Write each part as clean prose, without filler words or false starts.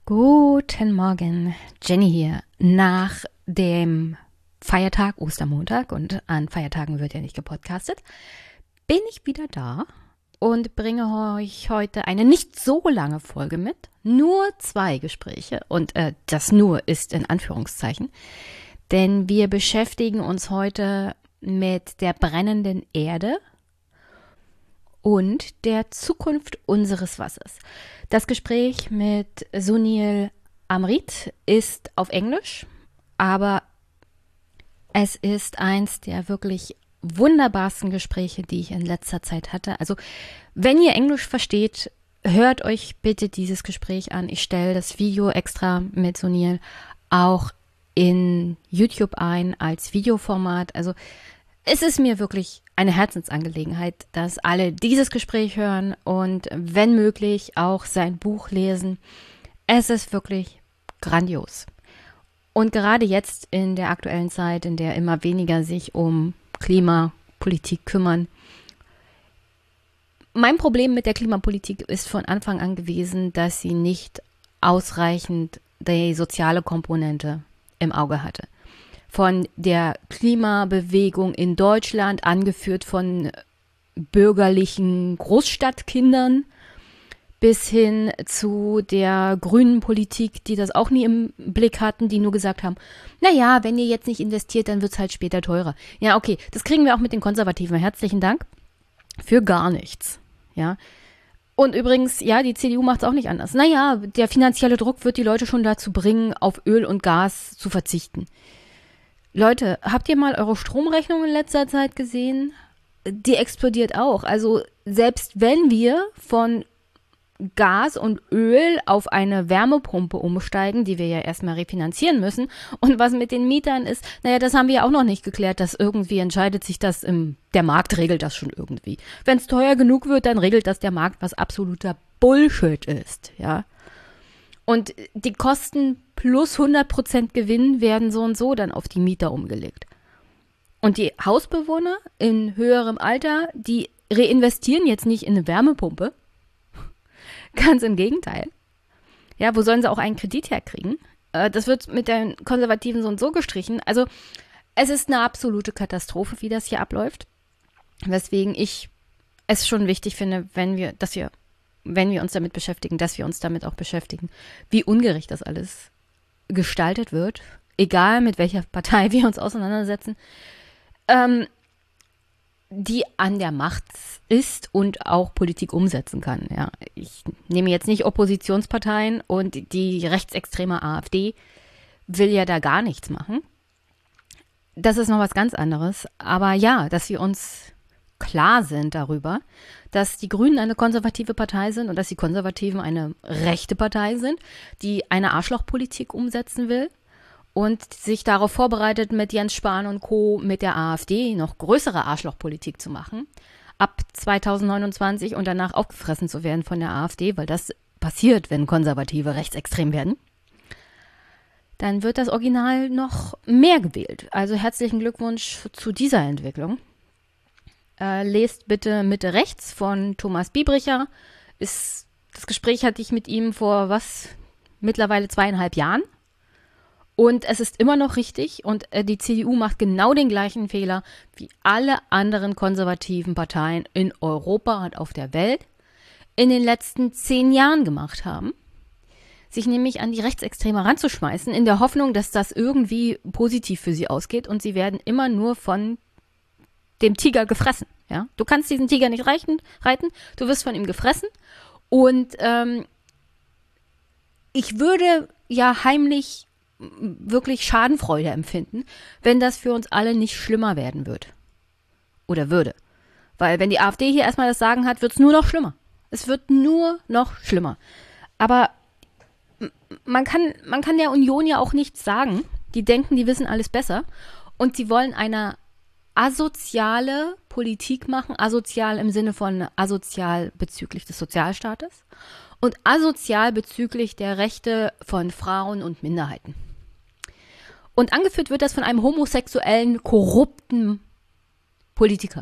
Guten Morgen, Jenny hier. Nach dem Feiertag Ostermontag, und an Feiertagen wird ja nicht gepodcastet, bin ich wieder da und bringe euch heute eine nicht so lange Folge mit. Nur 2 Gespräche, und das nur ist in Anführungszeichen, denn wir beschäftigen uns heute mit der brennenden Erde und der Zukunft unseres Wassers. Das Gespräch mit Sunil Amrit ist auf Englisch, aber es ist eins der wirklich wunderbarsten Gespräche, die ich in letzter Zeit hatte. Also, wenn ihr Englisch versteht, hört euch bitte dieses Gespräch an. Ich stelle das Video extra mit Sunil auch in YouTube ein als Videoformat. Also, es ist mir wirklich eine Herzensangelegenheit, dass alle dieses Gespräch hören und wenn möglich auch sein Buch lesen. Es ist wirklich grandios. Und gerade jetzt in der aktuellen Zeit, in der immer weniger sich um Klimapolitik kümmern. Mein Problem mit der Klimapolitik ist von Anfang an gewesen, dass sie nicht ausreichend die soziale Komponente im Auge hatte. Von der Klimabewegung in Deutschland, angeführt von bürgerlichen Großstadtkindern, bis hin zu der grünen Politik, die das auch nie im Blick hatten, die nur gesagt haben, naja, wenn ihr jetzt nicht investiert, dann wird es halt später teurer. Ja, okay, das kriegen wir auch mit den Konservativen. Herzlichen Dank für gar nichts. Ja. Und übrigens, ja, die CDU macht es auch nicht anders. Naja, der finanzielle Druck wird die Leute schon dazu bringen, auf Öl und Gas zu verzichten. Leute, habt ihr mal eure Stromrechnung in letzter Zeit gesehen? Die explodiert auch. Also selbst wenn wir von Gas und Öl auf eine Wärmepumpe umsteigen, die wir ja erstmal refinanzieren müssen. Und was mit den Mietern ist, naja, das haben wir ja auch noch nicht geklärt, dass irgendwie entscheidet sich das der Markt regelt das schon irgendwie. Wenn es teuer genug wird, dann regelt das der Markt, was absoluter Bullshit ist, ja. Und die Kosten plus 100% Gewinn werden so und so dann auf die Mieter umgelegt. Und die Hausbewohner in höherem Alter, die reinvestieren jetzt nicht in eine Wärmepumpe. Ganz im Gegenteil. Ja, wo sollen sie auch einen Kredit herkriegen? Das wird mit den Konservativen so und so gestrichen. Also es ist eine absolute Katastrophe, wie das hier abläuft. Weswegen ich es schon wichtig finde, wenn wir uns damit beschäftigen, dass wir uns damit auch beschäftigen, wie ungerecht das alles gestaltet wird, egal mit welcher Partei wir uns auseinandersetzen, die an der Macht ist und auch Politik umsetzen kann. Ja, ich nehme jetzt nicht Oppositionsparteien, und die rechtsextreme AfD will ja da gar nichts machen. Das ist noch was ganz anderes. Aber ja, dass wir uns klar sind darüber, dass die Grünen eine konservative Partei sind und dass die Konservativen eine rechte Partei sind, die eine Arschlochpolitik umsetzen will und sich darauf vorbereitet, mit Jens Spahn und Co. mit der AfD noch größere Arschlochpolitik zu machen, ab 2029 und danach aufgefressen zu werden von der AfD, weil das passiert, wenn Konservative rechtsextrem werden. Dann wird das Original noch mehr gewählt. Also herzlichen Glückwunsch zu dieser Entwicklung. Lest bitte Mitte rechts von Thomas Biebricher. Das Gespräch hatte ich mit ihm vor mittlerweile 2,5 Jahren. Und es ist immer noch richtig, und die CDU macht genau den gleichen Fehler wie alle anderen konservativen Parteien in Europa und auf der Welt in den letzten 10 Jahren gemacht haben. Sich nämlich an die Rechtsextreme ranzuschmeißen, in der Hoffnung, dass das irgendwie positiv für sie ausgeht, und sie werden immer nur von dem Tiger gefressen. Ja? Du kannst diesen Tiger nicht reiten, du wirst von ihm gefressen. Und ich würde ja heimlich wirklich Schadenfreude empfinden, wenn das für uns alle nicht schlimmer werden wird. Oder würde. Weil wenn die AfD hier erstmal das Sagen hat, wird es nur noch schlimmer. Es wird nur noch schlimmer. Aber man kann der Union ja auch nichts sagen. Die denken, die wissen alles besser. Und sie wollen eine asoziale Politik machen. Asozial im Sinne von asozial bezüglich des Sozialstaates. Und asozial bezüglich der Rechte von Frauen und Minderheiten. Und angeführt wird das von einem homosexuellen, korrupten Politiker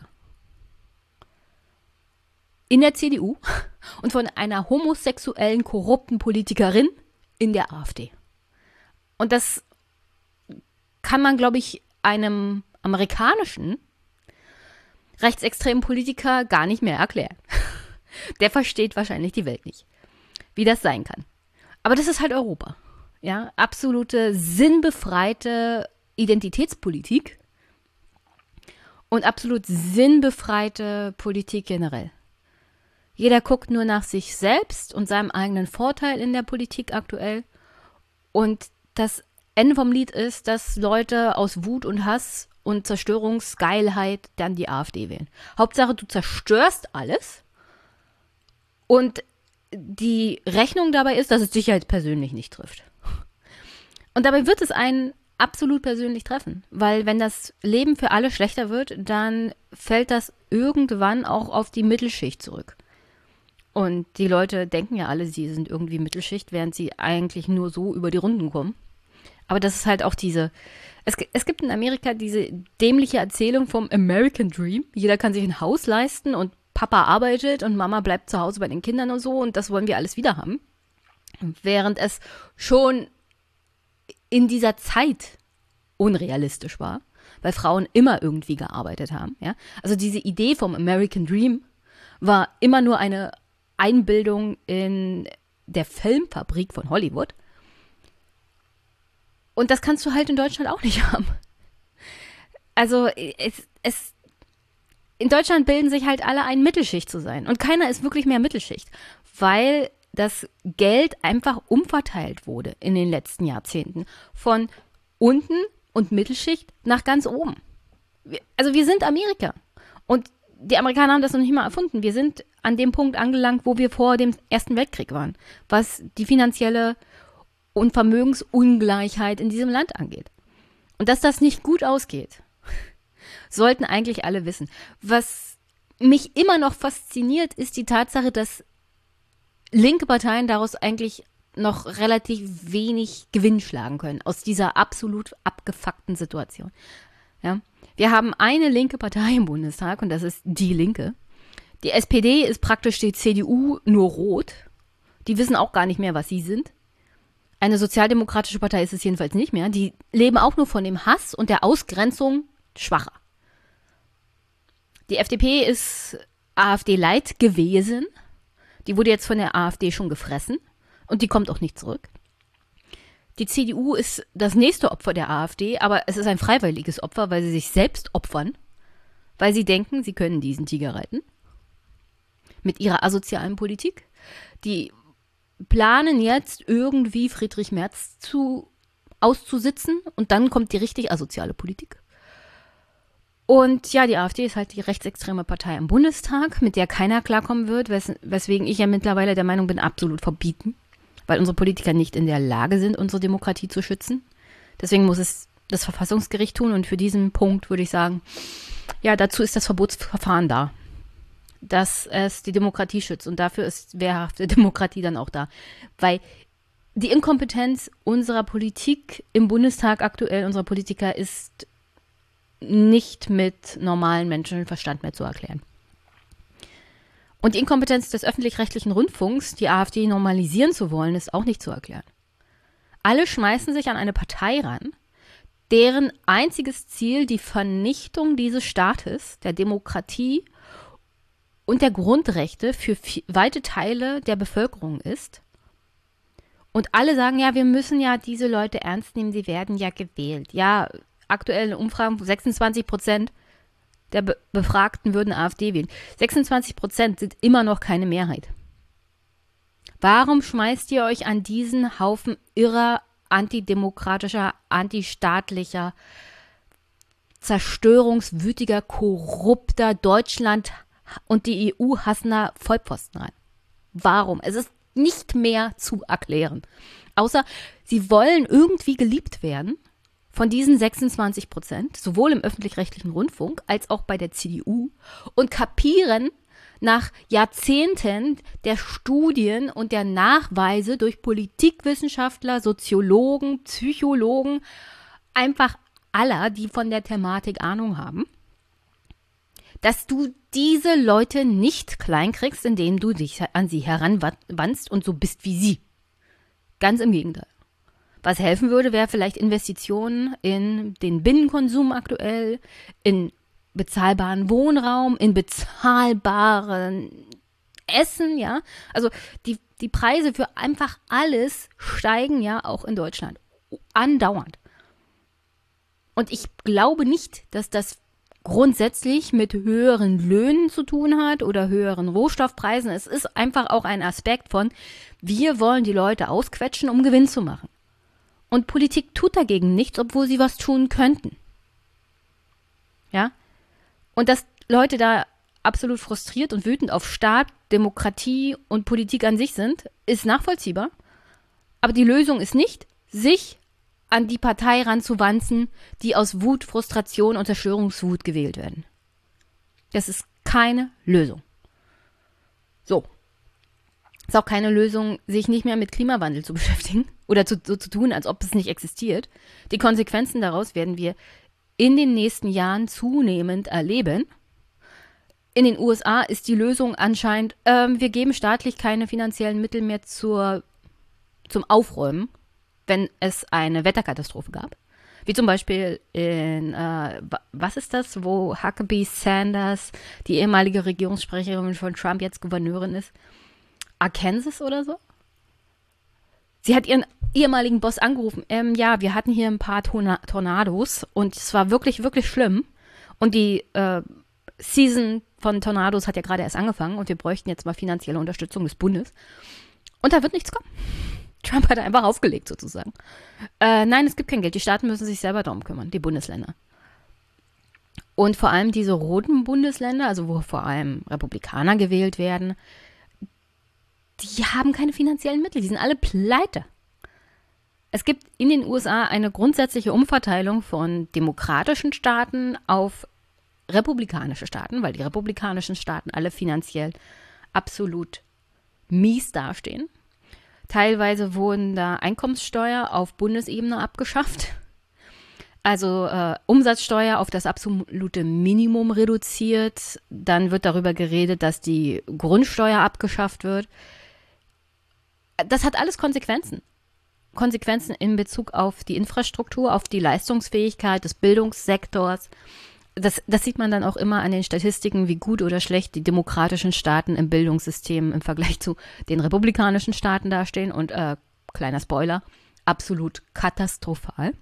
in der CDU und von einer homosexuellen, korrupten Politikerin in der AfD. Und das kann man, glaube ich, einem amerikanischen rechtsextremen Politiker gar nicht mehr erklären. Der versteht wahrscheinlich die Welt nicht, wie das sein kann. Aber das ist halt Europa. Ja, absolute sinnbefreite Identitätspolitik und absolut sinnbefreite Politik generell. Jeder guckt nur nach sich selbst und seinem eigenen Vorteil in der Politik aktuell. Und das Ende vom Lied ist, dass Leute aus Wut und Hass und Zerstörungsgeilheit dann die AfD wählen. Hauptsache, du zerstörst alles. Und die Rechnung dabei ist, dass es dich halt persönlich nicht trifft. Und dabei wird es einen absolut persönlich treffen. Weil wenn das Leben für alle schlechter wird, dann fällt das irgendwann auch auf die Mittelschicht zurück. Und die Leute denken ja alle, sie sind irgendwie Mittelschicht, während sie eigentlich nur so über die Runden kommen. Aber das ist halt auch es gibt in Amerika diese dämliche Erzählung vom American Dream. Jeder kann sich ein Haus leisten und Papa arbeitet und Mama bleibt zu Hause bei den Kindern und so und das wollen wir alles wieder haben. Während es schon in dieser Zeit unrealistisch war, weil Frauen immer irgendwie gearbeitet haben. Ja? Also diese Idee vom American Dream war immer nur eine Einbildung in der Filmfabrik von Hollywood. Und das kannst du halt in Deutschland auch nicht haben. Also in Deutschland bilden sich halt alle ein, Mittelschicht zu sein. Und keiner ist wirklich mehr Mittelschicht, weil das Geld einfach umverteilt wurde in den letzten Jahrzehnten. Von unten und Mittelschicht nach ganz oben. Also wir sind Amerika. Und die Amerikaner haben das noch nicht mal erfunden. Wir sind an dem Punkt angelangt, wo wir vor dem Ersten Weltkrieg waren, was die finanzielle und Vermögensungleichheit in diesem Land angeht. Und dass das nicht gut ausgeht, sollten eigentlich alle wissen. Was mich immer noch fasziniert, ist die Tatsache, dass linke Parteien daraus eigentlich noch relativ wenig Gewinn schlagen können, aus dieser absolut abgefuckten Situation. Ja? Wir haben eine linke Partei im Bundestag und das ist die Linke. Die SPD ist praktisch die CDU nur rot. Die wissen auch gar nicht mehr, was sie sind. Eine sozialdemokratische Partei ist es jedenfalls nicht mehr. Die leben auch nur von dem Hass und der Ausgrenzung Schwacher. Die FDP ist AfD-Light gewesen. Die wurde jetzt von der AfD schon gefressen und die kommt auch nicht zurück. Die CDU ist das nächste Opfer der AfD, aber es ist ein freiwilliges Opfer, weil sie sich selbst opfern, weil sie denken, sie können diesen Tiger reiten. Mit ihrer asozialen Politik. Die planen jetzt irgendwie Friedrich Merz auszusitzen und dann kommt die richtig asoziale Politik. Und ja, die AfD ist halt die rechtsextreme Partei im Bundestag, mit der keiner klarkommen wird, weswegen ich ja mittlerweile der Meinung bin, absolut verbieten, weil unsere Politiker nicht in der Lage sind, unsere Demokratie zu schützen. Deswegen muss es das Verfassungsgericht tun und für diesen Punkt würde ich sagen, ja, dazu ist das Verbotsverfahren da, dass es die Demokratie schützt und dafür ist wehrhafte Demokratie dann auch da, weil die Inkompetenz unserer Politik im Bundestag aktuell, unserer Politiker, ist nicht mit normalen Menschenverstand mehr zu erklären. Und die Inkompetenz des öffentlich-rechtlichen Rundfunks, die AfD normalisieren zu wollen, ist auch nicht zu erklären. Alle schmeißen sich an eine Partei ran, deren einziges Ziel die Vernichtung dieses Staates, der Demokratie und der Grundrechte für weite Teile der Bevölkerung ist. Und alle sagen, ja, wir müssen ja diese Leute ernst nehmen, sie werden ja gewählt. Ja, aktuelle Umfragen, 26% der Befragten würden AfD wählen. 26% sind immer noch keine Mehrheit. Warum schmeißt ihr euch an diesen Haufen irrer, antidemokratischer, antistaatlicher, zerstörungswütiger, korrupter Deutschland und die EU hassender Vollpfosten ran? Warum? Es ist nicht mehr zu erklären. Außer, sie wollen irgendwie geliebt werden von diesen 26%, sowohl im öffentlich-rechtlichen Rundfunk als auch bei der CDU und kapieren nach Jahrzehnten der Studien und der Nachweise durch Politikwissenschaftler, Soziologen, Psychologen, einfach aller, die von der Thematik Ahnung haben, dass du diese Leute nicht kleinkriegst, indem du dich an sie heranwandst und so bist wie sie. Ganz im Gegenteil. Was helfen würde, wäre vielleicht Investitionen in den Binnenkonsum aktuell, in bezahlbaren Wohnraum, in bezahlbaren Essen, ja. Also die Preise für einfach alles steigen ja auch in Deutschland. Andauernd. Und ich glaube nicht, dass das grundsätzlich mit höheren Löhnen zu tun hat oder höheren Rohstoffpreisen. Es ist einfach auch ein Aspekt von, wir wollen die Leute ausquetschen, um Gewinn zu machen. Und Politik tut dagegen nichts, obwohl sie was tun könnten. Ja? Und dass Leute da absolut frustriert und wütend auf Staat, Demokratie und Politik an sich sind, ist nachvollziehbar. Aber die Lösung ist nicht, sich an die Partei ranzuwanzen, die aus Wut, Frustration und Zerstörungswut gewählt werden. Das ist keine Lösung. So. Ist auch keine Lösung, sich nicht mehr mit Klimawandel zu beschäftigen oder so zu tun, als ob es nicht existiert. Die Konsequenzen daraus werden wir in den nächsten Jahren zunehmend erleben. In den USA ist die Lösung anscheinend, wir geben staatlich keine finanziellen Mittel mehr zum Aufräumen, wenn es eine Wetterkatastrophe gab. Wie zum Beispiel in, was ist das, wo Huckabee Sanders, die ehemalige Regierungssprecherin von Trump, jetzt Gouverneurin ist, Arkansas oder so? Sie hat ihren ehemaligen Boss angerufen, ja, wir hatten hier ein paar Tornados und es war wirklich, wirklich schlimm. Und die Season von Tornados hat ja gerade erst angefangen und wir bräuchten jetzt mal finanzielle Unterstützung des Bundes. Und da wird nichts kommen. Trump hat einfach aufgelegt sozusagen. Nein, es gibt kein Geld. Die Staaten müssen sich selber darum kümmern, die Bundesländer. Und vor allem diese roten Bundesländer, also wo vor allem Republikaner gewählt werden, die haben keine finanziellen Mittel. Die sind alle pleite. Es gibt in den USA eine grundsätzliche Umverteilung von demokratischen Staaten auf republikanische Staaten, weil die republikanischen Staaten alle finanziell absolut mies dastehen. Teilweise wurden da Einkommenssteuer auf Bundesebene abgeschafft. Also Umsatzsteuer auf das absolute Minimum reduziert. Dann wird darüber geredet, dass die Grundsteuer abgeschafft wird. Das hat alles Konsequenzen. Konsequenzen in Bezug auf die Infrastruktur, auf die Leistungsfähigkeit des Bildungssektors. Das sieht man dann auch immer an den Statistiken, wie gut oder schlecht die demokratischen Staaten im Bildungssystem im Vergleich zu den republikanischen Staaten dastehen. Und kleiner Spoiler, absolut katastrophal.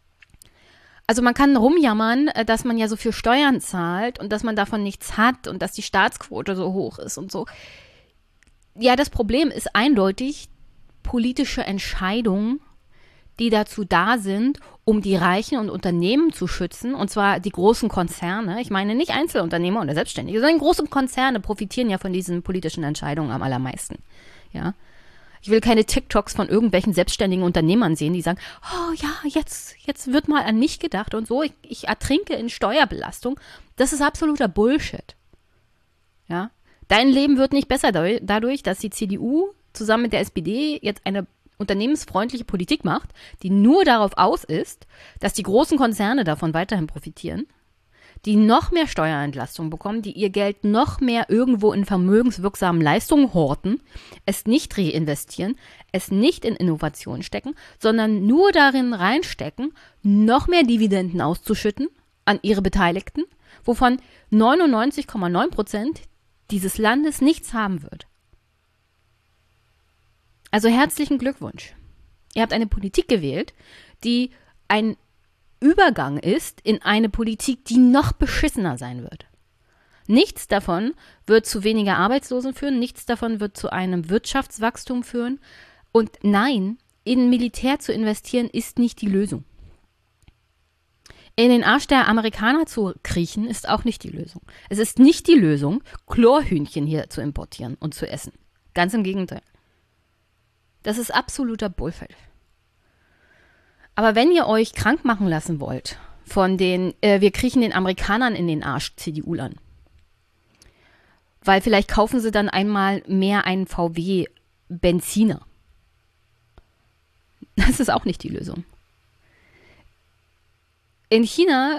Also man kann rumjammern, dass man ja so viel Steuern zahlt und dass man davon nichts hat und dass die Staatsquote so hoch ist und so. Ja, das Problem ist eindeutig politische Entscheidungen, die dazu da sind, um die Reichen und Unternehmen zu schützen, und zwar die großen Konzerne. Ich meine nicht Einzelunternehmer oder Selbstständige, sondern große Konzerne profitieren ja von diesen politischen Entscheidungen am allermeisten. Ja. Ich will keine TikToks von irgendwelchen selbstständigen Unternehmern sehen, die sagen, oh ja, jetzt wird mal an mich gedacht und so, ich ertrinke in Steuerbelastung. Das ist absoluter Bullshit. Ja. Dein Leben wird nicht besser dadurch, dass die CDU zusammen mit der SPD jetzt eine unternehmensfreundliche Politik macht, die nur darauf aus ist, dass die großen Konzerne davon weiterhin profitieren, die noch mehr Steuerentlastung bekommen, die ihr Geld noch mehr irgendwo in vermögenswirksamen Leistungen horten, es nicht reinvestieren, es nicht in Innovation stecken, sondern nur darin reinstecken, noch mehr Dividenden auszuschütten an ihre Beteiligten, wovon 99,9% dieses Landes nichts haben wird. Also herzlichen Glückwunsch. Ihr habt eine Politik gewählt, die ein Übergang ist in eine Politik, die noch beschissener sein wird. Nichts davon wird zu weniger Arbeitslosen führen, nichts davon wird zu einem Wirtschaftswachstum führen. Und nein, in Militär zu investieren ist nicht die Lösung. In den Arsch der Amerikaner zu kriechen ist auch nicht die Lösung. Es ist nicht die Lösung, Chlorhühnchen hier zu importieren und zu essen. Ganz im Gegenteil. Das ist absoluter Bullshit. Aber wenn ihr euch krank machen lassen wollt von den, wir kriechen den Amerikanern in den Arsch, CDU-Lern, weil vielleicht kaufen sie dann einmal mehr einen VW-Benziner. Das ist auch nicht die Lösung. In China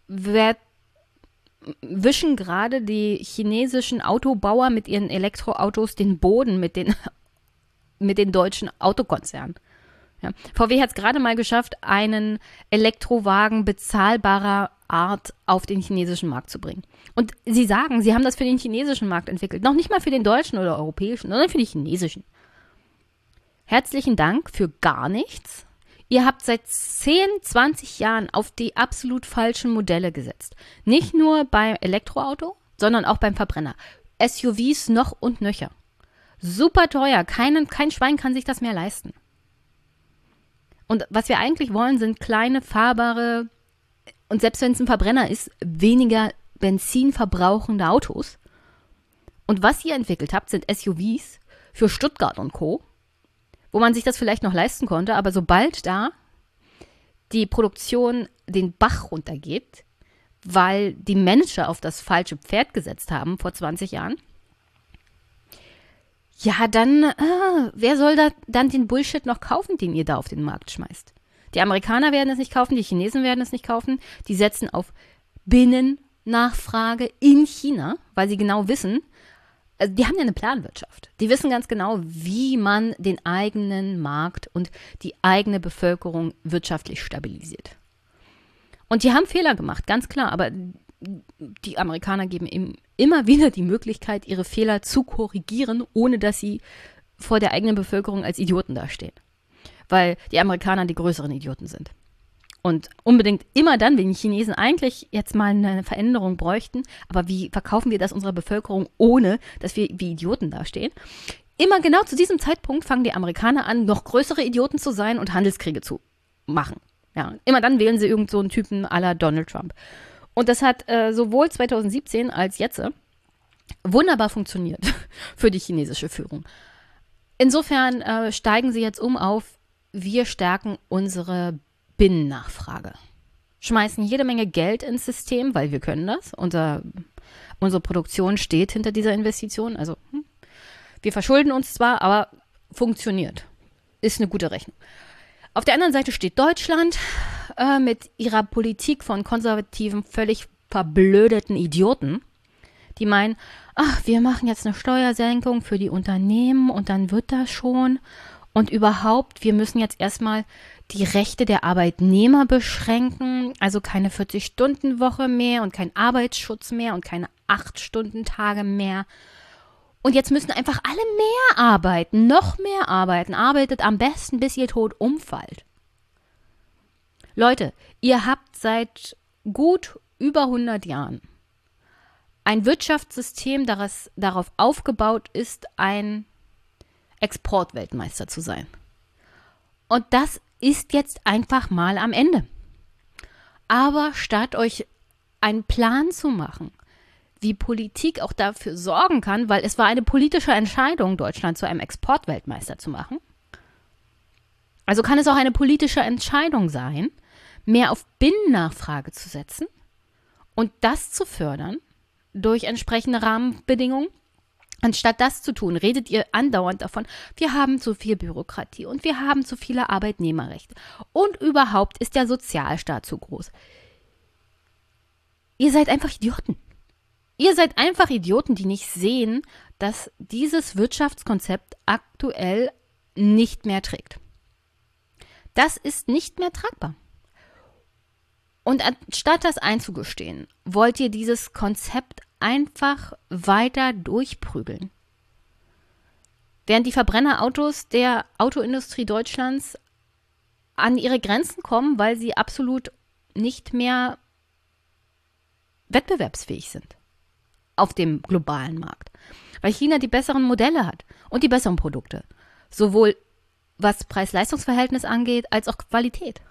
wischen gerade die chinesischen Autobauer mit ihren Elektroautos den Boden mit den deutschen Autokonzernen. Ja. VW hat es gerade mal geschafft, einen Elektrowagen bezahlbarer Art auf den chinesischen Markt zu bringen. Und sie sagen, sie haben das für den chinesischen Markt entwickelt. Noch nicht mal für den deutschen oder europäischen, sondern für den chinesischen. Herzlichen Dank für gar nichts. Ihr habt seit 10, 20 Jahren auf die absolut falschen Modelle gesetzt. Nicht nur beim Elektroauto, sondern auch beim Verbrenner. SUVs noch und nöcher. Super teuer. Kein Schwein kann sich das mehr leisten. Und was wir eigentlich wollen, sind kleine, fahrbare und selbst wenn es ein Verbrenner ist, weniger Benzin verbrauchende Autos. Und was ihr entwickelt habt, sind SUVs für Stuttgart und Co., wo man sich das vielleicht noch leisten konnte, aber sobald da die Produktion den Bach runtergeht, weil die Manager auf das falsche Pferd gesetzt haben vor 20 Jahren, ja, dann, wer soll da dann den Bullshit noch kaufen, den ihr da auf den Markt schmeißt? Die Amerikaner werden es nicht kaufen, die Chinesen werden es nicht kaufen. Die setzen auf Binnennachfrage in China, weil sie genau wissen, also die haben ja eine Planwirtschaft. Die wissen ganz genau, wie man den eigenen Markt und die eigene Bevölkerung wirtschaftlich stabilisiert. Und die haben Fehler gemacht, ganz klar, aber die Amerikaner geben ihm immer wieder die Möglichkeit, ihre Fehler zu korrigieren, ohne dass sie vor der eigenen Bevölkerung als Idioten dastehen. Weil die Amerikaner die größeren Idioten sind. Und unbedingt immer dann, wenn die Chinesen eigentlich jetzt mal eine Veränderung bräuchten, aber wie verkaufen wir das unserer Bevölkerung, ohne dass wir wie Idioten dastehen? Immer genau zu diesem Zeitpunkt fangen die Amerikaner an, noch größere Idioten zu sein und Handelskriege zu machen. Ja, immer dann wählen sie irgend so einen Typen à la Donald Trump. Und das hat sowohl 2017 als jetzt wunderbar funktioniert für die chinesische Führung. Insofern steigen sie jetzt auf, wir stärken unsere Binnennachfrage. Schmeißen jede Menge Geld ins System, weil wir können das. Unsere Produktion steht hinter dieser Investition. Also wir verschulden uns zwar, aber funktioniert. Ist eine gute Rechnung. Auf der anderen Seite steht Deutschland mit ihrer Politik von konservativen, völlig verblödeten Idioten, die meinen, ach, wir machen jetzt eine Steuersenkung für die Unternehmen und dann wird das schon. Und überhaupt, wir müssen jetzt erstmal die Rechte der Arbeitnehmer beschränken, also keine 40-Stunden-Woche mehr und kein Arbeitsschutz mehr und keine 8-Stunden-Tage mehr. Und jetzt müssen einfach alle mehr arbeiten, noch mehr arbeiten. Arbeitet am besten, bis ihr tot umfallt. Leute, ihr habt seit gut über 100 Jahren ein Wirtschaftssystem, das darauf aufgebaut ist, ein Exportweltmeister zu sein. Und das ist jetzt einfach mal am Ende. Aber statt euch einen Plan zu machen, wie Politik auch dafür sorgen kann, weil es war eine politische Entscheidung, Deutschland zu einem Exportweltmeister zu machen. Also kann es auch eine politische Entscheidung sein, mehr auf Binnennachfrage zu setzen und das zu fördern durch entsprechende Rahmenbedingungen. Anstatt das zu tun, redet ihr andauernd davon, wir haben zu viel Bürokratie und wir haben zu viele Arbeitnehmerrechte. Und überhaupt ist der Sozialstaat zu groß. Ihr seid einfach Idioten. Ihr seid einfach Idioten, die nicht sehen, dass dieses Wirtschaftskonzept aktuell nicht mehr trägt. Das ist nicht mehr tragbar. Und anstatt das einzugestehen, wollt ihr dieses Konzept einfach weiter durchprügeln. Während die Verbrennerautos der Autoindustrie Deutschlands an ihre Grenzen kommen, weil sie absolut nicht mehr wettbewerbsfähig sind auf dem globalen Markt. Weil China die besseren Modelle hat und die besseren Produkte. Sowohl was Preis-Leistungs-Verhältnis angeht, als auch Qualität.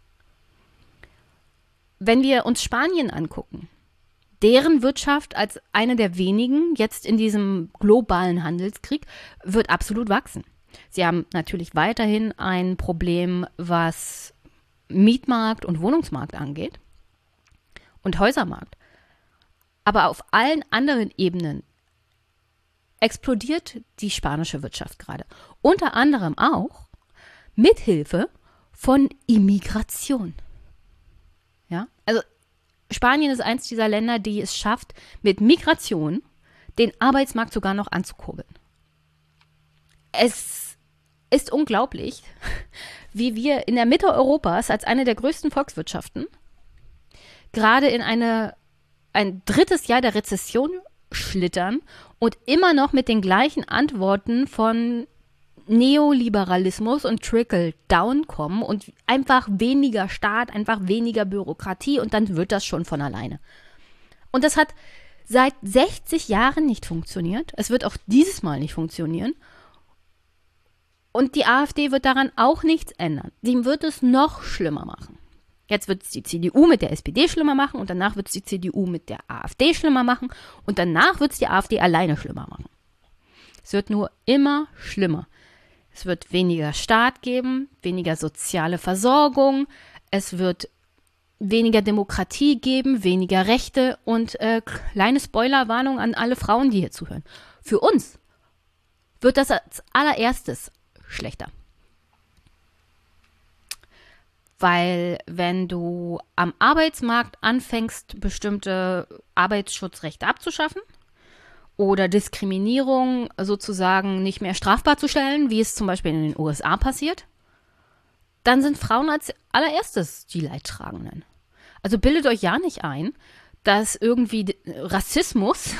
Wenn wir uns Spanien angucken, deren Wirtschaft als eine der wenigen jetzt in diesem globalen Handelskrieg wird absolut wachsen. Sie haben natürlich weiterhin ein Problem, was Mietmarkt und Wohnungsmarkt angeht und Häusermarkt. Aber auf allen anderen Ebenen explodiert die spanische Wirtschaft gerade. Unter anderem auch mithilfe von Immigration. Ja, also Spanien ist eins dieser Länder, die es schafft, mit Migration den Arbeitsmarkt sogar noch anzukurbeln. Es ist unglaublich, wie wir in der Mitte Europas als eine der größten Volkswirtschaften gerade in ein drittes Jahr der Rezession schlittern und immer noch mit den gleichen Antworten von Neoliberalismus und Trickle-Down kommen und einfach weniger Staat, einfach weniger Bürokratie und dann wird das schon von alleine. Und das hat seit 60 Jahren nicht funktioniert. Es wird auch dieses Mal nicht funktionieren. Und die AfD wird daran auch nichts ändern. Sie wird es noch schlimmer machen. Jetzt wird es die CDU mit der SPD schlimmer machen und danach wird es die CDU mit der AfD schlimmer machen und danach wird es die AfD alleine schlimmer machen. Es wird nur immer schlimmer. Es wird weniger Staat geben, weniger soziale Versorgung, es wird weniger Demokratie geben, weniger Rechte und kleine Spoilerwarnung an alle Frauen, die hier zuhören. Für uns wird das als allererstes schlechter. Weil wenn du am Arbeitsmarkt anfängst, bestimmte Arbeitsschutzrechte abzuschaffen oder Diskriminierung sozusagen nicht mehr strafbar zu stellen, wie es zum Beispiel in den USA passiert, dann sind Frauen als allererstes die Leidtragenden. Also bildet euch ja nicht ein, dass irgendwie Rassismus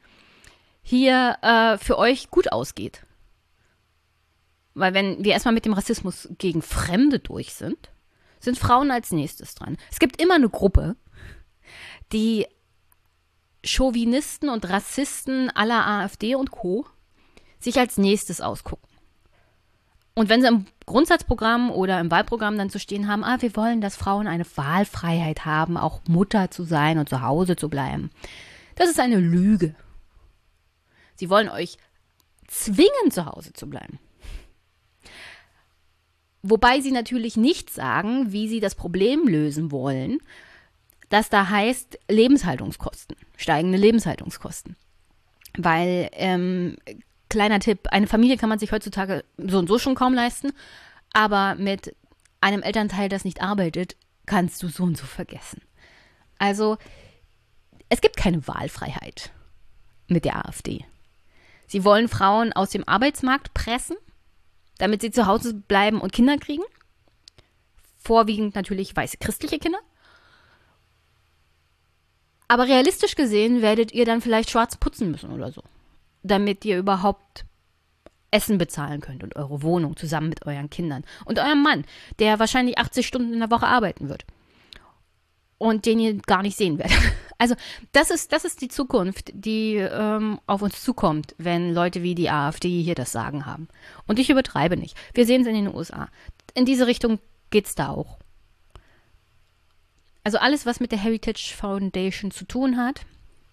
hier für euch gut ausgeht. Weil wenn wir erstmal mit dem Rassismus gegen Fremde durch sind Frauen als nächstes dran. Es gibt immer eine Gruppe, die Chauvinisten und Rassisten aller AfD und Co. sich als nächstes ausgucken. Und wenn sie im Grundsatzprogramm oder im Wahlprogramm dann zu stehen haben, wir wollen, dass Frauen eine Wahlfreiheit haben, auch Mutter zu sein und zu Hause zu bleiben. Das ist eine Lüge. Sie wollen euch zwingen, zu Hause zu bleiben. Wobei sie natürlich nicht sagen, wie sie das Problem lösen wollen, das da heißt Lebenshaltungskosten, steigende Lebenshaltungskosten. Weil, kleiner Tipp, eine Familie kann man sich heutzutage so und so schon kaum leisten, aber mit einem Elternteil, das nicht arbeitet, kannst du so und so vergessen. Also, es gibt keine Wahlfreiheit mit der AfD. Sie wollen Frauen aus dem Arbeitsmarkt pressen, damit sie zu Hause bleiben und Kinder kriegen. Vorwiegend natürlich weiße christliche Kinder. Aber realistisch gesehen werdet ihr dann vielleicht schwarz putzen müssen oder so, damit ihr überhaupt Essen bezahlen könnt und eure Wohnung zusammen mit euren Kindern. Und eurem Mann, der wahrscheinlich 80 Stunden in der Woche arbeiten wird. Und den ihr gar nicht sehen werdet. Also das ist die Zukunft, die auf uns zukommt, wenn Leute wie die AfD hier das Sagen haben. Und ich übertreibe nicht. Wir sehen es in den USA. In diese Richtung geht es da auch. Also alles, was mit der Heritage Foundation zu tun hat,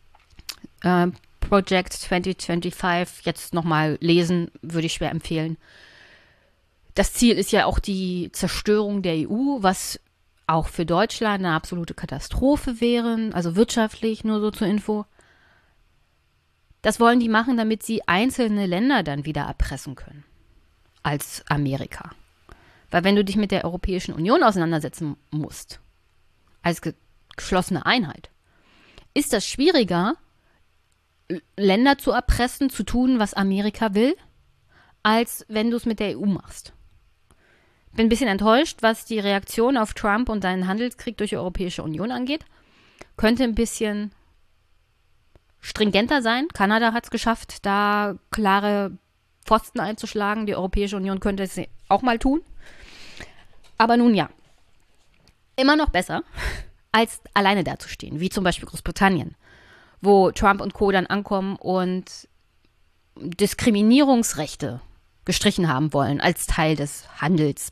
Project 2025, jetzt nochmal lesen, würde ich schwer empfehlen. Das Ziel ist ja auch die Zerstörung der EU, was auch für Deutschland eine absolute Katastrophe wären, also wirtschaftlich, nur so zur Info. Das wollen die machen, damit sie einzelne Länder dann wieder erpressen können, als Amerika. Weil wenn du dich mit der Europäischen Union auseinandersetzen musst, als geschlossene Einheit, ist das schwieriger, Länder zu erpressen, zu tun, was Amerika will, als wenn du es mit der EU machst. Bin ein bisschen enttäuscht, was die Reaktion auf Trump und seinen Handelskrieg durch die Europäische Union angeht. Könnte ein bisschen stringenter sein. Kanada hat es geschafft, da klare Pfosten einzuschlagen. Die Europäische Union könnte es auch mal tun. Aber nun ja, immer noch besser, als alleine dazustehen, wie zum Beispiel Großbritannien, wo Trump und Co. dann ankommen und Diskriminierungsrechte gestrichen haben wollen als Teil des Handelsdeals.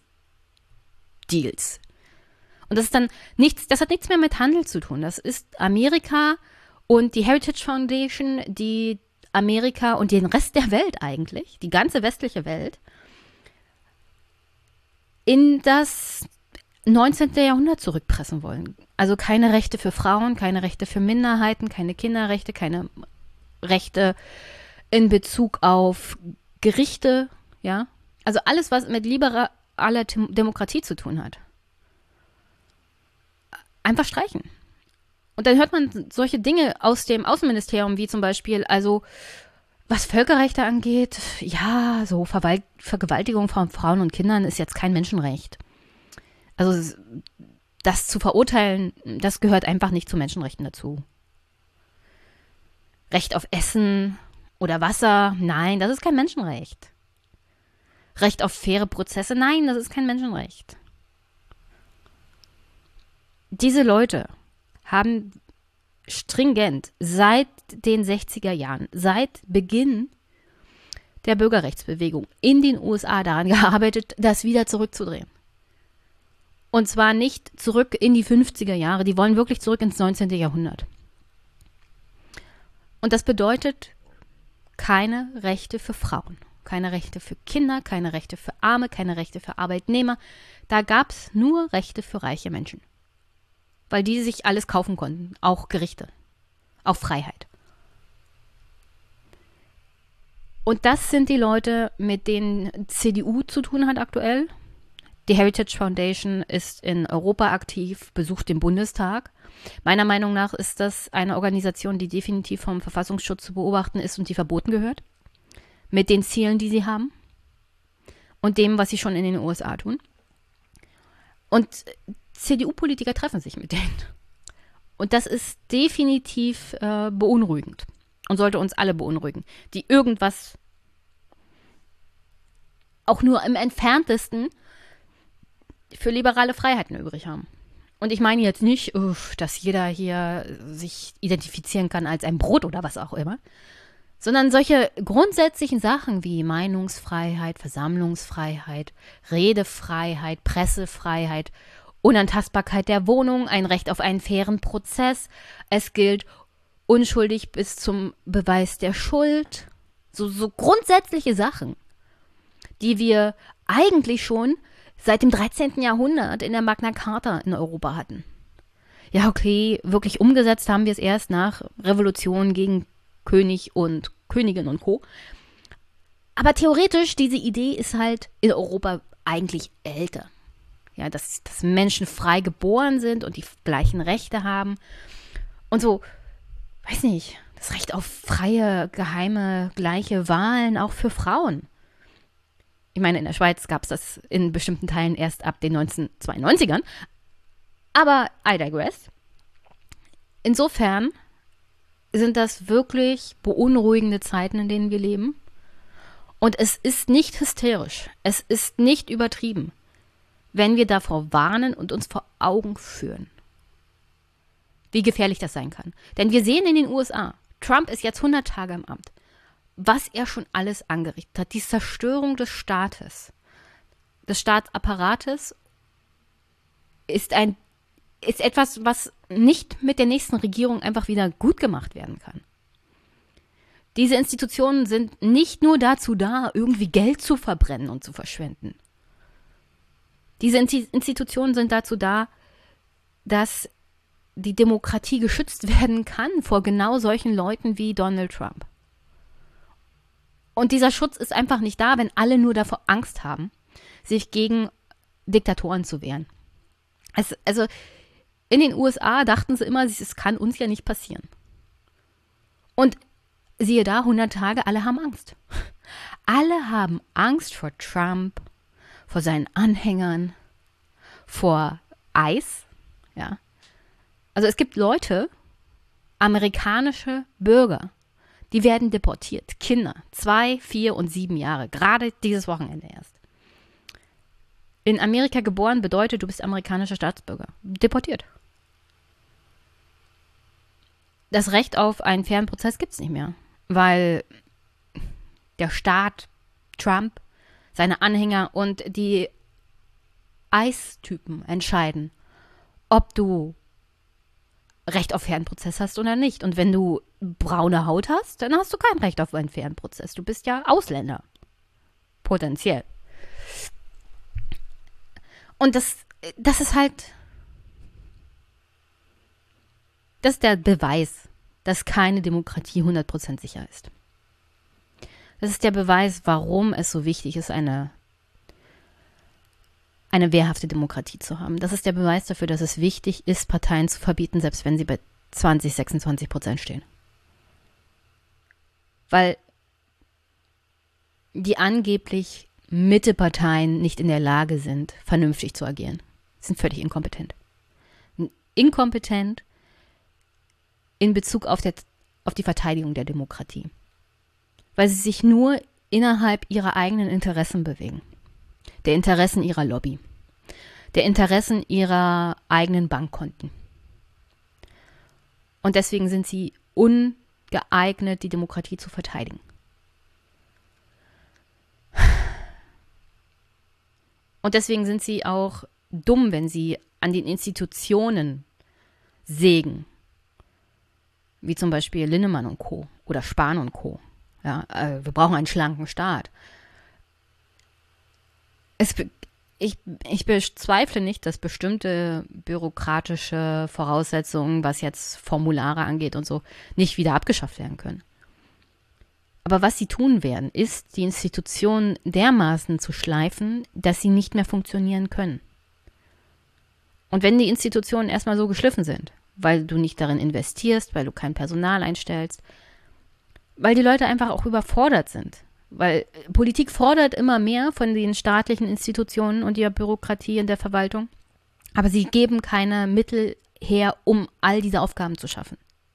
Und das hat nichts mehr mit Handel zu tun. Das ist Amerika und die Heritage Foundation, die Amerika und den Rest der Welt eigentlich, die ganze westliche Welt, in das 19. Jahrhundert zurückpressen wollen. Also keine Rechte für Frauen, keine Rechte für Minderheiten, keine Kinderrechte, keine Rechte in Bezug auf Gerichte, ja. Also alles, was mit liberaler Demokratie zu tun hat. Einfach streichen. Und dann hört man solche Dinge aus dem Außenministerium, wie zum Beispiel, also Was Völkerrechte angeht, ja, so Vergewaltigung von Frauen und Kindern ist jetzt kein Menschenrecht. Also das zu verurteilen, das gehört einfach nicht zu Menschenrechten dazu. Recht auf Essen oder Wasser, nein, das ist kein Menschenrecht. Recht auf faire Prozesse, nein, das ist kein Menschenrecht. Diese Leute haben stringent seit den 60er Jahren, seit Beginn der Bürgerrechtsbewegung in den USA daran gearbeitet, das wieder zurückzudrehen. Und zwar nicht zurück in die 50er Jahre, die wollen wirklich zurück ins 19. Jahrhundert. Und das bedeutet keine Rechte für Frauen, keine Rechte für Kinder, keine Rechte für Arme, keine Rechte für Arbeitnehmer. Da gab es nur Rechte für reiche Menschen, weil die sich alles kaufen konnten, auch Gerichte, auch Freiheit. Und das sind die Leute, mit denen CDU zu tun hat aktuell. Die Heritage Foundation ist in Europa aktiv, besucht den Bundestag. Meiner Meinung nach ist das eine Organisation, die definitiv vom Verfassungsschutz zu beobachten ist und die verboten gehört. Mit den Zielen, die sie haben und dem, was sie schon in den USA tun. Und CDU-Politiker treffen sich mit denen. Und das ist definitiv beunruhigend und sollte uns alle beunruhigen, die irgendwas auch nur im Entferntesten für liberale Freiheiten übrig haben. Und ich meine jetzt nicht, dass jeder hier sich identifizieren kann als ein Brot oder was auch immer, sondern solche grundsätzlichen Sachen wie Meinungsfreiheit, Versammlungsfreiheit, Redefreiheit, Pressefreiheit, Unantastbarkeit der Wohnung, ein Recht auf einen fairen Prozess, es gilt unschuldig bis zum Beweis der Schuld, so grundsätzliche Sachen, die wir eigentlich schon seit dem 13. Jahrhundert in der Magna Carta in Europa hatten. Ja, okay, wirklich umgesetzt haben wir es erst nach Revolution gegen König und Königin und Co. Aber theoretisch, diese Idee ist halt in Europa eigentlich älter. Ja, dass Menschen frei geboren sind und die gleichen Rechte haben. Und so, weiß nicht, das Recht auf freie, geheime, gleiche Wahlen auch für Frauen. Ich meine, in der Schweiz gab es das in bestimmten Teilen erst ab den 1992ern. Aber I digress. Insofern sind das wirklich beunruhigende Zeiten, in denen wir leben. Und es ist nicht hysterisch. Es ist nicht übertrieben, wenn wir davor warnen und uns vor Augen führen, wie gefährlich das sein kann. Denn wir sehen in den USA, Trump ist jetzt 100 Tage im Amt, was er schon alles angerichtet hat. Die Zerstörung des Staates, des Staatsapparates ist etwas, was nicht mit der nächsten Regierung einfach wieder gut gemacht werden kann. Diese Institutionen sind nicht nur dazu da, irgendwie Geld zu verbrennen und zu verschwenden. Diese Institutionen sind dazu da, dass die Demokratie geschützt werden kann vor genau solchen Leuten wie Donald Trump. Und dieser Schutz ist einfach nicht da, wenn alle nur davor Angst haben, sich gegen Diktatoren zu wehren. Also in den USA dachten sie immer, es kann uns ja nicht passieren. Und siehe da, 100 Tage, alle haben Angst. Alle haben Angst vor Trump, vor seinen Anhängern, vor ICE. Ja. Also es gibt Leute, amerikanische Bürger, die werden deportiert. Kinder, 2, 4 und 7 Jahre, gerade dieses Wochenende erst. In Amerika geboren bedeutet, du bist amerikanischer Staatsbürger. Deportiert. Das Recht auf einen fairen Prozess gibt es nicht mehr, weil der Staat, Trump, seine Anhänger und die ICE-Typen entscheiden, ob du Recht auf fairen Prozess hast oder nicht. Und wenn du braune Haut hast, dann hast du kein Recht auf einen fairen Prozess. Du bist ja Ausländer. Potenziell. Und das ist halt, das ist der Beweis, dass keine Demokratie 100% sicher ist. Das ist der Beweis, warum es so wichtig ist, eine wehrhafte Demokratie zu haben. Das ist der Beweis dafür, dass es wichtig ist, Parteien zu verbieten, selbst wenn sie bei 20, 26% stehen. Weil die angeblich Mitteparteien nicht in der Lage sind, vernünftig zu agieren. Sie sind völlig inkompetent. Inkompetent in Bezug auf die Verteidigung der Demokratie. Weil sie sich nur innerhalb ihrer eigenen Interessen bewegen. Der Interessen ihrer Lobby. Der Interessen ihrer eigenen Bankkonten. Und deswegen sind sie ungeeignet, die Demokratie zu verteidigen. Und deswegen sind sie auch dumm, wenn sie an den Institutionen sägen. Wie zum Beispiel Linnemann und Co. oder Spahn und Co. Ja, wir brauchen einen schlanken Staat. Ich bezweifle nicht, dass bestimmte bürokratische Voraussetzungen, was jetzt Formulare angeht und so, nicht wieder abgeschafft werden können. Aber was sie tun werden, ist, die Institutionen dermaßen zu schleifen, dass sie nicht mehr funktionieren können. Und wenn die Institutionen erstmal so geschliffen sind, weil du nicht darin investierst, weil du kein Personal einstellst, weil die Leute einfach auch überfordert sind, weil Politik fordert immer mehr von den staatlichen Institutionen und der Bürokratie in der Verwaltung, aber sie geben keine Mittel her, um all diese Aufgaben zu schaffen.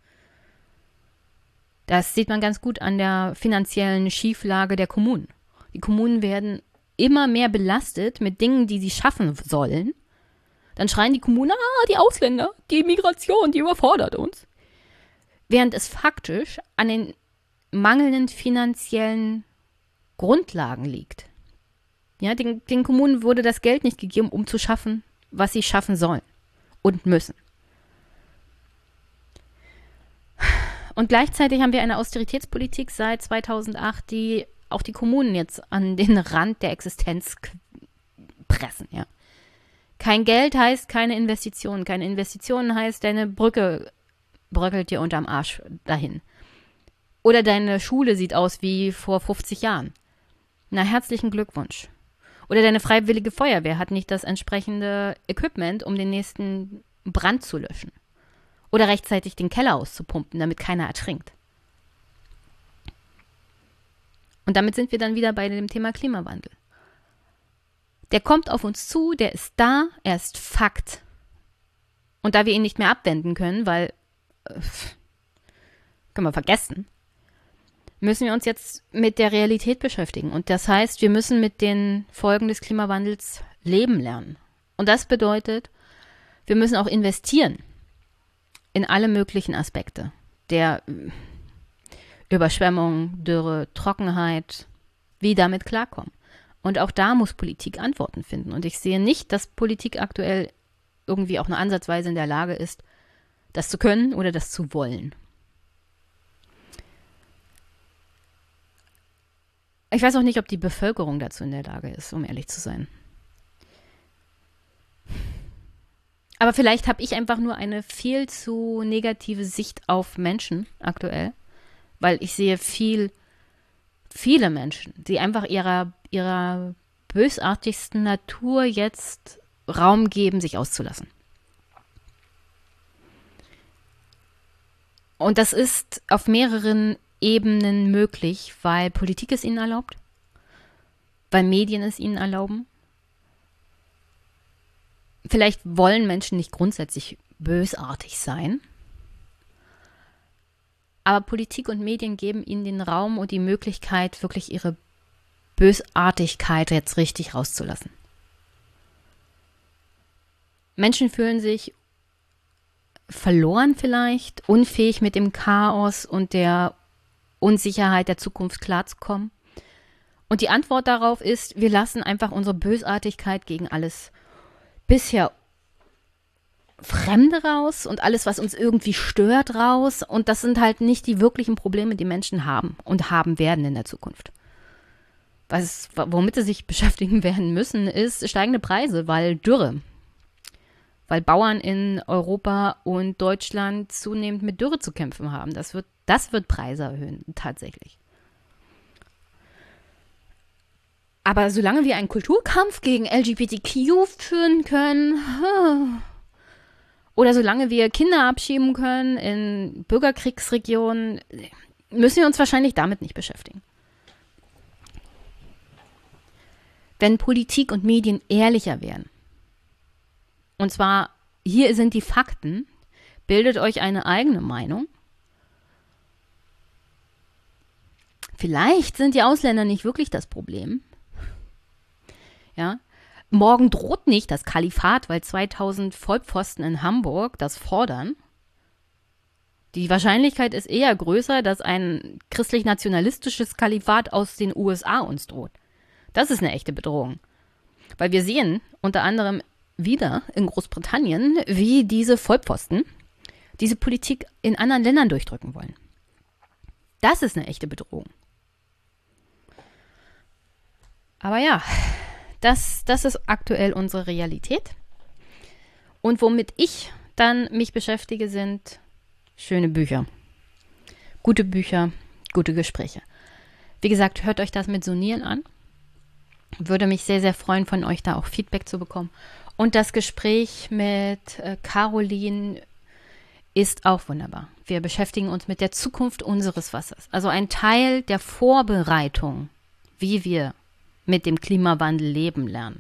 Das sieht man ganz gut an der finanziellen Schieflage der Kommunen. Die Kommunen werden immer mehr belastet mit Dingen, die sie schaffen sollen. Dann schreien die Kommunen, die Ausländer, die Migration, die überfordert uns. Während es faktisch an den mangelnden finanziellen Grundlagen liegt. Ja, den Kommunen wurde das Geld nicht gegeben, um zu schaffen, was sie schaffen sollen und müssen. Und gleichzeitig haben wir eine Austeritätspolitik seit 2008, die auch die Kommunen jetzt an den Rand der Existenz pressen. Ja. Kein Geld heißt keine Investitionen. Keine Investitionen heißt, deine Brücke bröckelt dir unterm Arsch dahin. Oder deine Schule sieht aus wie vor 50 Jahren. Na, herzlichen Glückwunsch. Oder deine freiwillige Feuerwehr hat nicht das entsprechende Equipment, um den nächsten Brand zu löschen. Oder rechtzeitig den Keller auszupumpen, damit keiner ertrinkt. Und damit sind wir dann wieder bei dem Thema Klimawandel. Der kommt auf uns zu, der ist da, er ist Fakt. Und da wir ihn nicht mehr abwenden können, weil, können wir vergessen, müssen wir uns jetzt mit der Realität beschäftigen. Und das heißt, wir müssen mit den Folgen des Klimawandels leben lernen. Und das bedeutet, wir müssen auch investieren in alle möglichen Aspekte der Überschwemmung, Dürre, Trockenheit, wie damit klarkommen. Und auch da muss Politik Antworten finden. Und ich sehe nicht, dass Politik aktuell irgendwie auch nur ansatzweise in der Lage ist, das zu können oder das zu wollen. Ich weiß auch nicht, ob die Bevölkerung dazu in der Lage ist, um ehrlich zu sein. Aber vielleicht habe ich einfach nur eine viel zu negative Sicht auf Menschen aktuell, weil ich sehe viele Menschen, die einfach ihrer bösartigsten Natur jetzt Raum geben, sich auszulassen. Und das ist auf mehreren Ebenen möglich, weil Politik es ihnen erlaubt, weil Medien es ihnen erlauben. Vielleicht wollen Menschen nicht grundsätzlich bösartig sein, aber Politik und Medien geben ihnen den Raum und die Möglichkeit, wirklich ihre Bösartigkeit jetzt richtig rauszulassen. Menschen fühlen sich verloren vielleicht, unfähig mit dem Chaos und der Unsicherheit der Zukunft klarzukommen. Und die Antwort darauf ist, wir lassen einfach unsere Bösartigkeit gegen alles bisher Fremde raus und alles, was uns irgendwie stört, raus. Und das sind halt nicht die wirklichen Probleme, die Menschen haben und haben werden in der Zukunft. Womit sie sich beschäftigen werden müssen, ist steigende Preise, weil Dürre. Weil Bauern in Europa und Deutschland zunehmend mit Dürre zu kämpfen haben. Das wird Preise erhöhen, tatsächlich. Aber solange wir einen Kulturkampf gegen LGBTQ führen können, oder solange wir Kinder abschieben können in Bürgerkriegsregionen, müssen wir uns wahrscheinlich damit nicht beschäftigen. wenn Politik und Medien ehrlicher wären. Und zwar, hier sind die Fakten, bildet euch eine eigene Meinung. Vielleicht sind die Ausländer nicht wirklich das Problem. Ja, morgen droht nicht das Kalifat, weil 2000 Vollpfosten in Hamburg das fordern. Die Wahrscheinlichkeit ist eher größer, dass ein christlich-nationalistisches Kalifat aus den USA uns droht. Das ist eine echte Bedrohung. Weil wir sehen unter anderem wieder in Großbritannien, wie diese Vollpfosten diese Politik in anderen Ländern durchdrücken wollen. Das ist eine echte Bedrohung. Aber ja, das ist aktuell unsere Realität. Und womit ich dann mich beschäftige, sind schöne Bücher. Gute Gespräche. Wie gesagt, hört euch das mit Sunil an. Würde mich sehr, sehr freuen, von euch da auch Feedback zu bekommen. Und das Gespräch mit Caroline ist auch wunderbar. Wir beschäftigen uns mit der Zukunft unseres Wassers. Also ein Teil der Vorbereitung, wie wir mit dem Klimawandel leben lernen,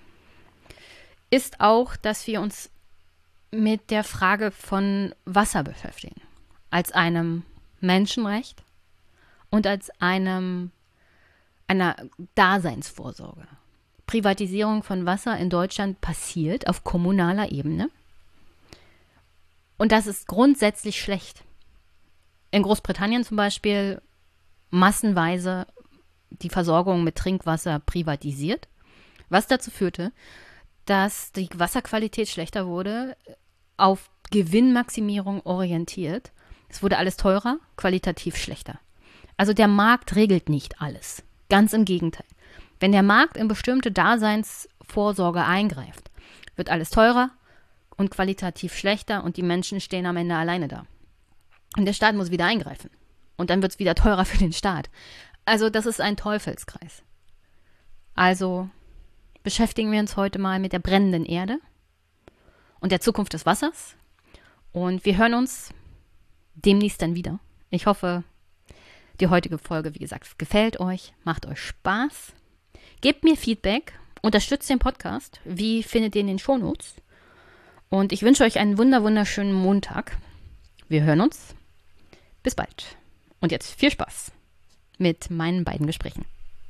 ist auch, dass wir uns mit der Frage von Wasser beschäftigen. Als einem Menschenrecht und als einer Daseinsvorsorge. Privatisierung von Wasser in Deutschland passiert auf kommunaler Ebene. Und das ist grundsätzlich schlecht. In Großbritannien zum Beispiel massenweise die Versorgung mit Trinkwasser privatisiert, was dazu führte, dass die Wasserqualität schlechter wurde, auf Gewinnmaximierung orientiert. Es wurde alles teurer, qualitativ schlechter. Also der Markt regelt nicht alles. Ganz im Gegenteil. Wenn der Markt in bestimmte Daseinsvorsorge eingreift, wird alles teurer und qualitativ schlechter und die Menschen stehen am Ende alleine da. Und der Staat muss wieder eingreifen. Und dann wird es wieder teurer für den Staat. Also das ist ein Teufelskreis. Also beschäftigen wir uns heute mal mit der brennenden Erde und der Zukunft des Wassers. Und wir hören uns demnächst dann wieder. Ich hoffe, die heutige Folge, wie gesagt, gefällt euch, macht euch Spaß. Gebt mir Feedback, unterstützt den Podcast. Wie findet ihr in den Shownotes? Und ich wünsche euch einen wunderschönen Montag. Wir hören uns. Bis bald. Und jetzt viel Spaß mit meinen beiden Gesprächen.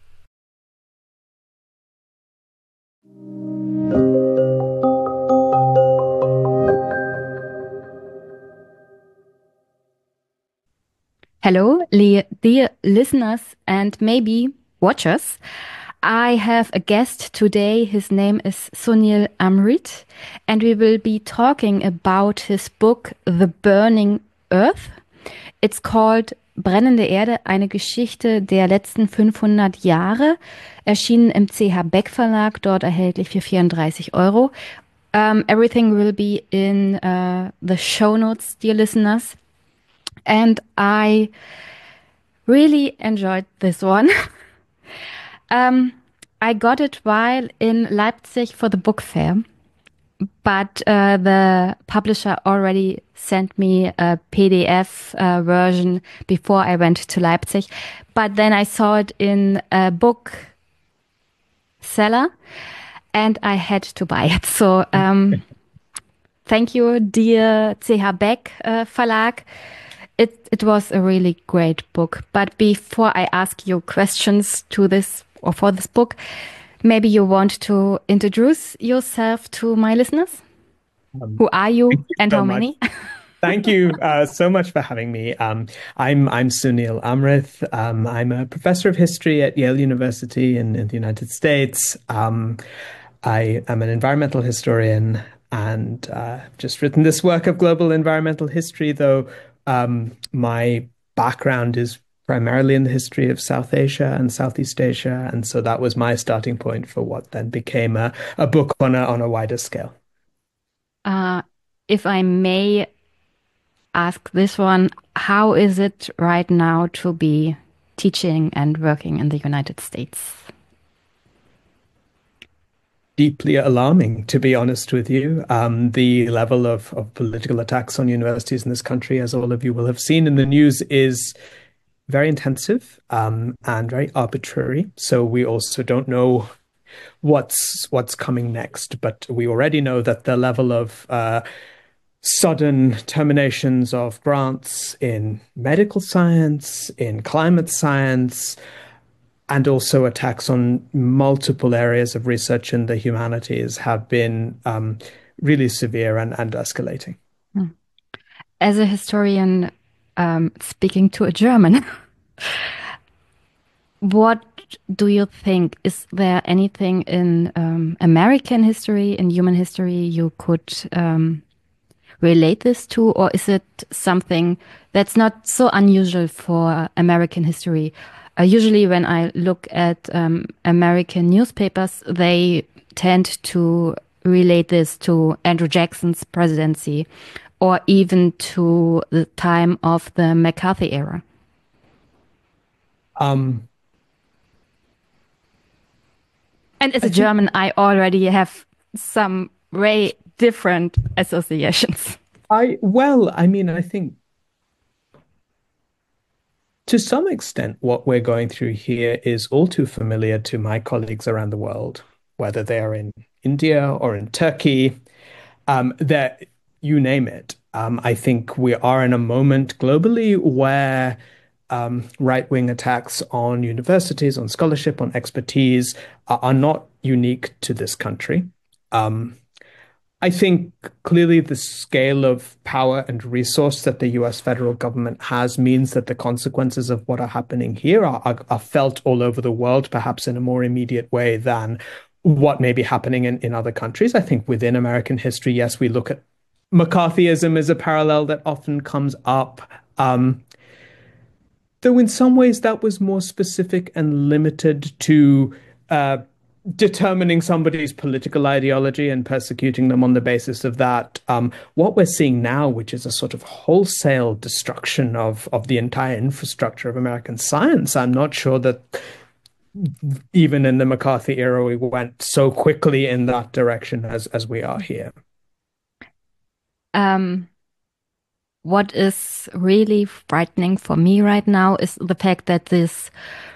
Hello, dear listeners and maybe watchers. I have a guest today. His name is Sunil Amrit, and we will be talking about his book, The Burning Earth. It's called Brennende Erde, eine Geschichte der letzten 500 Jahre, erschienen im CH Beck Verlag, dort erhältlich für 34 Euro. Everything will be in the show notes, dear listeners. And I really enjoyed this one. I got it while in Leipzig for the book fair, but the publisher already sent me a PDF version before I went to Leipzig. But then I saw it in a book seller and I had to buy it. So thank you, dear CH Beck Verlag. It was a really great book. But before I ask you questions to this or for this book, maybe you want to introduce yourself to my listeners. Who are you and how many? Thank you so much for having me. I'm Sunil Amrit. I'm a professor of history at Yale University in the United States. I am an environmental historian and just written this work of global environmental history, though my background is primarily in the history of South Asia and Southeast Asia. And so that was my starting point for what then became a book on a wider scale. If I may ask this one, how is it right now to be teaching and working in the United States? Deeply alarming, to be honest with you. The level of political attacks on universities in this country, as all of you will have seen in the news, is very intensive and very arbitrary. So we also don't know what's coming next. But we already know that the level of sudden terminations of grants in medical science, in climate science, and also attacks on multiple areas of research in the humanities have been really severe and escalating. As a historian, speaking to a German, what do you think? Is there anything in American history, in human history, you could relate this to, or is it something that's not so unusual for American history? Usually, when I look at American newspapers, they tend to relate this to Andrew Jackson's presidency or even to the time of the McCarthy era. Um, And as I a think, German, I already have some very different associations. I mean, I think to some extent, what we're going through here is all too familiar to my colleagues around the world, whether they are in India or in Turkey, that you name it. I think we are in a moment globally where right-wing attacks on universities, on scholarship, on expertise are not unique to this country. Um, I think clearly the scale of power and resource that the US federal government has means that the consequences of what are happening here are felt all over the world, perhaps in a more immediate way than what may be happening in other countries. I think within American history, yes, we look at McCarthyism as a parallel that often comes up. Though in some ways that was more specific and limited to uh, determining somebody's political ideology and persecuting them on the basis of that. What we're seeing now, which is a sort of wholesale destruction of the entire infrastructure of American science, I'm not sure that even in the McCarthy era we went so quickly in that direction as we are here. Um, what is really frightening for me right now is the fact that this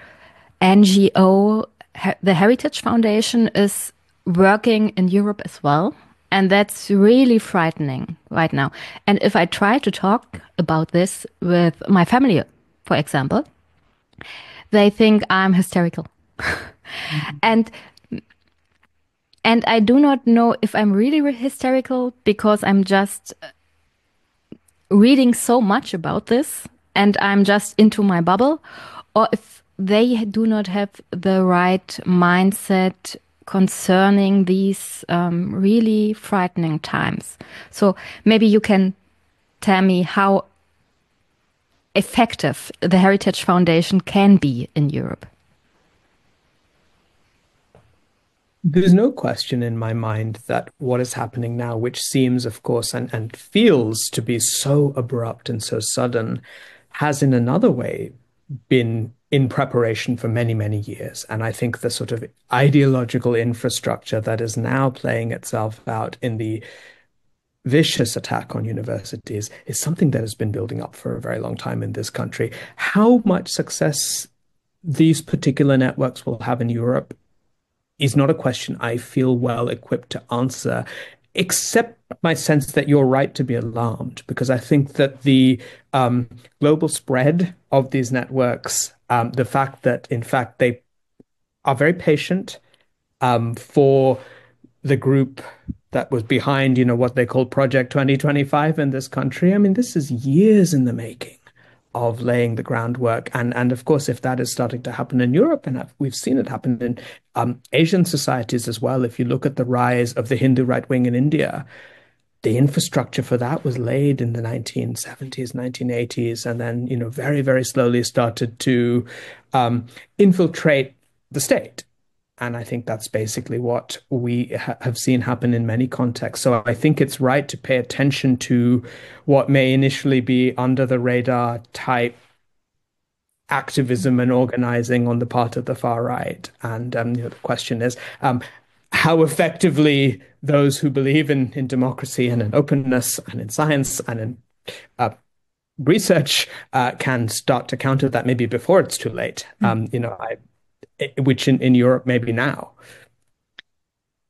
NGO, the Heritage Foundation, is working in Europe as well. And that's really frightening right now. And if I try to talk about this with my family, for example, they think I'm hysterical. And I do not know if I'm really hysterical because I'm just reading so much about this and I'm just into my bubble, or if they do not have the right mindset concerning these really frightening times. So maybe you can tell me how effective the Heritage Foundation can be in Europe. There's no question in my mind that what is happening now, which seems, of course, and feels to be so abrupt and so sudden, has in another way been in preparation for many, many years. And I think the sort of ideological infrastructure that is now playing itself out in the vicious attack on universities is something that has been building up for a very long time in this country. How much success these particular networks will have in Europe is not a question I feel well equipped to answer, except my sense that you're right to be alarmed, because I think that the global spread of these networks, the fact that, in fact, they are very patient for the group that was behind, what they call Project 2025 in this country. I mean, this is years in the making of laying the groundwork. And of course, if that is starting to happen in Europe, and we've seen it happen in Asian societies as well, if you look at the rise of the Hindu right wing in India, the infrastructure for that was laid in the 1970s, 1980s, and then, very, very slowly started to infiltrate the state. And I think that's basically what we have seen happen in many contexts. So I think it's right to pay attention to what may initially be under the radar type activism and organizing on the part of the far right. And the question is how effectively those who believe in democracy and in openness and in science and in research can start to counter that maybe before it's too late. Which in Europe maybe now.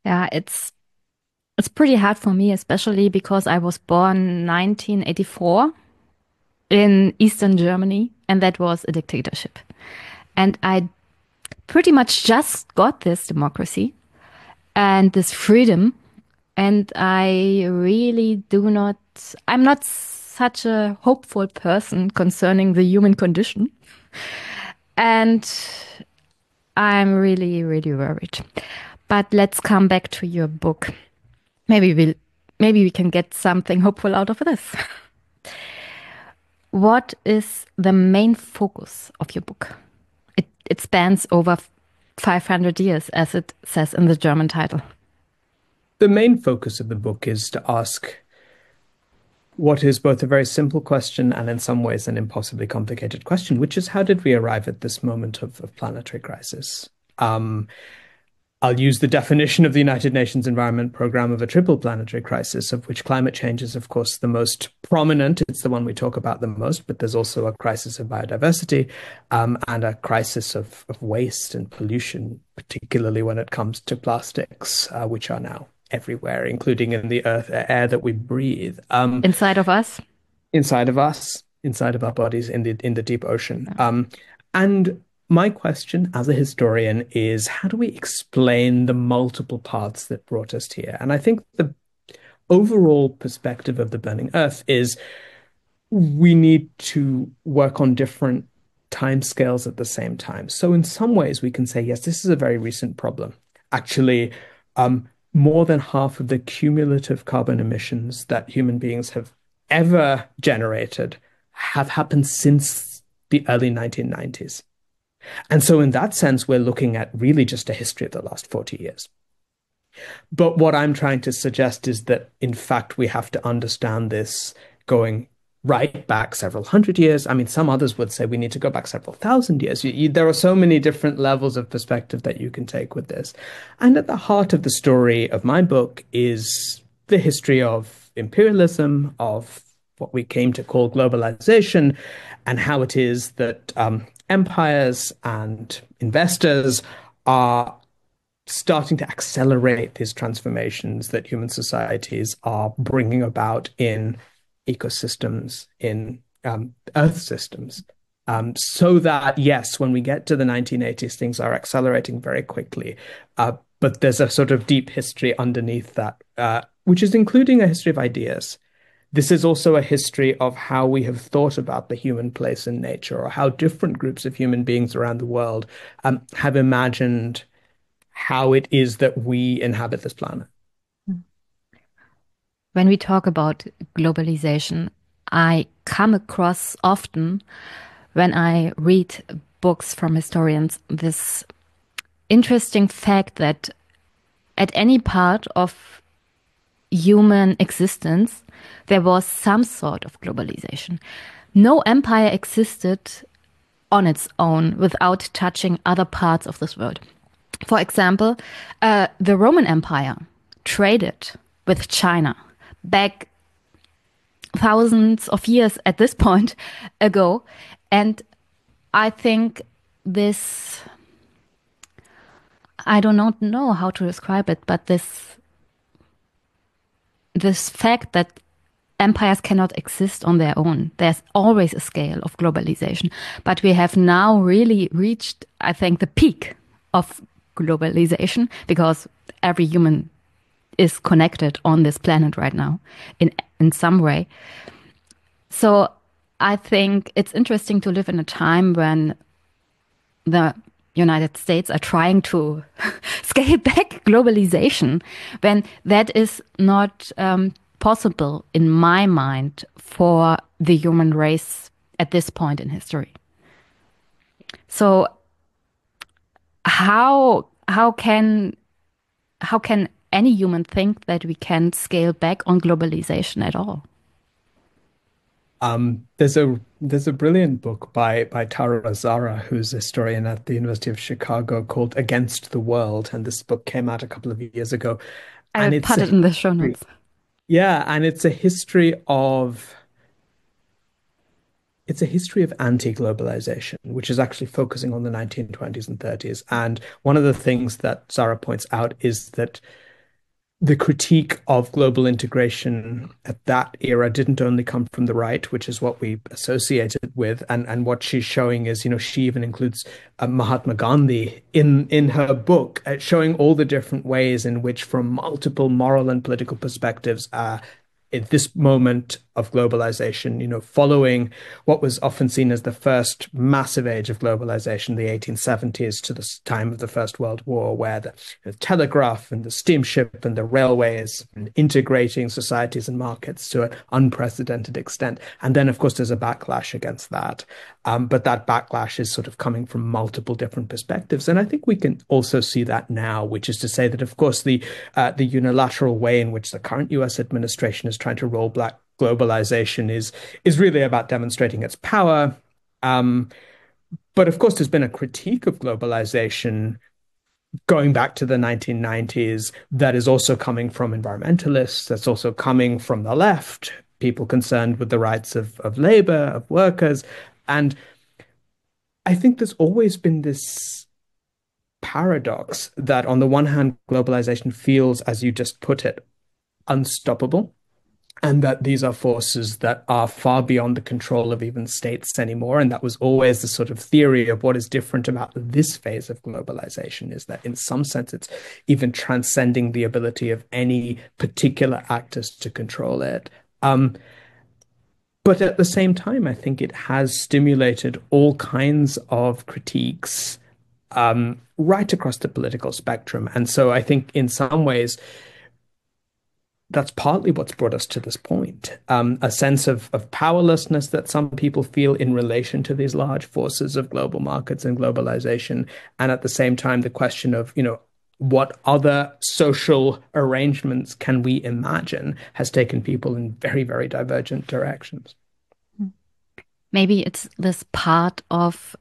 Yeah, it's pretty hard for me, especially because I was born 1984 in Eastern Germany, and that was a dictatorship. And I pretty much just got this democracy and this freedom. And I really do not, I'm not such a hopeful person concerning the human condition. And I'm really, really worried. But let's come back to your book. Maybe we'll, maybe we can get something hopeful out of this. What is the main focus of your book? It spans over 500 years, as it says in the German title. The main focus of the book is to ask what is both a very simple question and in some ways an impossibly complicated question, which is how did we arrive at this moment of planetary crisis? I'll use the definition of the United Nations Environment Programme of a triple planetary crisis, of which climate change is, of course, the most prominent. It's the one we talk about the most, but there's also a crisis of biodiversity and a crisis of waste and pollution, particularly when it comes to plastics, which are now everywhere, including in the earth air that we breathe. Inside of us? Inside of us, inside of our bodies, in the deep ocean. And my question as a historian is how do we explain the multiple paths that brought us here? And I think the overall perspective of the Burning Earth is we need to work on different timescales at the same time. So in some ways, we can say, yes, this is a very recent problem. Actually, more than half of the cumulative carbon emissions that human beings have ever generated have happened since the early 1990s. And so in that sense, we're looking at really just a history of the last 40 years. But what I'm trying to suggest is that, in fact, we have to understand this going right back several hundred years. I mean, some others would say we need to go back several thousand years. There are so many different levels of perspective that you can take with this. And at the heart of the story of my book is the history of imperialism, of what we came to call globalization, and how it is that empires and investors are starting to accelerate these transformations that human societies are bringing about in ecosystems, in earth systems. So that, yes, when we get to the 1980s, things are accelerating very quickly. But there's a sort of deep history underneath that, which is including a history of ideas. This is also a history of how we have thought about the human place in nature, or how different groups of human beings around the world have imagined how it is that we inhabit this planet. When we talk about globalization, I come across often when I read books from historians this interesting fact that at any part of human existence, there was some sort of globalization. No empire existed on its own without touching other parts of this world. For example, the Roman Empire traded with China back thousands of years at this point ago. And I think this, I do not know how to describe it, but this fact that empires cannot exist on their own. There's always a scale of globalization. But we have now really reached, I think, the peak of globalization because every human is connected on this planet right now in some way. So I think it's interesting to live in a time when the United States are trying to scale back globalization, when that is not possible in my mind for the human race at this point in history. So how can any human think that we can scale back on globalization at all? There's a brilliant book by Tara Zahra, who's a historian at the University of Chicago, called Against the World, and this book came out a couple of years ago. I will put it in the show notes. Yeah, and it's a history of anti-globalization, which is actually focusing on the 1920s and 30s. And one of the things that Zahra points out is that the critique of global integration at that era didn't only come from the right, which is what we associate it with, and what she's showing is, she even includes Mahatma Gandhi in her book, showing all the different ways in which, from multiple moral and political perspectives, at this moment of globalization, following what was often seen as the first massive age of globalization, the 1870s to the time of the First World War, where the telegraph and the steamship and the railways and integrating societies and markets to an unprecedented extent. And then, of course, there's a backlash against that. But that backlash is sort of coming from multiple different perspectives. And I think we can also see that now, which is to say that, of course, the unilateral way in which the current US administration is trying to roll back globalization is really about demonstrating its power. But of course, there's been a critique of globalization going back to the 1990s that is also coming from environmentalists, that's also coming from the left, people concerned with the rights of labor, of workers. And I think there's always been this paradox that on the one hand, globalization feels, as you just put it, unstoppable, and that these are forces that are far beyond the control of even states anymore. And that was always the sort of theory of what is different about this phase of globalization, is that in some sense it's even transcending the ability of any particular actors to control it. But at the same time, I think it has stimulated all kinds of critiques right across the political spectrum. And so I think in some ways, that's partly what's brought us to this point, a sense of powerlessness that some people feel in relation to these large forces of global markets and globalization. And at the same time, the question of, what other social arrangements can we imagine has taken people in very, very divergent directions. Maybe it's this part of,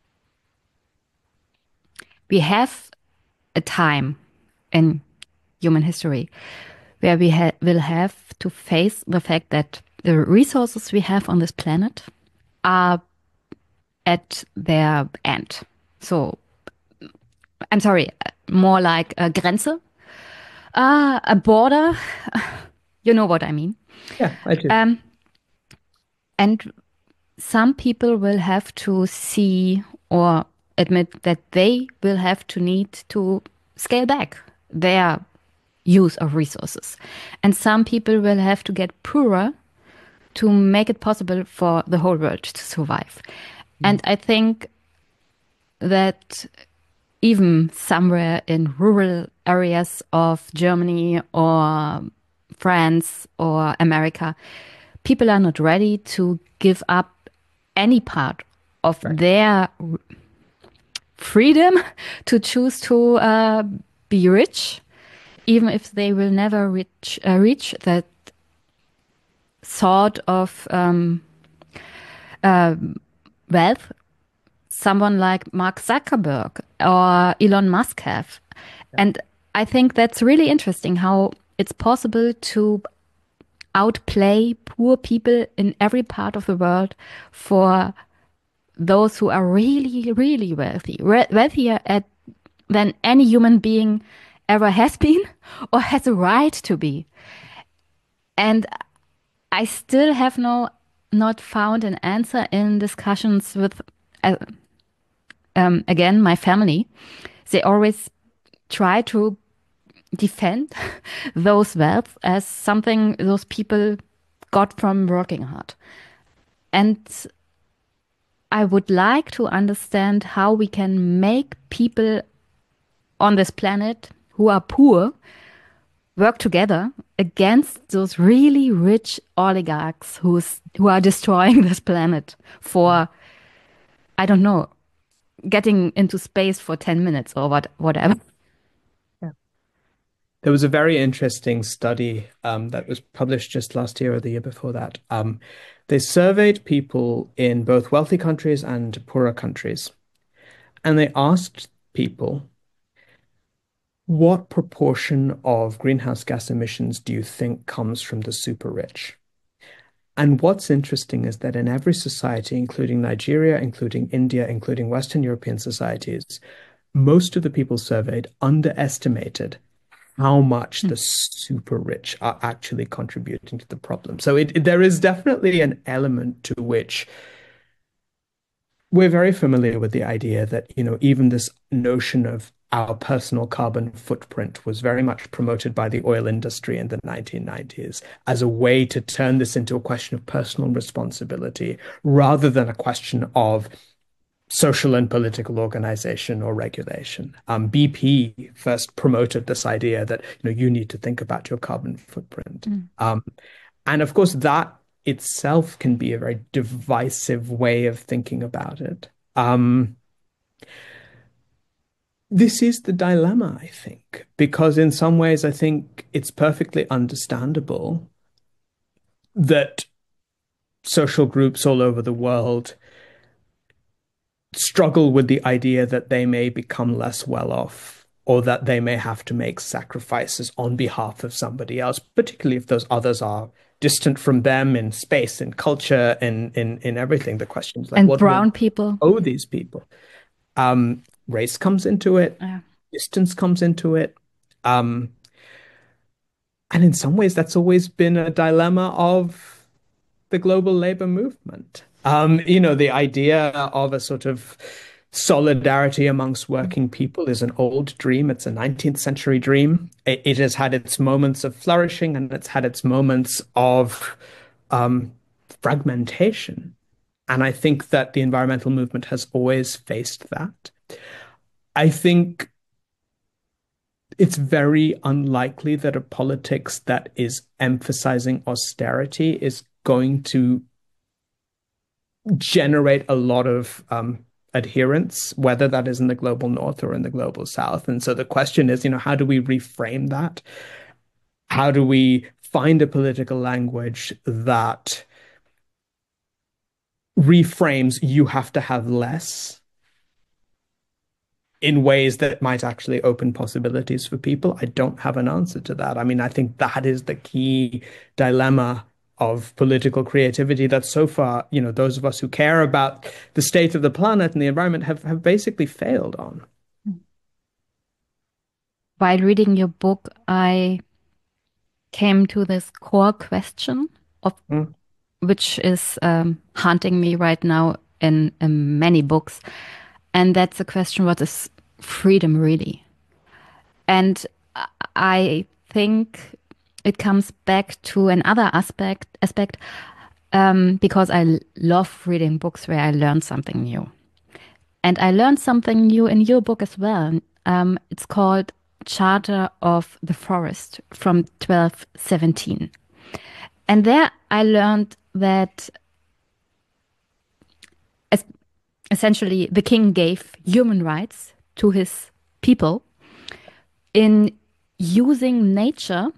we have a time in human history where we will have to face the fact that the resources we have on this planet are at their end. So, I'm sorry, more like a Grenze, a border. You know what I mean? Yeah, I do. And some people will have to see or admit that they will have to need to scale back their use of resources. And some people will have to get poorer to make it possible for the whole world to survive. And I think that even somewhere in rural areas of Germany or France or America, people are not ready to give up any part of their freedom to choose to be rich, even if they will never reach that sort of wealth someone like Mark Zuckerberg or Elon Musk have. And I think that's really interesting how it's possible to outplay poor people in every part of the world for those who are really, really wealthy, wealthier than any human being ever has been or has a right to be. And I still have not found an answer in discussions with, again, my family. They always try to defend those wealth as something those people got from working hard. And I would like to understand how we can make people on this planet who are poor work together against those really rich oligarchs who are destroying this planet for, I don't know, getting into space for 10 minutes or whatever. Yeah. There was a very interesting study that was published just last year or the year before that. They surveyed people in both wealthy countries and poorer countries, and they asked people, what proportion of greenhouse gas emissions do you think comes from the super rich? And what's interesting is that in every society, including Nigeria, including India, including Western European societies, most of the people surveyed underestimated how much the super rich are actually contributing to the problem. So there is definitely an element to which we're very familiar with the idea that, even this notion of our personal carbon footprint was very much promoted by the oil industry in the 1990s as a way to turn this into a question of personal responsibility rather than a question of social and political organization or regulation. BP first promoted this idea that you need to think about your carbon footprint. And of course, that itself can be a very divisive way of thinking about it. This is the dilemma, I think, because in some ways, I think it's perfectly understandable that social groups all over the world struggle with the idea that they may become less well off or that they may have to make sacrifices on behalf of somebody else, particularly if those others are distant from them in space, in culture, in everything. The question is like, And what brown will people. owe these people? Race comes into it, Yeah. distance comes into it. And in some ways, that's always been a dilemma of the global labor movement. The idea of a sort of solidarity amongst working people is an old dream. It's a 19th century dream. It has had its moments of flourishing and it's had its moments of fragmentation. And I think that the environmental movement has always faced that. I think it's very unlikely that a politics that is emphasizing austerity is going to generate a lot of adherence, whether that is in the global north or in the global south. And so the question is, how do we reframe that? How do we find a political language that reframes you have to have less in ways that might actually open possibilities for people? I don't have an answer to that. I mean, I think that is the key dilemma of political creativity that so far, those of us who care about the state of the planet and the environment have basically failed on. While reading your book, I came to this core question of which is haunting me right now in many books. And that's the question, what is freedom really? And I think it comes back to another aspect because I love reading books where I learn something new. And I learned something new in your book as well. It's called Charter of the Forest from 1217. And there I learned that essentially the king gave human rights to his people in using nature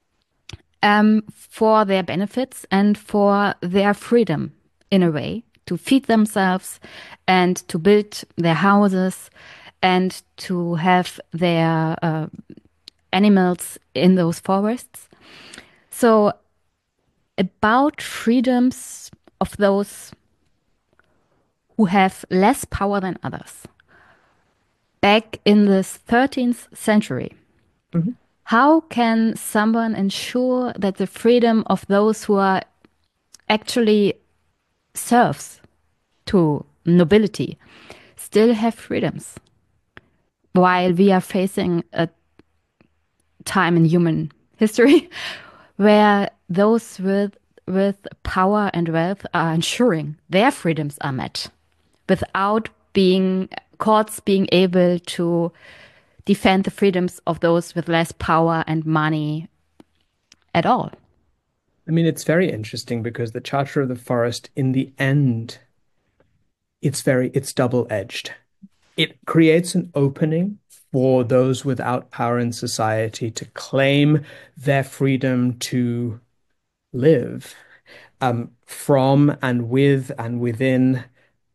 for their benefits and for their freedom in a way to feed themselves and to build their houses and to have their animals in those forests. So about freedoms of those who have less power than others. Back in the 13th century, how can someone ensure that the freedom of those who are actually serfs to nobility still have freedoms while we are facing a time in human history where those with power and wealth are ensuring their freedoms are met without courts being able to defend the freedoms of those with less power and money at all? I mean, it's very interesting because the Charter of the Forest, in the end, it's double-edged. It creates an opening for those without power in society to claim their freedom to live from and with and within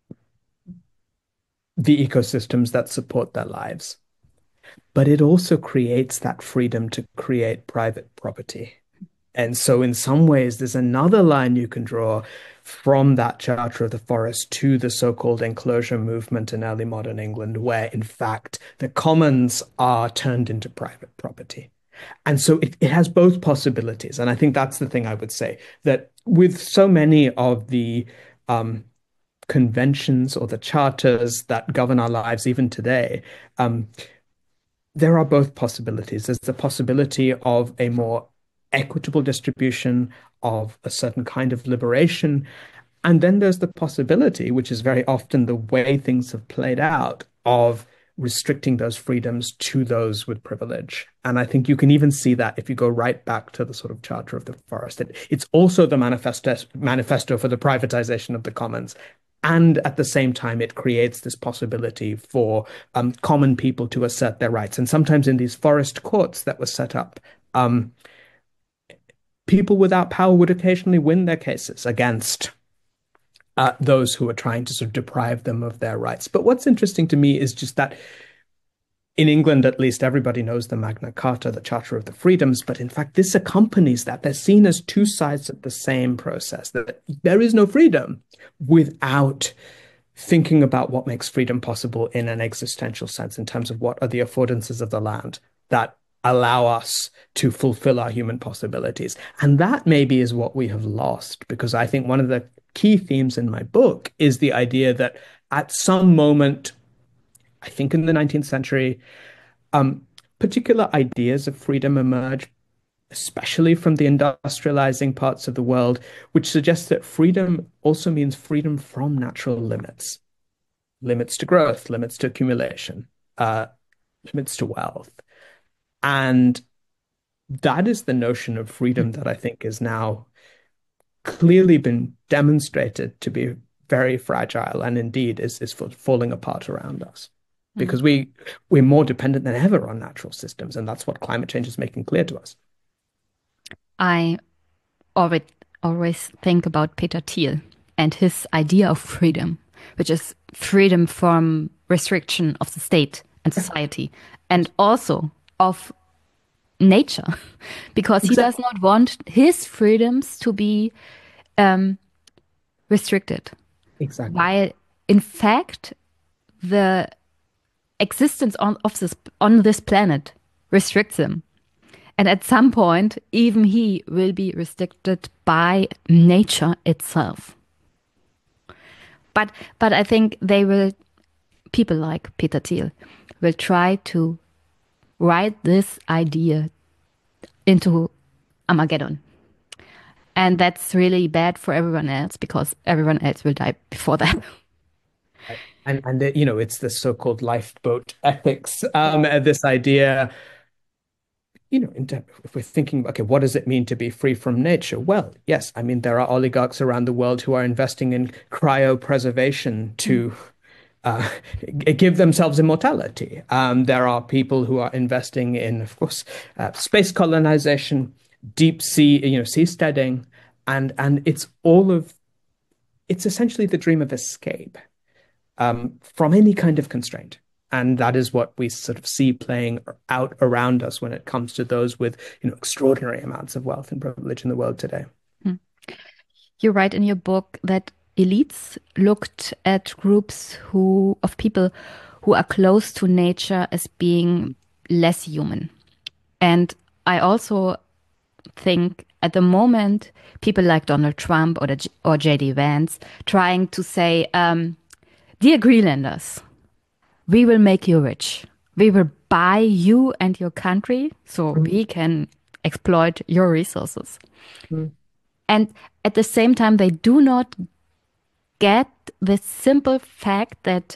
the ecosystems that support their lives. But it also creates that freedom to create private property. And so in some ways, there's another line you can draw from that Charter of the Forest to the so-called enclosure movement in early modern England, where in fact the commons are turned into private property. And so it has both possibilities. And I think that's the thing I would say, that with so many of the conventions or the charters that govern our lives even today, there are both possibilities. There's the possibility of a more equitable distribution of a certain kind of liberation. And then there's the possibility, which is very often the way things have played out, of restricting those freedoms to those with privilege. And I think you can even see that if you go right back to the sort of Charter of the Forest. It's also the manifesto for the privatization of the commons. And at the same time, it creates this possibility for common people to assert their rights. And sometimes in these forest courts that were set up, people without power would occasionally win their cases against those who are trying to sort of deprive them of their rights. But what's interesting to me is just that in England, at least, everybody knows the Magna Carta, the Charter of the Freedoms, but in fact, this accompanies that. They're seen as two sides of the same process, that there is no freedom without thinking about what makes freedom possible in an existential sense, in terms of what are the affordances of the land that allow us to fulfill our human possibilities. And that maybe is what we have lost, because I think one of the key themes in my book is the idea that at some moment, I think in the 19th century, particular ideas of freedom emerge, especially from the industrializing parts of the world, which suggests that freedom also means freedom from natural limits, limits to growth, limits to accumulation, limits to wealth. And that is the notion of freedom that I think is now clearly been demonstrated to be very fragile, and indeed is falling apart around us, because we're more dependent than ever on natural systems, and that's what climate change is making clear to us. I always think about Peter Thiel and his idea of freedom, which is freedom from restriction of the state and society, and also of nature, because he does not want his freedoms to be restricted. Exactly. While in fact, the existence on this planet restricts him. And at some point, even he will be restricted by nature itself. But I think people like Peter Thiel will try to write this idea into Armageddon. And that's really bad for everyone else, because everyone else will die before that. And it's the so-called lifeboat ethics, this idea, if we're thinking, okay, what does it mean to be free from nature? Well, yes, I mean, there are oligarchs around the world who are investing in cryopreservation to give themselves immortality. There are people who are investing in, of course, space colonization, deep sea, seasteading, and it's essentially the dream of escape from any kind of constraint. And that is what we sort of see playing out around us when it comes to those with, extraordinary amounts of wealth and privilege in the world today. You write in your book that elites looked at groups of people who are close to nature as being less human. And I also think at the moment, people like Donald Trump or J.D. Vance trying to say, dear Greenlanders, we will make you rich. We will buy you and your country so we can exploit your resources. And at the same time, they do not get the simple fact that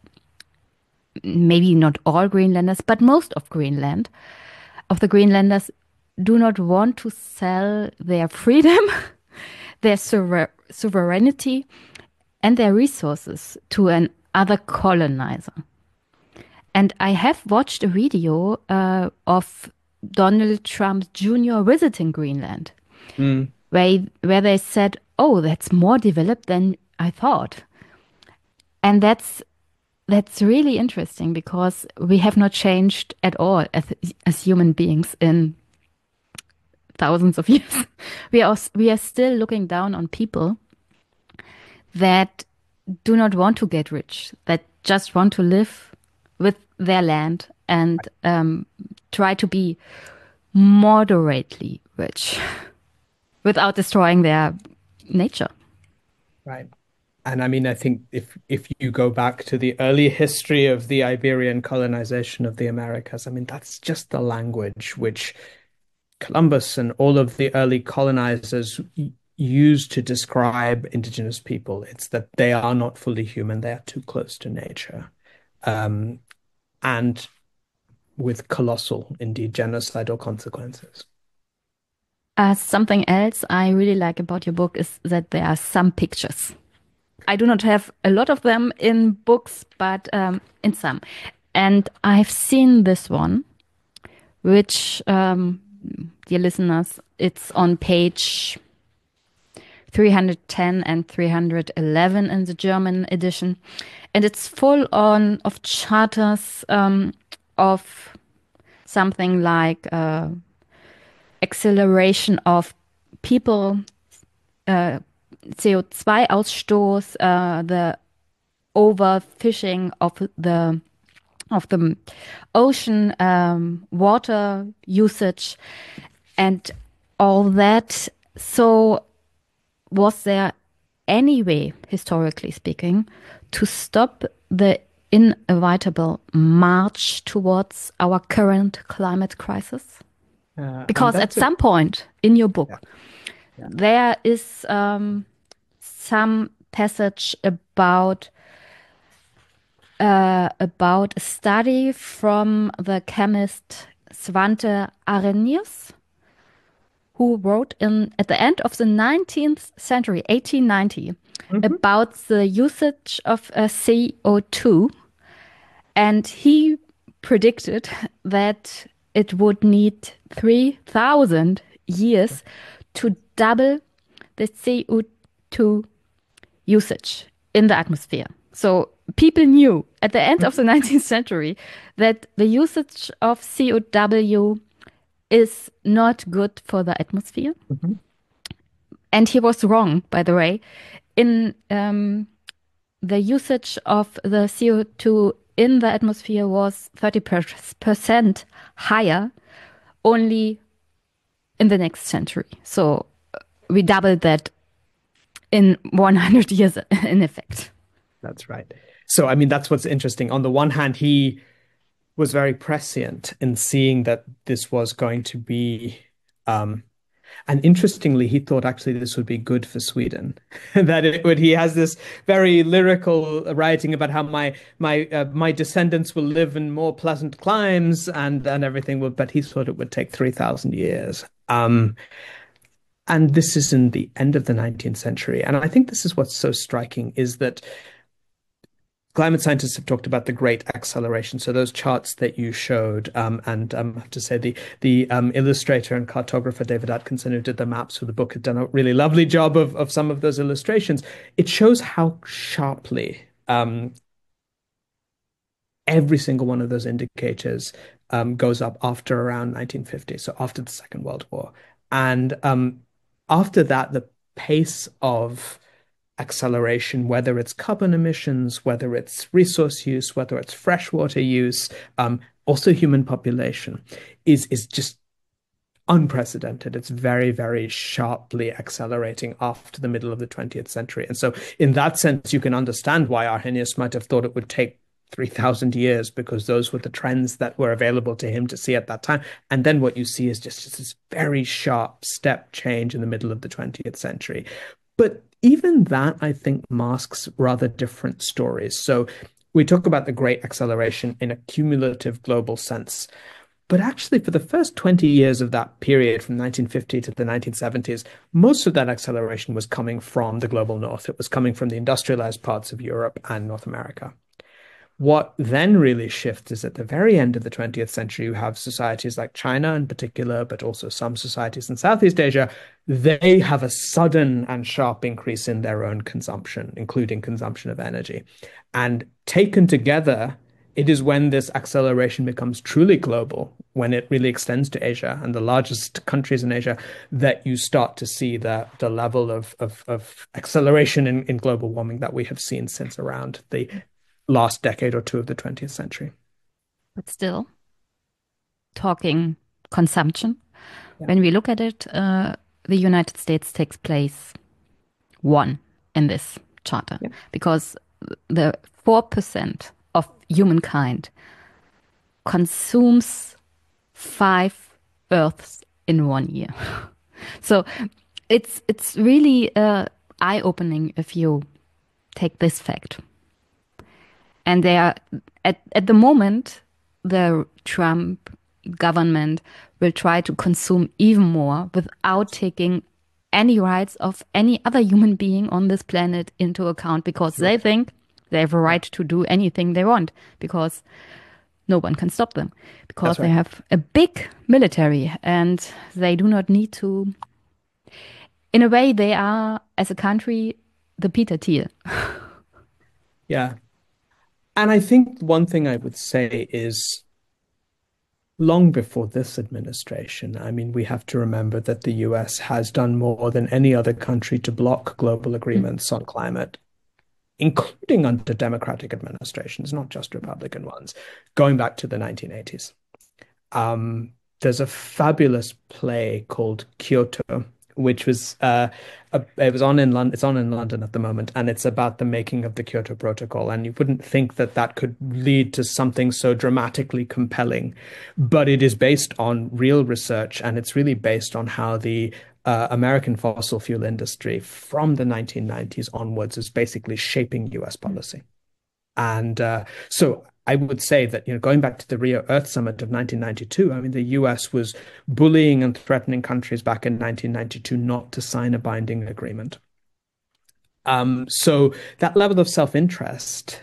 maybe not all Greenlanders, but most of the Greenlanders do not want to sell their freedom, their sovereignty, and their resources to another colonizer. And I have watched a video of Donald Trump Jr. visiting Greenland, where they said, "Oh, that's more developed than I thought," and that's really interesting, because we have not changed at all as human beings in thousands of years. We are still looking down on people that do not want to get rich, that just want to live with their land and try to be moderately rich without destroying their nature. Right. And I mean, I think if you go back to the early history of the Iberian colonization of the Americas, I mean, that's just the language which Columbus and all of the early colonizers used to describe indigenous people. It's that they are not fully human, they are too close to nature. Um, and with colossal, indeed, genocidal consequences. Something else I really like about your book is that there are some pictures. I do not have a lot of them in books, but in some. And I've seen this one, which, dear listeners, it's on page 310 and 311 in the German edition. And it's full on of charters of something like acceleration of people, CO2-Ausstoß, the overfishing of the ocean, water usage, and all that. So, was there any way, historically speaking, to stop the inevitable march towards our current climate crisis? Because at some point in your book, there is some passage about a study from the chemist Svante Arrhenius, who wrote at the end of the 19th century, 1890, about the usage of CO2, and he predicted that it would need 3,000 years to double the CO2 usage in the atmosphere. So people knew at the end of the 19th century that the usage of CO2 is not good for the atmosphere. And he was wrong, by the way. In the usage of the CO2 in the atmosphere was 30% higher only in the next century. So we doubled that in 100 years in effect. That's right. So, I mean, that's what's interesting. On the one hand, he was very prescient in seeing that this was going to be, and interestingly, he thought actually this would be good for Sweden. That it would. He has this very lyrical writing about how my descendants will live in more pleasant climes and everything. But he thought it would take 3,000 years. And this is in the end of the 19th century. And I think this is what's so striking is that climate scientists have talked about the great acceleration. So those charts that you showed, and I have to say the illustrator and cartographer David Atkinson, who did the maps for the book, had done a really lovely job of some of those illustrations. It shows how sharply every single one of those indicators goes up after around 1950, so after the Second World War. And after that, the pace of acceleration, whether it's carbon emissions, whether it's resource use, whether it's freshwater use, also human population, is just unprecedented. It's very, very sharply accelerating after the middle of the 20th century. And so in that sense, you can understand why Arrhenius might have thought it would take 3,000 years, because those were the trends that were available to him to see at that time. And then what you see is just this very sharp step change in the middle of the 20th century. But even that, I think, masks rather different stories. So we talk about the great acceleration in a cumulative global sense. But actually, for the first 20 years of that period, from 1950 to the 1970s, most of that acceleration was coming from the global north. It was coming from the industrialized parts of Europe and North America. What then really shifts is at the very end of the 20th century, you have societies like China in particular, but also some societies in Southeast Asia. They have a sudden and sharp increase in their own consumption, including consumption of energy. And taken together, it is when this acceleration becomes truly global, when it really extends to Asia and the largest countries in Asia, that you start to see the level of acceleration in global warming that we have seen since around the last decade or two of the 20th century. But still, talking consumption, Yeah. When we look at it, the United States takes place one in this charter Yeah. because the 4% of humankind consumes 5 Earths in 1 year. So it's really eye-opening if you take this fact. And they are at the moment the Trump government will try to consume even more without taking any rights of any other human being on this planet into account because they think they have a right to do anything they want because no one can stop them because That's they right. have a big military and they do not need to. In a way, they are, as a country, the Peter Thiel. Yeah. And I think one thing I would say is long before this administration, I mean, we have to remember that the US has done more than any other country to block global agreements on climate, including under Democratic administrations, not just Republican ones, going back to the 1980s. There's a fabulous play called Kyoto, which was it was on in London. It's on in London at the moment, and it's about the making of the Kyoto Protocol. And you wouldn't think that that could lead to something so dramatically compelling, but it is based on real research, and it's really based on how the American fossil fuel industry from the 1990s onwards is basically shaping US policy. And so I would say that, going back to the Rio Earth Summit of 1992, I mean, the US was bullying and threatening countries back in 1992 not to sign a binding agreement. So that level of self-interest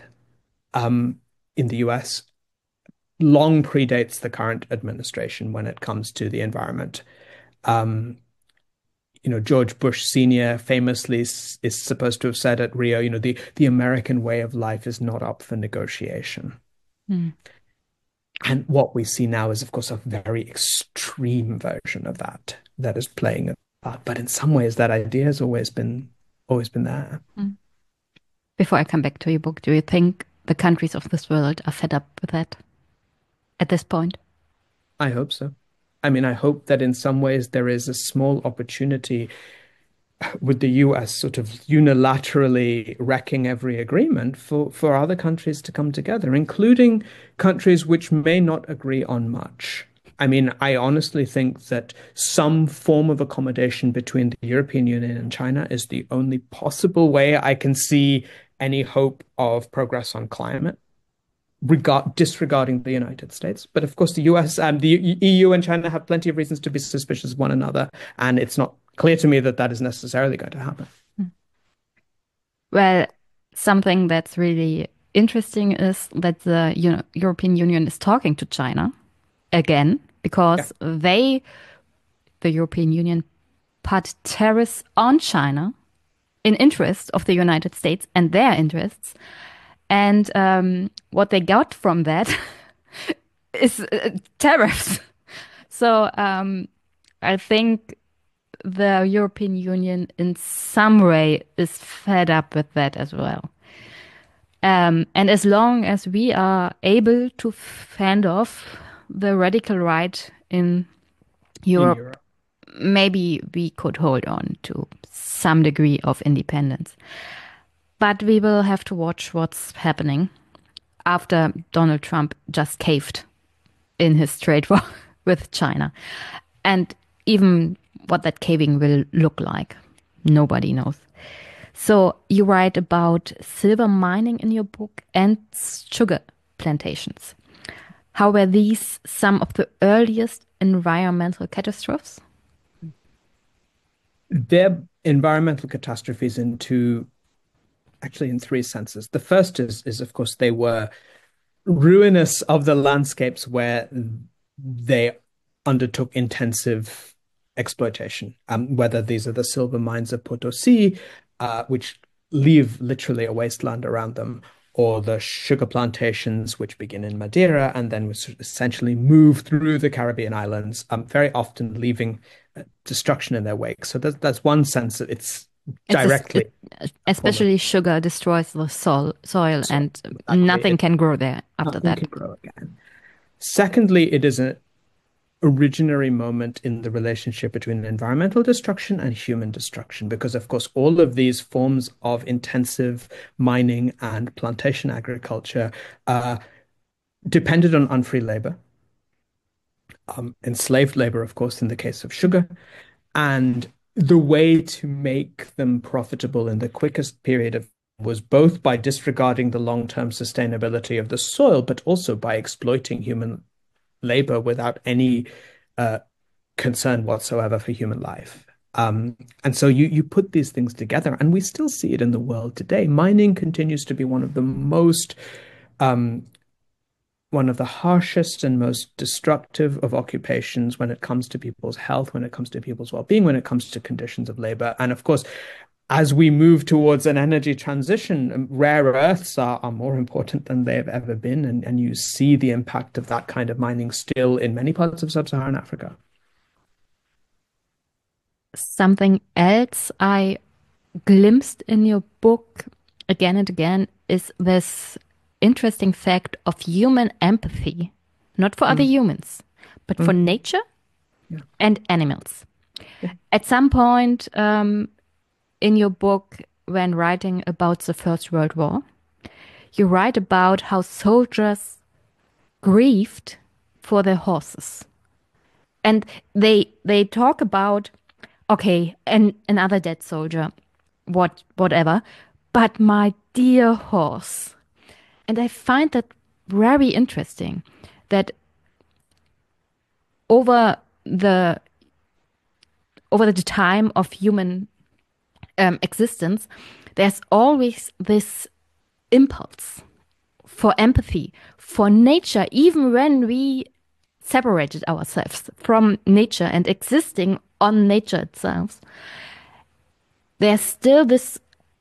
in the US long predates the current administration when it comes to the environment. Um, George Bush Sr. famously is supposed to have said at Rio, the American way of life is not up for negotiation. Mm. And what we see now is, of course, a very extreme version of that is playing a part. But in some ways, that idea has always been there. Mm. Before I come back to your book, do you think the countries of this world are fed up with that at this point? I hope so. I mean, I hope that in some ways there is a small opportunity with the US sort of unilaterally wrecking every agreement for other countries to come together, including countries which may not agree on much. I mean, I honestly think that some form of accommodation between the European Union and China is the only possible way I can see any hope of progress on climate, disregarding the United States. But of course, the US and the EU and China have plenty of reasons to be suspicious of one another, and it's not clear to me that that is necessarily going to happen. Well, something that's really interesting is that the European Union is talking to China again because the European Union, put tariffs on China in interest of the United States and their interests. And what they got from that is tariffs. So I think the European Union in some way is fed up with that as well. And as long as we are able to fend off the radical right in Europe, maybe we could hold on to some degree of independence. But we will have to watch what's happening after Donald Trump just caved in his trade war with China. And even what that caving will look like, nobody knows. So you write about silver mining in your book and sugar plantations. How were these some of the earliest environmental catastrophes? They're environmental catastrophes in three senses. The first is of course, they were ruinous of the landscapes where they undertook intensive exploitation, whether these are the silver mines of Potosi, which leave literally a wasteland around them, or the sugar plantations, which begin in Madeira and then essentially move through the Caribbean islands, very often leaving destruction in their wake. So that's one sense that it's directly. Especially sugar destroys the soil and nothing can grow there after nothing that. can grow again. Secondly, it is a originary moment in the relationship between environmental destruction and human destruction, because, of course, all of these forms of intensive mining and plantation agriculture depended on unfree labor, enslaved labor, of course, in the case of sugar. And the way to make them profitable in the quickest period of was both by disregarding the long-term sustainability of the soil, but also by exploiting human labor without any concern whatsoever for human life. And so you put these things together, and we still see it in the world today. Mining continues to be one of the harshest and most destructive of occupations when it comes to people's health, when it comes to people's well-being, when it comes to conditions of labor. And of course, as we move towards an energy transition, rare earths are more important than they've ever been. And you see the impact of that kind of mining still in many parts of sub-Saharan Africa. Something else I glimpsed in your book again and again is this interesting fact of human empathy, not for other humans, but for nature and animals. Yeah. At some point in your book, when writing about the First World War, you write about how soldiers grieved for their horses. And they talk about, okay, and another dead soldier, whatever, but my dear horse. And I find that very interesting, that over the time of human existence, there's always this impulse for empathy, for nature, even when we separated ourselves from nature and existing on nature itself. There's still this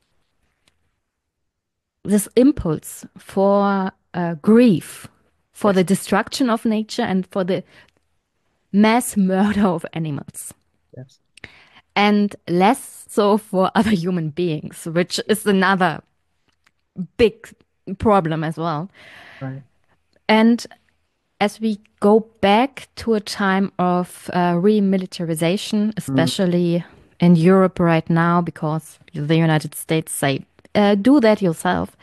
impulse for grief, for the destruction of nature and for the mass murder of animals. Yes. And less so for other human beings, which is another big problem as well. Right. And as we go back to a time of remilitarization, especially in Europe right now, because the United States say, do that yourself.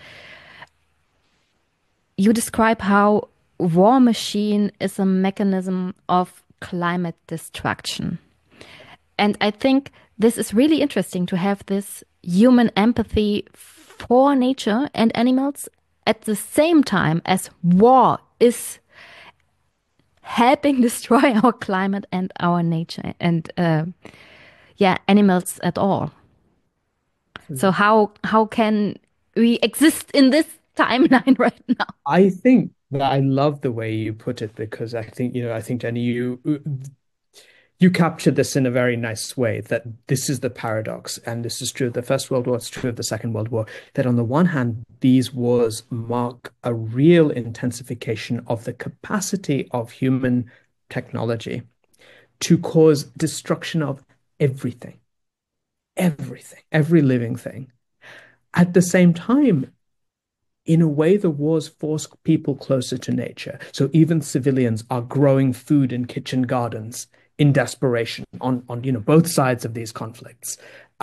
You describe how war machine is a mechanism of climate destruction. And I think this is really interesting to have this human empathy for nature and animals at the same time as war is helping destroy our climate and our nature and animals at all. So how can we exist in this timeline right now? I think that I love the way you put it, because I think, Jenny, you captured this in a very nice way, that this is the paradox. And this is true of the First World War, it's true of the Second World War, that on the one hand, these wars mark a real intensification of the capacity of human technology to cause destruction of everything, every living thing. At the same time, in a way, the wars force people closer to nature. So even civilians are growing food in kitchen gardens in desperation on both sides of these conflicts.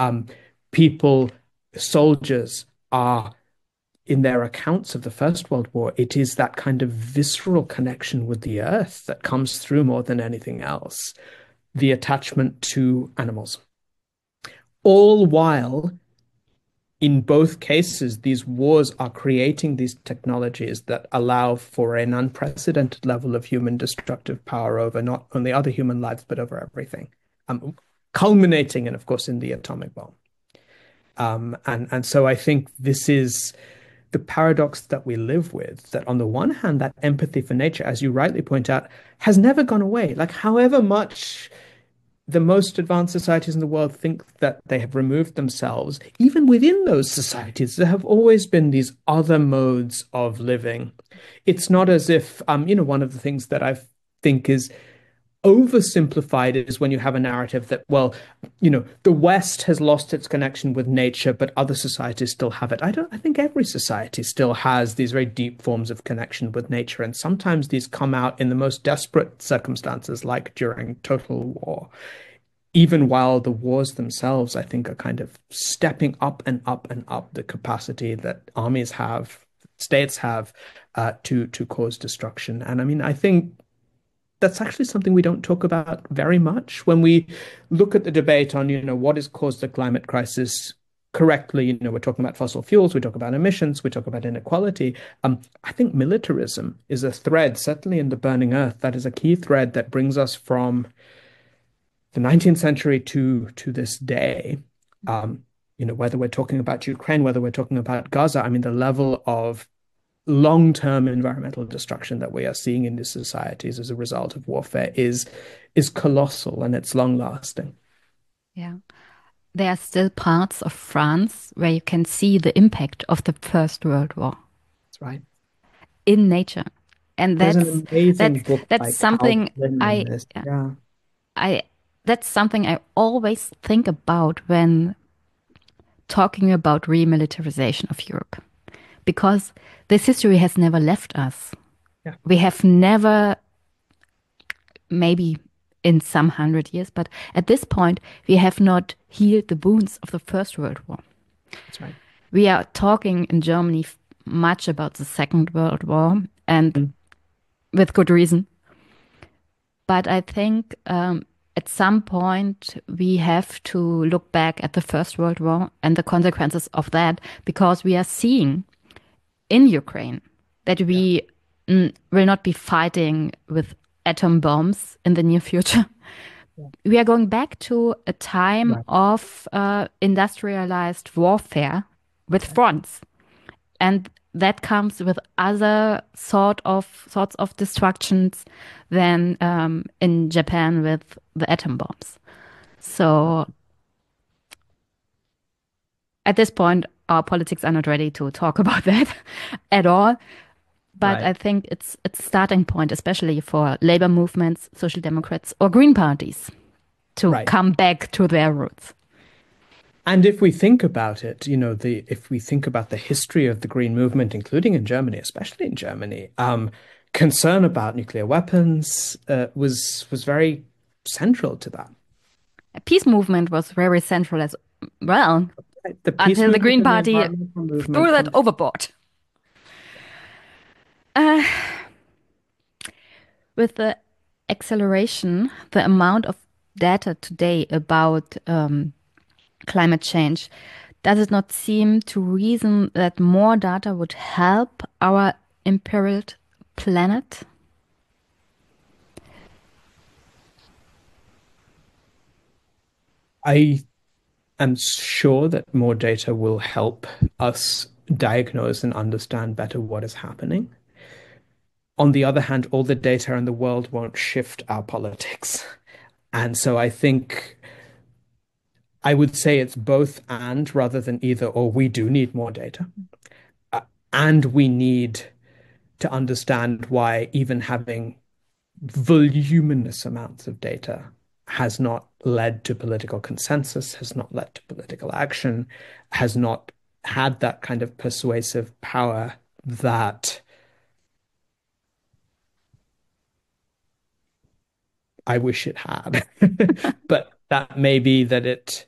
Soldiers are, in their accounts of the First World War, it is that kind of visceral connection with the earth that comes through more than anything else, the attachment to animals. All while, in both cases, these wars are creating these technologies that allow for an unprecedented level of human destructive power over not only other human lives, but over everything, culminating, and of course, in the atomic bomb. And so I think this is the paradox that we live with, that on the one hand, that empathy for nature, as you rightly point out, has never gone away. Like, however much the most advanced societies in the world think that they have removed themselves, even within those societies, there have always been these other modes of living. It's not as if, one of the things that I think is oversimplified is when you have a narrative that, well, the West has lost its connection with nature, but other societies still have it. I think every society still has these very deep forms of connection with nature. And sometimes these come out in the most desperate circumstances, like during total war. Even while the wars themselves, I think, are kind of stepping up and up and up the capacity that armies have, states have, to cause destruction. And I mean, I think that's actually something we don't talk about very much when we look at the debate on, what has caused the climate crisis correctly. We're talking about fossil fuels, we talk about emissions, we talk about inequality. I think militarism is a thread, certainly in the Burning Earth, that is a key thread that brings us from the 19th century to this day. Whether we're talking about Ukraine, whether we're talking about Gaza, I mean, the level of long-term environmental destruction that we are seeing in these societies as a result of warfare is colossal, and it's long-lasting. Yeah. There are still parts of France where you can see the impact of the First World War. That's right. In nature. And There's an amazing book by something Cal Flynn on this. Yeah. That's something I always think about when talking about remilitarization of Europe. Because this history has never left us. Yeah. We have never, maybe in some 100 years, but at this point, we have not healed the wounds of the First World War. That's right. We are talking in Germany much about the Second World War, and with good reason. But I think at some point, we have to look back at the First World War and the consequences of that, because we are seeing in Ukraine that we will not be fighting with atom bombs in the near future. Yeah. We are going back to a time of industrialized warfare with fronts. And that comes with other sorts of destructions than in Japan with the atom bombs. So at this point, our politics are not ready to talk about that at all. But I think it's a starting point, especially for labor movements, social democrats, or green parties to come back to their roots. And if we think about it, if we think about the history of the green movement, including in Germany, especially in Germany, concern about nuclear weapons was very central to that. A peace movement was very central as well. Until the Green Party threw that overboard. With the acceleration, the amount of data today about climate change, does it not seem to reason that more data would help our imperiled planet? I am sure that more data will help us diagnose and understand better what is happening. On the other hand, all the data in the world won't shift our politics. And so I think I would say it's both and rather than either or. We do need more data. And we need to understand why even having voluminous amounts of data has not led to political consensus, has not led to political action, has not had that kind of persuasive power that I wish it had. But that may be that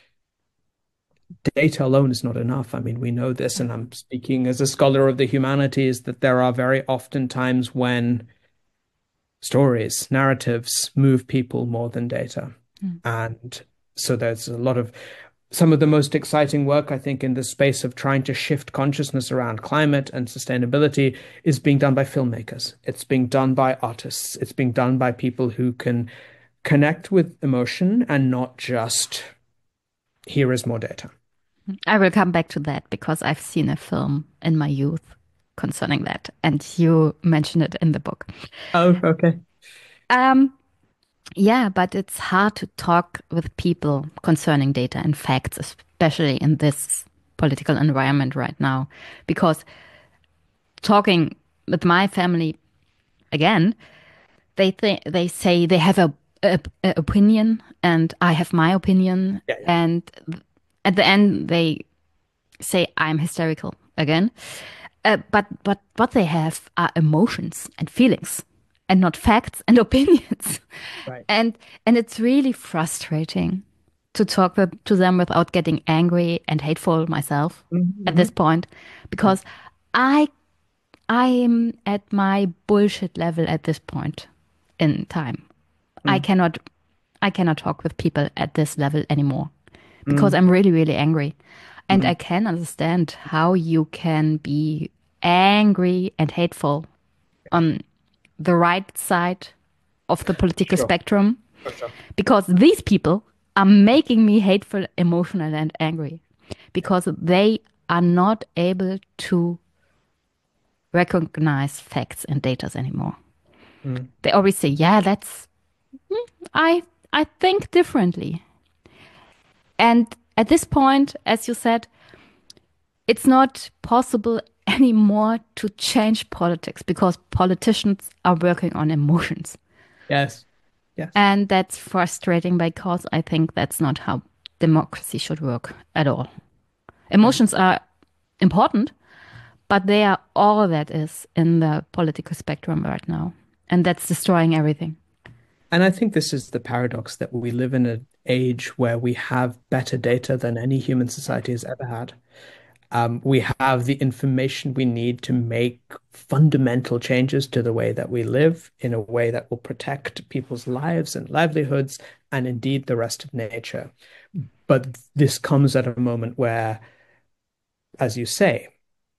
data alone is not enough. I mean, we know this, and I'm speaking as a scholar of the humanities, that there are very often times when stories, narratives move people more than data. And so there's a lot of some of the most exciting work, I think, in the space of trying to shift consciousness around climate and sustainability is being done by filmmakers. It's being done by artists. It's being done by people who can connect with emotion and not just, here is more data. I will come back to that because I've seen a film in my youth concerning that, and you mentioned it in the book. Oh, okay. Yeah, but it's hard to talk with people concerning data and facts, especially in this political environment right now. Because talking with my family, again, they say they have a opinion, and I have my opinion, Yeah, yeah. and at the end they say I'm hysterical again. But what they have are emotions and feelings, and not facts and opinions. Right. And it's really frustrating to talk to them without getting angry and hateful myself at this Mhm. point, because I I am at my bullshit level at this point in time. I Mm, cannot I cannot talk with people at this level anymore because mm, I'm really, really angry. And I mm. can understand how you can be angry and hateful on the right side of the political Sure. spectrum, For sure. because these people are making me hateful, emotional, and angry Yeah. because they are not able to recognize facts and data anymore. Mm, They always say, "Yeah, that's I I think differently." And at this point, as you said, it's not possible anymore to change politics because politicians are working on emotions. yes. Yes. And that's frustrating because I think that's not how democracy should work at all. Right. Emotions are important, but they are all that is in the political spectrum right now. And that's destroying everything. And I think this is the paradox that we live in an age where we have better data than any human society has ever had. We have the information we need to make fundamental changes to the way that we live in a way that will protect people's lives and livelihoods and indeed the rest of nature. But this comes at a moment where, as you say,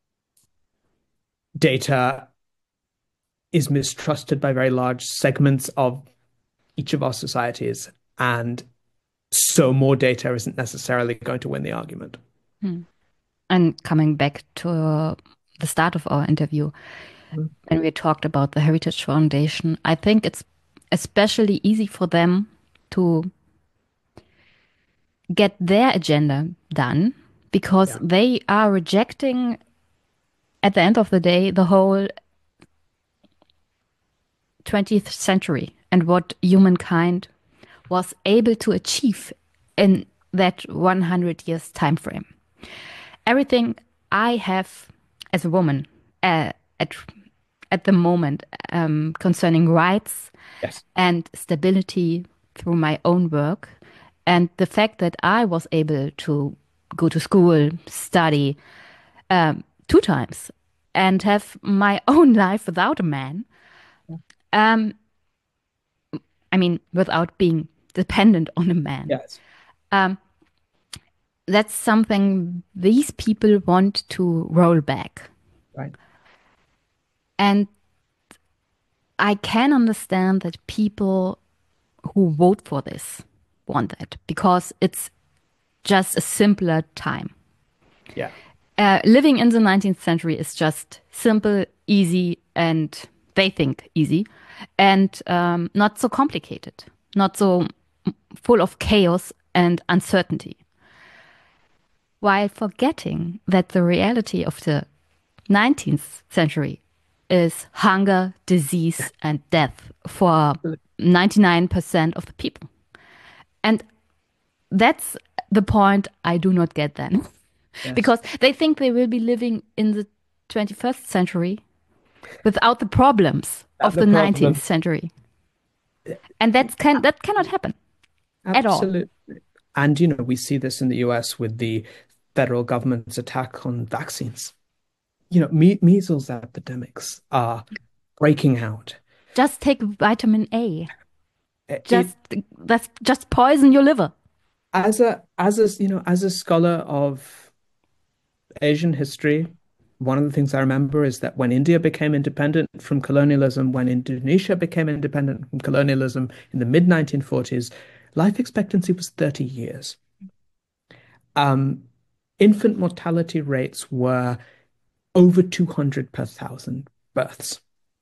data is mistrusted by very large segments of each of our societies, and so more data isn't necessarily going to win the argument. Hmm. And coming back to the start of our interview, Mm. when we talked about the Heritage Foundation, I think it's especially easy for them to get their agenda done because Yeah. they are rejecting, at the end of the day, the whole 20th century and what humankind was able to achieve in that 100 years time frame. Everything I have as a woman at the moment concerning rights Yes. and stability through my own work, and the fact that I was able to go to school, study 2 times, and have my own life without a man. Um, I mean, without being dependent on a man. Yes. Um, that's something these people want to roll back. Right. And I can understand that people who vote for this want that because it's just a simpler time. Yeah. Living in the 19th century is just simple, easy, and they think easy, and not so complicated, not so full of chaos and uncertainty. While forgetting that the reality of the 19th century is hunger, disease, and death for 99% of the people. And that's the point I do not get then. Yes. Because they think they will be living in the 21st century without the problems of The the 19th problem. century. And that cannot happen at all. Absolutely. And, we see this in the US with the federal government's attack on vaccines. Measles epidemics are breaking out. Just take vitamin A. It, That's just poison your liver. as a scholar of Asian history, one of the things I remember is that when India became independent from colonialism, when Indonesia became independent from colonialism in the mid 1940s, life expectancy was 30 years. Um, Infant mortality rates were over 200 per thousand births.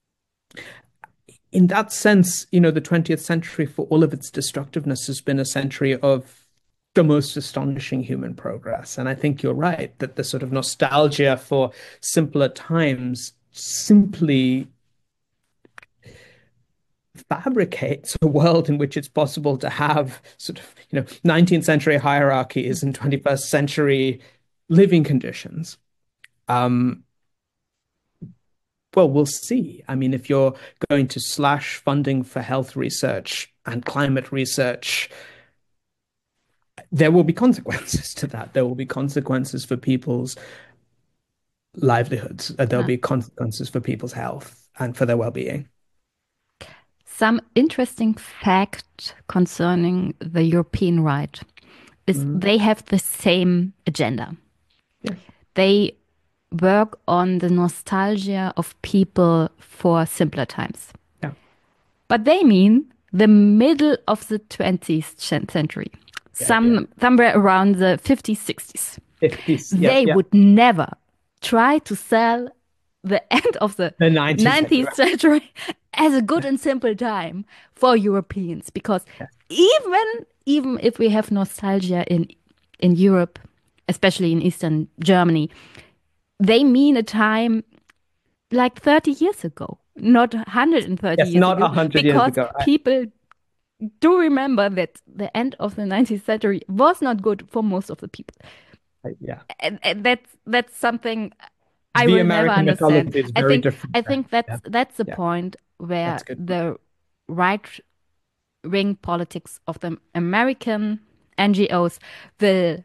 In that sense, the 20th century, for all of its destructiveness, has been a century of the most astonishing human progress. And I think you're right that the sort of nostalgia for simpler times simply fabricates a world in which it's possible to have sort of, 19th century hierarchies and 21st century living conditions. Um, well, we'll see. I mean, if you're going to slash funding for health research and climate research, there will be consequences to that. There will be consequences for people's livelihoods. There'll Yeah. be consequences for people's health and for their well-being. Some interesting fact concerning the European right is Mhm. they have the same agenda. Yes. They work on the nostalgia of people for simpler times. Yeah. But they mean the middle of the 20th century, Yeah. Yeah. somewhere around the 50s, 60s. 50s. Yeah. They Yeah. would never try to sell the end of the The 19th century. 19th century as a good and simple time for Europeans, because Yeah. even if we have nostalgia in Europe, especially in Eastern Germany, they mean a time like 30 years ago, not 130 Yes, years not ago, 100 years because ago. people do remember that the end of the 19th century was not good for most of the people. Yeah. And that's something I The will never American understand. mythology is I very think different I there. think Yeah. that's the Yeah. point where That's good. the right wing politics of the American NGOs will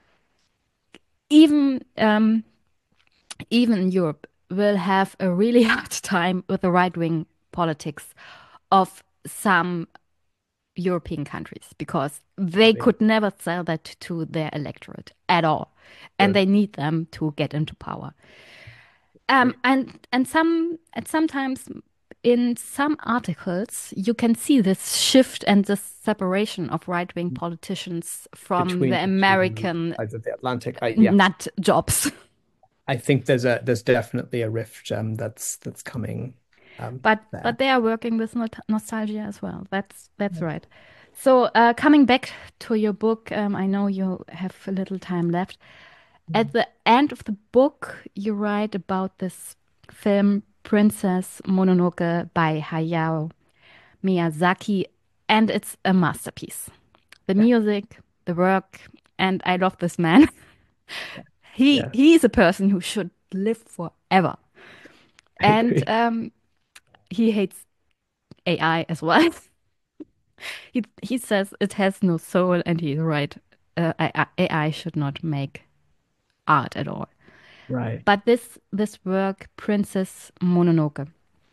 even even in Europe will have a really hard time with the right wing politics of some European countries, because they could never sell that to their electorate at all, and True. they need them to get into power. And sometimes in some articles you can see this shift and this separation of right wing politicians from Between the the two American sides of the Atlantic. Yeah. nut jobs. I think there's definitely a rift that's coming But there. they are working with nostalgia as well. That's right. So coming back to your book, I know you have a little time left. At the end of the book, you write about this film Princess Mononoke by Hayao Miyazaki, and it's a masterpiece. The Yeah. music, the work, and I love this man. He Yeah. he's a person who should live forever, I and agree. he hates AI as well. He says it has no soul, and he's right. AI should not make art at all. Right. But this work, Princess Mononoke,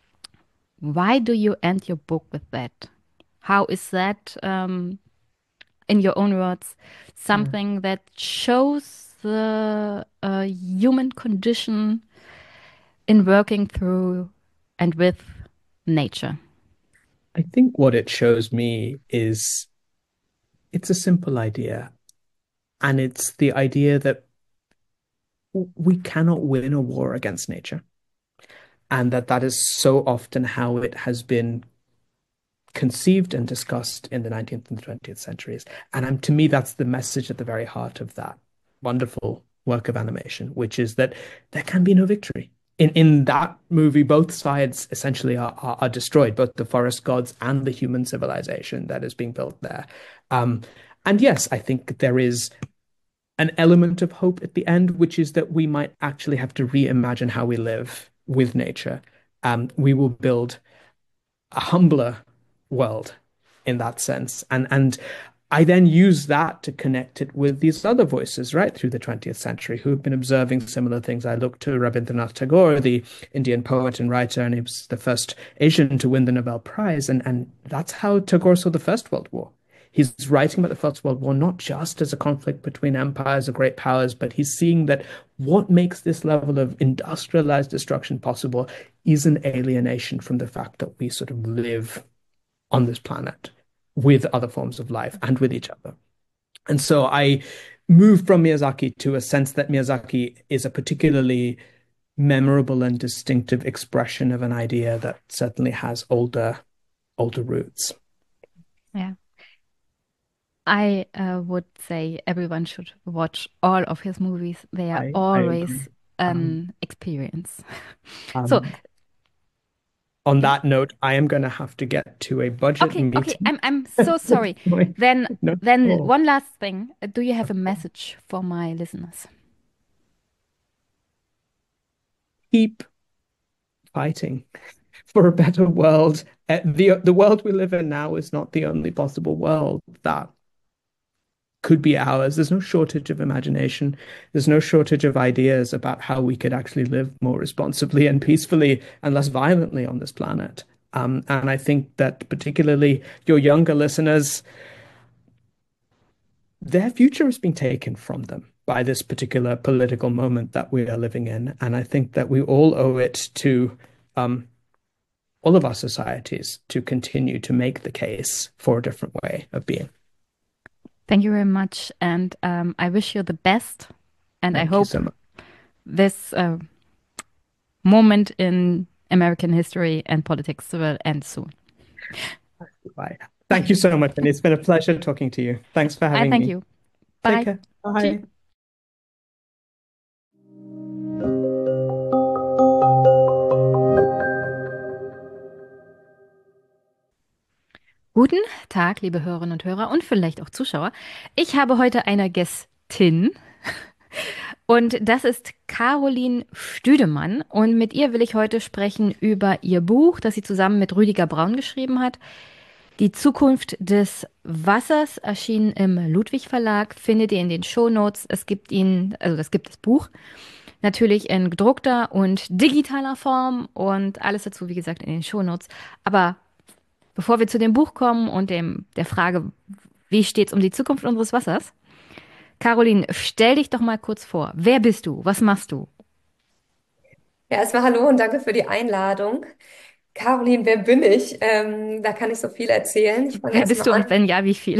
why do you end your book with that? How is that, in your own words, Yeah. something that shows the human condition in working through and with nature? I think what it shows me is it's a simple idea, and it's the idea that we cannot win a war against nature, and that is so often how it has been conceived and discussed in the 19th and 20th centuries. And to me, that's the message at the very heart of that wonderful work of animation, which is that there can be no victory. In that movie, both sides essentially are destroyed, both the forest gods and the human civilization that is being built there. Um, and yes, I think there is an element of hope at the end, which is that we might actually have to reimagine how we live with nature. We will build a humbler world in that sense. And I then use that to connect it with these other voices right through the 20th century who have been observing similar things. I look to Rabindranath Tagore, the Indian poet and writer, and he was the first Asian to win the Nobel Prize. And that's how Tagore saw the First World War. He's writing about the First World War not just as a conflict between empires or great powers, but he's seeing that what makes this level of industrialized destruction possible is an alienation from the fact that we sort of live on this planet with other forms of life and with each other. And so I moved from Miyazaki to a sense that Miyazaki is a particularly memorable and distinctive expression of an idea that certainly has older roots. Yeah. I would say everyone should watch all of his movies. They are I agree. always an experience. So Um, on that note, I am going to have to get to a budget Okay, okay. meeting. I'm so sorry. Then No, then oh, one last thing. Do you have a message for my listeners? keep fighting for a better world. The world we live in now is not the only possible world that could be ours. There's no shortage of imagination. There's no shortage of ideas about how we could actually live more responsibly and peacefully and less violently on this planet. And I think that particularly your younger listeners, their future has been taken from them by this particular political moment that we are living in. And I think that we all owe it to all of our societies to continue to make the case for a different way of being. Thank you very much, and I wish you the best. And I Thank you hope so much. this moment in American history and politics will end soon. Bye. Thank you so much. And it's been a pleasure talking to you. Thanks for I having thank me. you. Take Bye. care. Tschüss. Bye. Guten Tag, liebe Hörerinnen und Hörer und vielleicht auch Zuschauer. Ich habe heute eine Gästin und das ist Caroline Stüdemann und mit ihr will ich heute sprechen über ihr Buch, das sie zusammen mit Rüdiger Braun geschrieben hat. Die Zukunft des Wassers erschien im Ludwig Verlag, findet ihr in den Shownotes. Es gibt es gibt das Buch natürlich in gedruckter und digitaler Form und alles dazu, wie gesagt, in den Shownotes. Aber bevor wir zu dem Buch kommen und der Frage, wie steht's um die Zukunft unseres Wassers? Caroline, stell dich doch mal kurz vor. Wer bist du? Was machst du? Ja, erstmal hallo und danke für die Einladung. Caroline, wer bin ich? Da kann ich so viel erzählen. Ich fange Wer bist erstmal du und an. wenn ja, wie viele?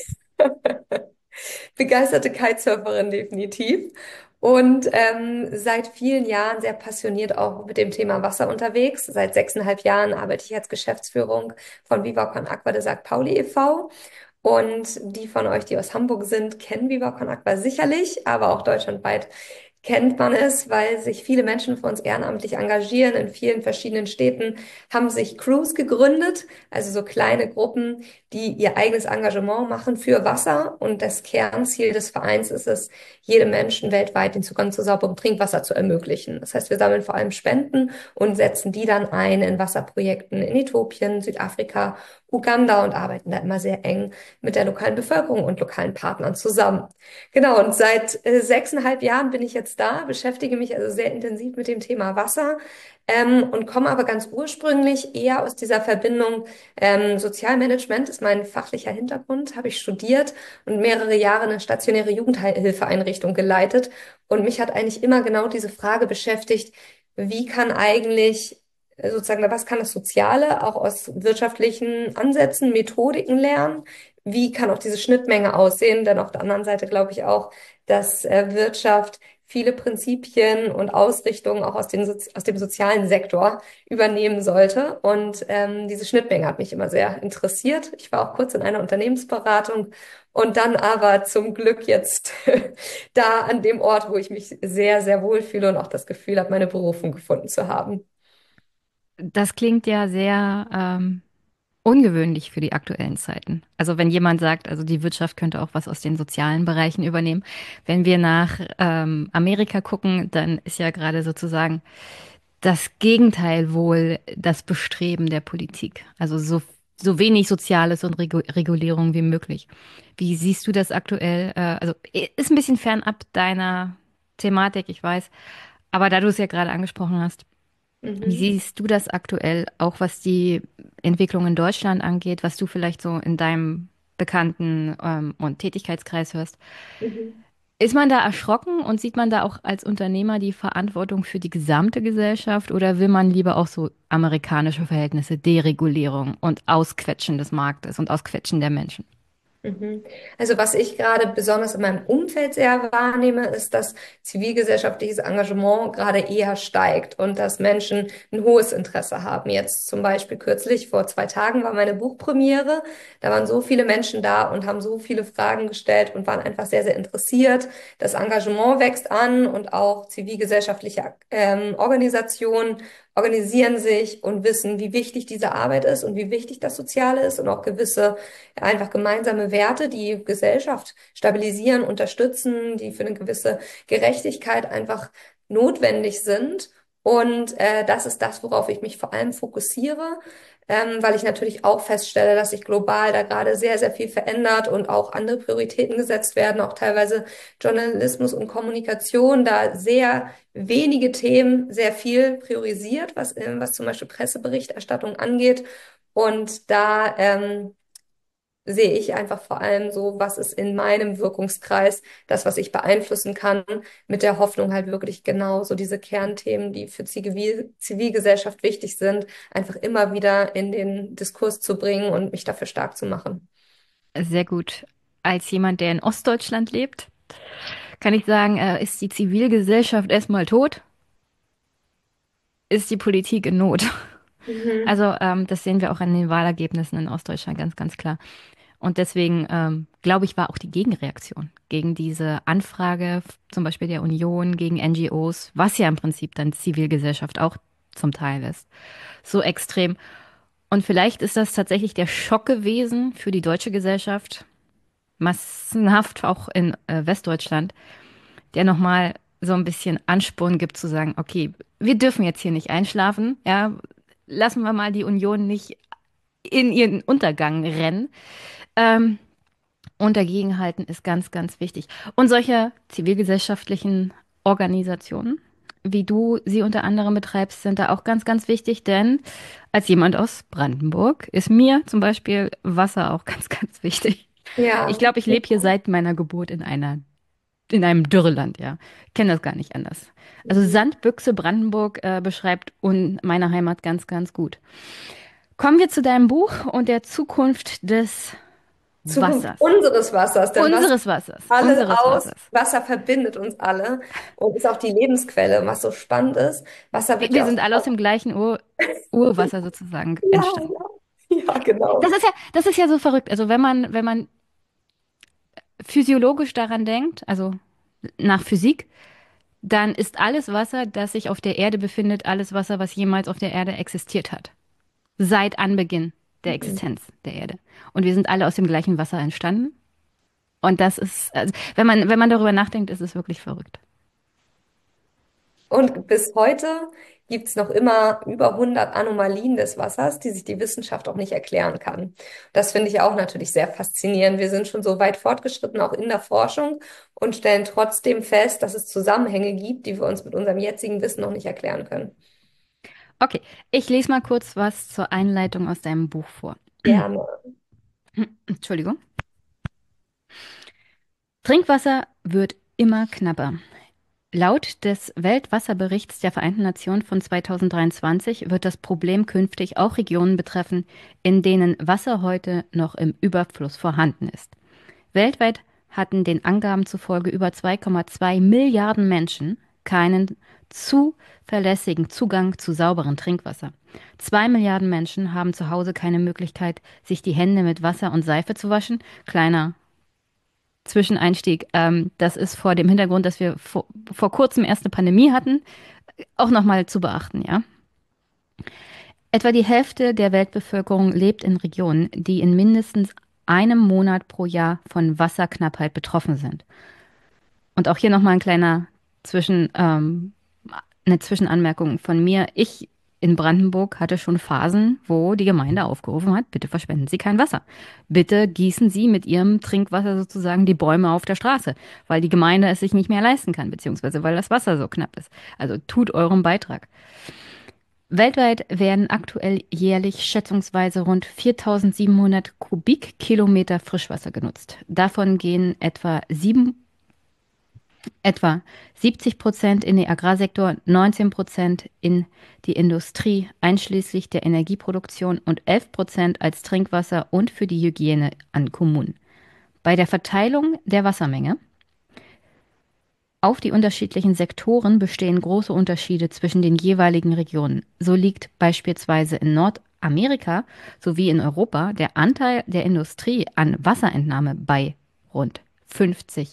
Begeisterte Kitesurferin definitiv. Und seit vielen Jahren sehr passioniert auch mit dem Thema Wasser unterwegs. Seit 6,5 Jahren arbeite ich als Geschäftsführung von Viva Con Aqua de St. Pauli e.V. Und die von euch, die aus Hamburg sind, kennen Viva Con Aqua sicherlich, aber auch deutschlandweit kennt man es, weil sich viele Menschen für uns ehrenamtlich engagieren. In vielen verschiedenen Städten haben sich Crews gegründet, also so kleine Gruppen, die ihr eigenes Engagement machen für Wasser. Und das Kernziel des Vereins ist es, jedem Menschen weltweit den Zugang zu sauberem Trinkwasser zu ermöglichen. Das heißt, wir sammeln vor allem Spenden und setzen die dann ein in Wasserprojekten in Äthiopien, Südafrika, Uganda und arbeiten da immer sehr eng mit der lokalen Bevölkerung und lokalen Partnern zusammen. Genau, und seit 6,5 Jahren bin ich jetzt da, beschäftige mich also sehr intensiv mit dem Thema Wasser und komme aber ganz ursprünglich eher aus dieser Verbindung. Sozialmanagement ist mein fachlicher Hintergrund, habe ich studiert und mehrere Jahre eine stationäre Jugendhilfeeinrichtung geleitet. Und mich hat eigentlich immer genau diese Frage beschäftigt, wie kann eigentlich sozusagen, was kann das Soziale auch aus wirtschaftlichen Ansätzen, Methodiken lernen? Wie kann auch diese Schnittmenge aussehen? Denn auf der anderen Seite glaube ich auch, dass Wirtschaft viele Prinzipien und Ausrichtungen auch aus dem sozialen Sektor übernehmen sollte. Und diese Schnittmenge hat mich immer sehr interessiert. Ich war auch kurz in einer Unternehmensberatung und dann aber zum Glück jetzt da an dem Ort, wo ich mich sehr, sehr wohlfühle und auch das Gefühl habe, meine Berufung gefunden zu haben. Das klingt ja sehr ungewöhnlich für die aktuellen Zeiten. Also wenn jemand sagt, also die Wirtschaft könnte auch was aus den sozialen Bereichen übernehmen. Wenn wir nach Amerika gucken, dann ist ja gerade sozusagen das Gegenteil wohl das Bestreben der Politik. Also so wenig Soziales und Regulierung wie möglich. Wie siehst du das aktuell? Also ist ein bisschen fernab deiner Thematik, ich weiß. Aber da du es ja gerade angesprochen hast, wie Mhm. siehst du das aktuell, auch was die Entwicklung in Deutschland angeht, was du vielleicht so in deinem Bekannten und Tätigkeitskreis hörst? Mhm. Ist man da erschrocken und sieht man da auch als Unternehmer die Verantwortung für die gesamte Gesellschaft oder will man lieber auch so amerikanische Verhältnisse, Deregulierung und Ausquetschen des Marktes und Ausquetschen der Menschen? Mhm. Also was ich gerade besonders in meinem Umfeld sehr wahrnehme, ist, dass zivilgesellschaftliches Engagement gerade eher steigt und dass Menschen ein hohes Interesse haben. Jetzt zum Beispiel kürzlich, vor 2 Tagen war meine Buchpremiere. Da waren so viele Menschen da und haben so viele Fragen gestellt und waren einfach sehr, sehr interessiert. Das Engagement wächst an und auch zivilgesellschaftliche Organisationen organisieren sich und wissen, wie wichtig diese Arbeit ist und wie wichtig das Soziale ist und auch gewisse einfach gemeinsame Werte, die Gesellschaft stabilisieren, unterstützen, die für eine gewisse Gerechtigkeit einfach notwendig sind. Und das ist das, worauf ich mich vor allem fokussiere, weil ich natürlich auch feststelle, dass sich global da gerade sehr, sehr viel verändert und auch andere Prioritäten gesetzt werden, auch teilweise Journalismus und Kommunikation, da sehr wenige Themen sehr viel priorisiert, was zum Beispiel Presseberichterstattung angeht. Und da sehe ich einfach vor allem so, was ist in meinem Wirkungskreis, das, was ich beeinflussen kann, mit der Hoffnung halt wirklich genau so diese Kernthemen, die für Zivilgesellschaft wichtig sind, einfach immer wieder in den Diskurs zu bringen und mich dafür stark zu machen. Sehr gut. Als jemand, der in Ostdeutschland lebt, kann ich sagen, ist die Zivilgesellschaft erstmal tot, ist die Politik in Not. Mhm. Also das sehen wir auch an den Wahlergebnissen in Ostdeutschland ganz, ganz klar. Und deswegen, glaube ich, war auch die Gegenreaktion gegen diese Anfrage, zum Beispiel der Union, gegen NGOs, was ja im Prinzip dann Zivilgesellschaft auch zum Teil ist, so extrem. Und vielleicht ist das tatsächlich der Schock gewesen für die deutsche Gesellschaft, massenhaft auch in Westdeutschland, der nochmal so ein bisschen Ansporn gibt zu sagen, okay, wir dürfen jetzt hier nicht einschlafen, ja, lassen wir mal die Union nicht in ihren Untergang rennen. Ähm, und dagegenhalten ist ganz, ganz wichtig. Und solche zivilgesellschaftlichen Organisationen, wie du sie unter anderem betreibst, sind da auch ganz, ganz wichtig, denn als jemand aus Brandenburg ist mir zum Beispiel Wasser auch ganz, ganz wichtig. Ich Ja. glaube, ich lebe hier seit meiner Geburt in einem Dürreland, ja. Kenne das gar nicht anders. Also Mhm. Sandbüchse Brandenburg beschreibt meine Heimat ganz, ganz gut. Kommen wir zu deinem Buch und der Zukunft des Zukunft Wassers. unseres Wassers, denn was Unseres Wassers. alles Unseres aus, Wassers. Wasser verbindet uns alle und ist auch die Lebensquelle. Und was so spannend ist, Wasser wird Wir ja sind alle aus auch, dem gleichen Urwasser sozusagen ja, entstanden. ja, ja, genau. Das ist ja so verrückt. Also wenn man physiologisch daran denkt, also nach Physik, dann ist alles Wasser, das sich auf der Erde befindet, alles Wasser, was jemals auf der Erde existiert hat. Seit Anbeginn der Mhm. Existenz der Erde. Und wir sind alle aus dem gleichen Wasser entstanden. Und das ist, also wenn man darüber nachdenkt, ist es wirklich verrückt. Und bis heute gibt es noch immer über 100 Anomalien des Wassers, die sich die Wissenschaft auch nicht erklären kann. Das finde ich auch natürlich sehr faszinierend. Wir sind schon so weit fortgeschritten, auch in der Forschung, und stellen trotzdem fest, dass es Zusammenhänge gibt, die wir uns mit unserem jetzigen Wissen noch nicht erklären können. Okay, ich lese mal kurz was zur Einleitung aus deinem Buch vor. Gerne. Entschuldigung. Trinkwasser wird immer knapper. Laut des Weltwasserberichts der Vereinten Nationen von 2023 wird das Problem künftig auch Regionen betreffen, in denen Wasser heute noch im Überfluss vorhanden ist. Weltweit hatten den Angaben zufolge über 2,2 Milliarden Menschen keinen zuverlässigen Zugang zu sauberem Trinkwasser. 2 Milliarden Menschen haben zu Hause keine Möglichkeit, sich die Hände mit Wasser und Seife zu waschen. Kleiner Zwischeneinstieg. Das ist vor dem Hintergrund, dass wir vor kurzem erst eine Pandemie hatten, auch nochmal zu beachten, ja. Etwa die Hälfte der Weltbevölkerung lebt in Regionen, die in mindestens einem Monat pro Jahr von Wasserknappheit betroffen sind. Und auch hier nochmal eine Zwischenanmerkung von mir. Ich in Brandenburg hatte schon Phasen, wo die Gemeinde aufgerufen hat, bitte verschwenden Sie kein Wasser. Bitte gießen Sie mit Ihrem Trinkwasser sozusagen die Bäume auf der Straße, weil die Gemeinde es sich nicht mehr leisten kann, beziehungsweise weil das Wasser so knapp ist. Also tut euren Beitrag. Weltweit werden aktuell jährlich schätzungsweise rund 4.700 Kubikkilometer Frischwasser genutzt. Davon gehen etwa 70% in den Agrarsektor, 19% in die Industrie, einschließlich der Energieproduktion und 11% als Trinkwasser und für die Hygiene an Kommunen. Bei der Verteilung der Wassermenge auf die unterschiedlichen Sektoren bestehen große Unterschiede zwischen den jeweiligen Regionen. So liegt beispielsweise in Nordamerika sowie in Europa der Anteil der Industrie an Wasserentnahme bei rund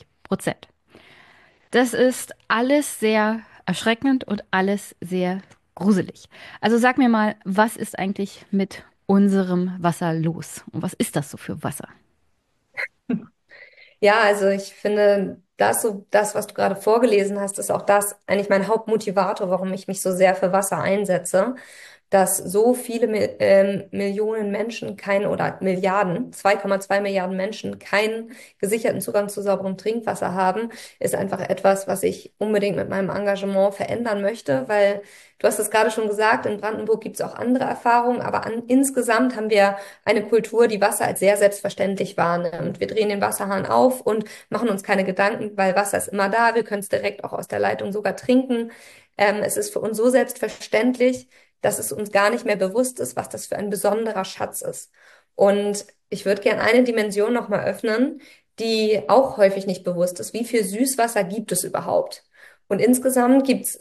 50%. Das ist alles sehr erschreckend und alles sehr gruselig. Also sag mir mal, was ist eigentlich mit unserem Wasser los? Und was ist das so für Wasser? Ja, also ich finde, das, was du gerade vorgelesen hast, ist auch das eigentlich mein Hauptmotivator, warum ich mich so sehr für Wasser einsetze, dass so viele Millionen Menschen oder Milliarden, 2,2 Milliarden Menschen keinen gesicherten Zugang zu sauberem Trinkwasser haben, ist einfach etwas, was ich unbedingt mit meinem Engagement verändern möchte, weil du hast es gerade schon gesagt, in Brandenburg gibt es auch andere Erfahrungen, aber insgesamt haben wir eine Kultur, die Wasser als sehr selbstverständlich wahrnimmt. Wir drehen den Wasserhahn auf und machen uns keine Gedanken, weil Wasser ist immer da. Wir können es direkt auch aus der Leitung sogar trinken. Es ist für uns so selbstverständlich, dass es uns gar nicht mehr bewusst ist, was das für ein besonderer Schatz ist. Und ich würde gerne eine Dimension nochmal öffnen, die auch häufig nicht bewusst ist. Wie viel Süßwasser gibt es überhaupt? Und insgesamt gibt es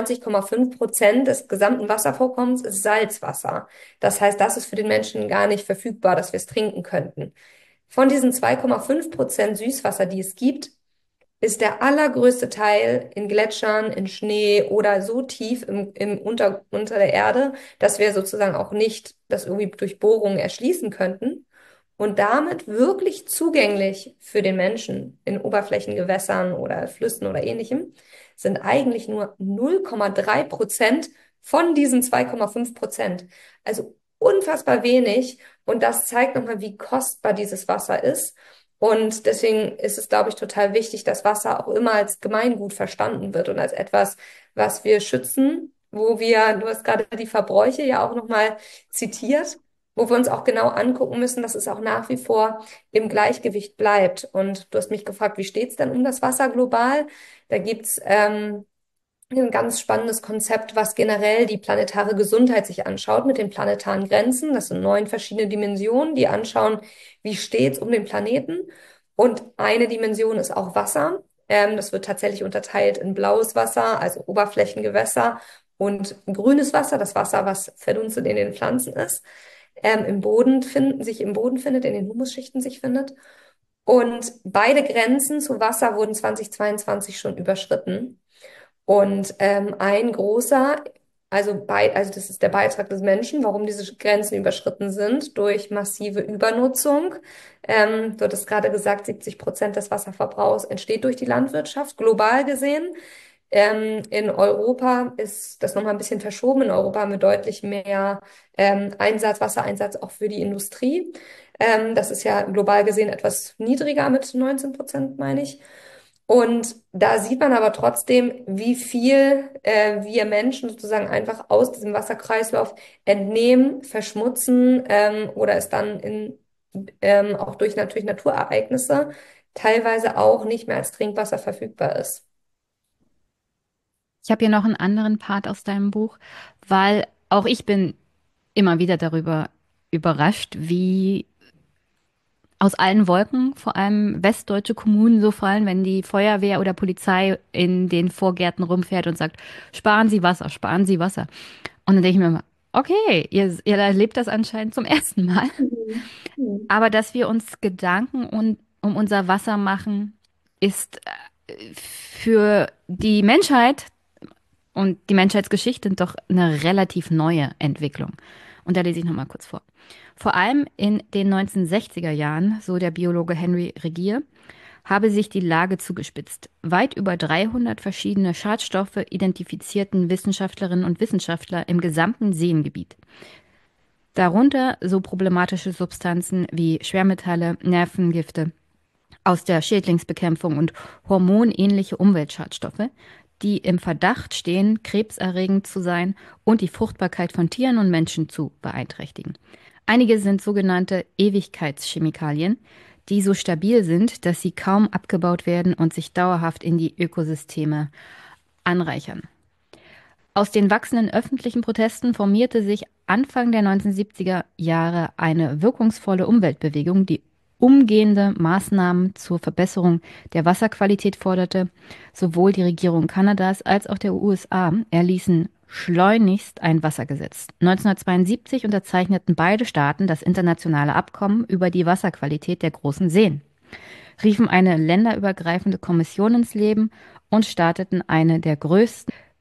97,5% des gesamten Wasservorkommens ist Salzwasser. Das heißt, das ist für den Menschen gar nicht verfügbar, dass wir es trinken könnten. Von diesen 2,5% Süßwasser, die es gibt, ist der allergrößte Teil in Gletschern, in Schnee oder so tief unter der Erde, dass wir sozusagen auch nicht das irgendwie durch Bohrungen erschließen könnten. Und damit wirklich zugänglich für den Menschen in Oberflächengewässern oder Flüssen oder ähnlichem, sind eigentlich nur 0,3% von diesen 2,5%. Also unfassbar wenig. Und das zeigt nochmal, wie kostbar dieses Wasser ist. Und deswegen ist es, glaube ich, total wichtig, dass Wasser auch immer als Gemeingut verstanden wird und als etwas, was wir schützen, du hast gerade die Verbräuche ja auch nochmal zitiert, wo wir uns auch genau angucken müssen, dass es auch nach wie vor im Gleichgewicht bleibt. Und du hast mich gefragt, wie steht's denn um das Wasser global? Da gibt's ein ganz spannendes Konzept, was generell die planetare Gesundheit sich anschaut mit den planetaren Grenzen. Das sind 9 verschiedene Dimensionen, die anschauen, wie steht's um den Planeten. Und eine Dimension ist auch Wasser. Das wird tatsächlich unterteilt in blaues Wasser, also Oberflächengewässer, und grünes Wasser, das Wasser, was verdunstet in den Pflanzen ist, sich im Boden findet, in den Humusschichten sich findet. Und beide Grenzen zu Wasser wurden 2022 schon überschritten. Und ein großer, also das ist der Beitrag des Menschen, warum diese Grenzen überschritten sind, durch massive Übernutzung. Du hattest gerade gesagt, 70% des Wasserverbrauchs entsteht durch die Landwirtschaft, global gesehen. In Europa ist das nochmal ein bisschen verschoben. In Europa haben wir deutlich mehr Wassereinsatz auch für die Industrie. Das ist ja global gesehen etwas niedriger mit 19%, meine ich. Und da sieht man aber trotzdem, wie viel wir Menschen sozusagen einfach aus diesem Wasserkreislauf entnehmen, verschmutzen oder es dann auch durch natürlich Naturereignisse teilweise auch nicht mehr als Trinkwasser verfügbar ist. Ich habe hier noch einen anderen Part aus deinem Buch, weil auch ich bin immer wieder darüber überrascht, wie aus allen Wolken, vor allem westdeutsche Kommunen so fallen, wenn die Feuerwehr oder Polizei in den Vorgärten rumfährt und sagt, sparen Sie Wasser, sparen Sie Wasser. Und dann denke ich mir immer, okay, ihr erlebt das anscheinend zum ersten Mal. Mhm. Aber dass wir uns Gedanken um unser Wasser machen, ist für die Menschheit und die Menschheitsgeschichte doch eine relativ neue Entwicklung. Und da lese ich nochmal kurz vor. Vor allem in den 1960er Jahren, so der Biologe Henry Regier, habe sich die Lage zugespitzt. Weit über 300 verschiedene Schadstoffe identifizierten Wissenschaftlerinnen und Wissenschaftler im gesamten Seengebiet. Darunter so problematische Substanzen wie Schwermetalle, Nervengifte aus der Schädlingsbekämpfung und hormonähnliche Umweltschadstoffe, die im Verdacht stehen, krebserregend zu sein und die Fruchtbarkeit von Tieren und Menschen zu beeinträchtigen. Einige sind sogenannte Ewigkeitschemikalien, die so stabil sind, dass sie kaum abgebaut werden und sich dauerhaft in die Ökosysteme anreichern. Aus den wachsenden öffentlichen Protesten formierte sich Anfang der 1970er Jahre eine wirkungsvolle Umweltbewegung, die umgehende Maßnahmen zur Verbesserung der Wasserqualität forderte. Sowohl die Regierung Kanadas als auch der USA erließen schleunigst ein Wassergesetz. 1972 unterzeichneten beide Staaten das internationale Abkommen über die Wasserqualität der großen Seen, riefen eine länderübergreifende Kommission ins Leben und starteten eine der größten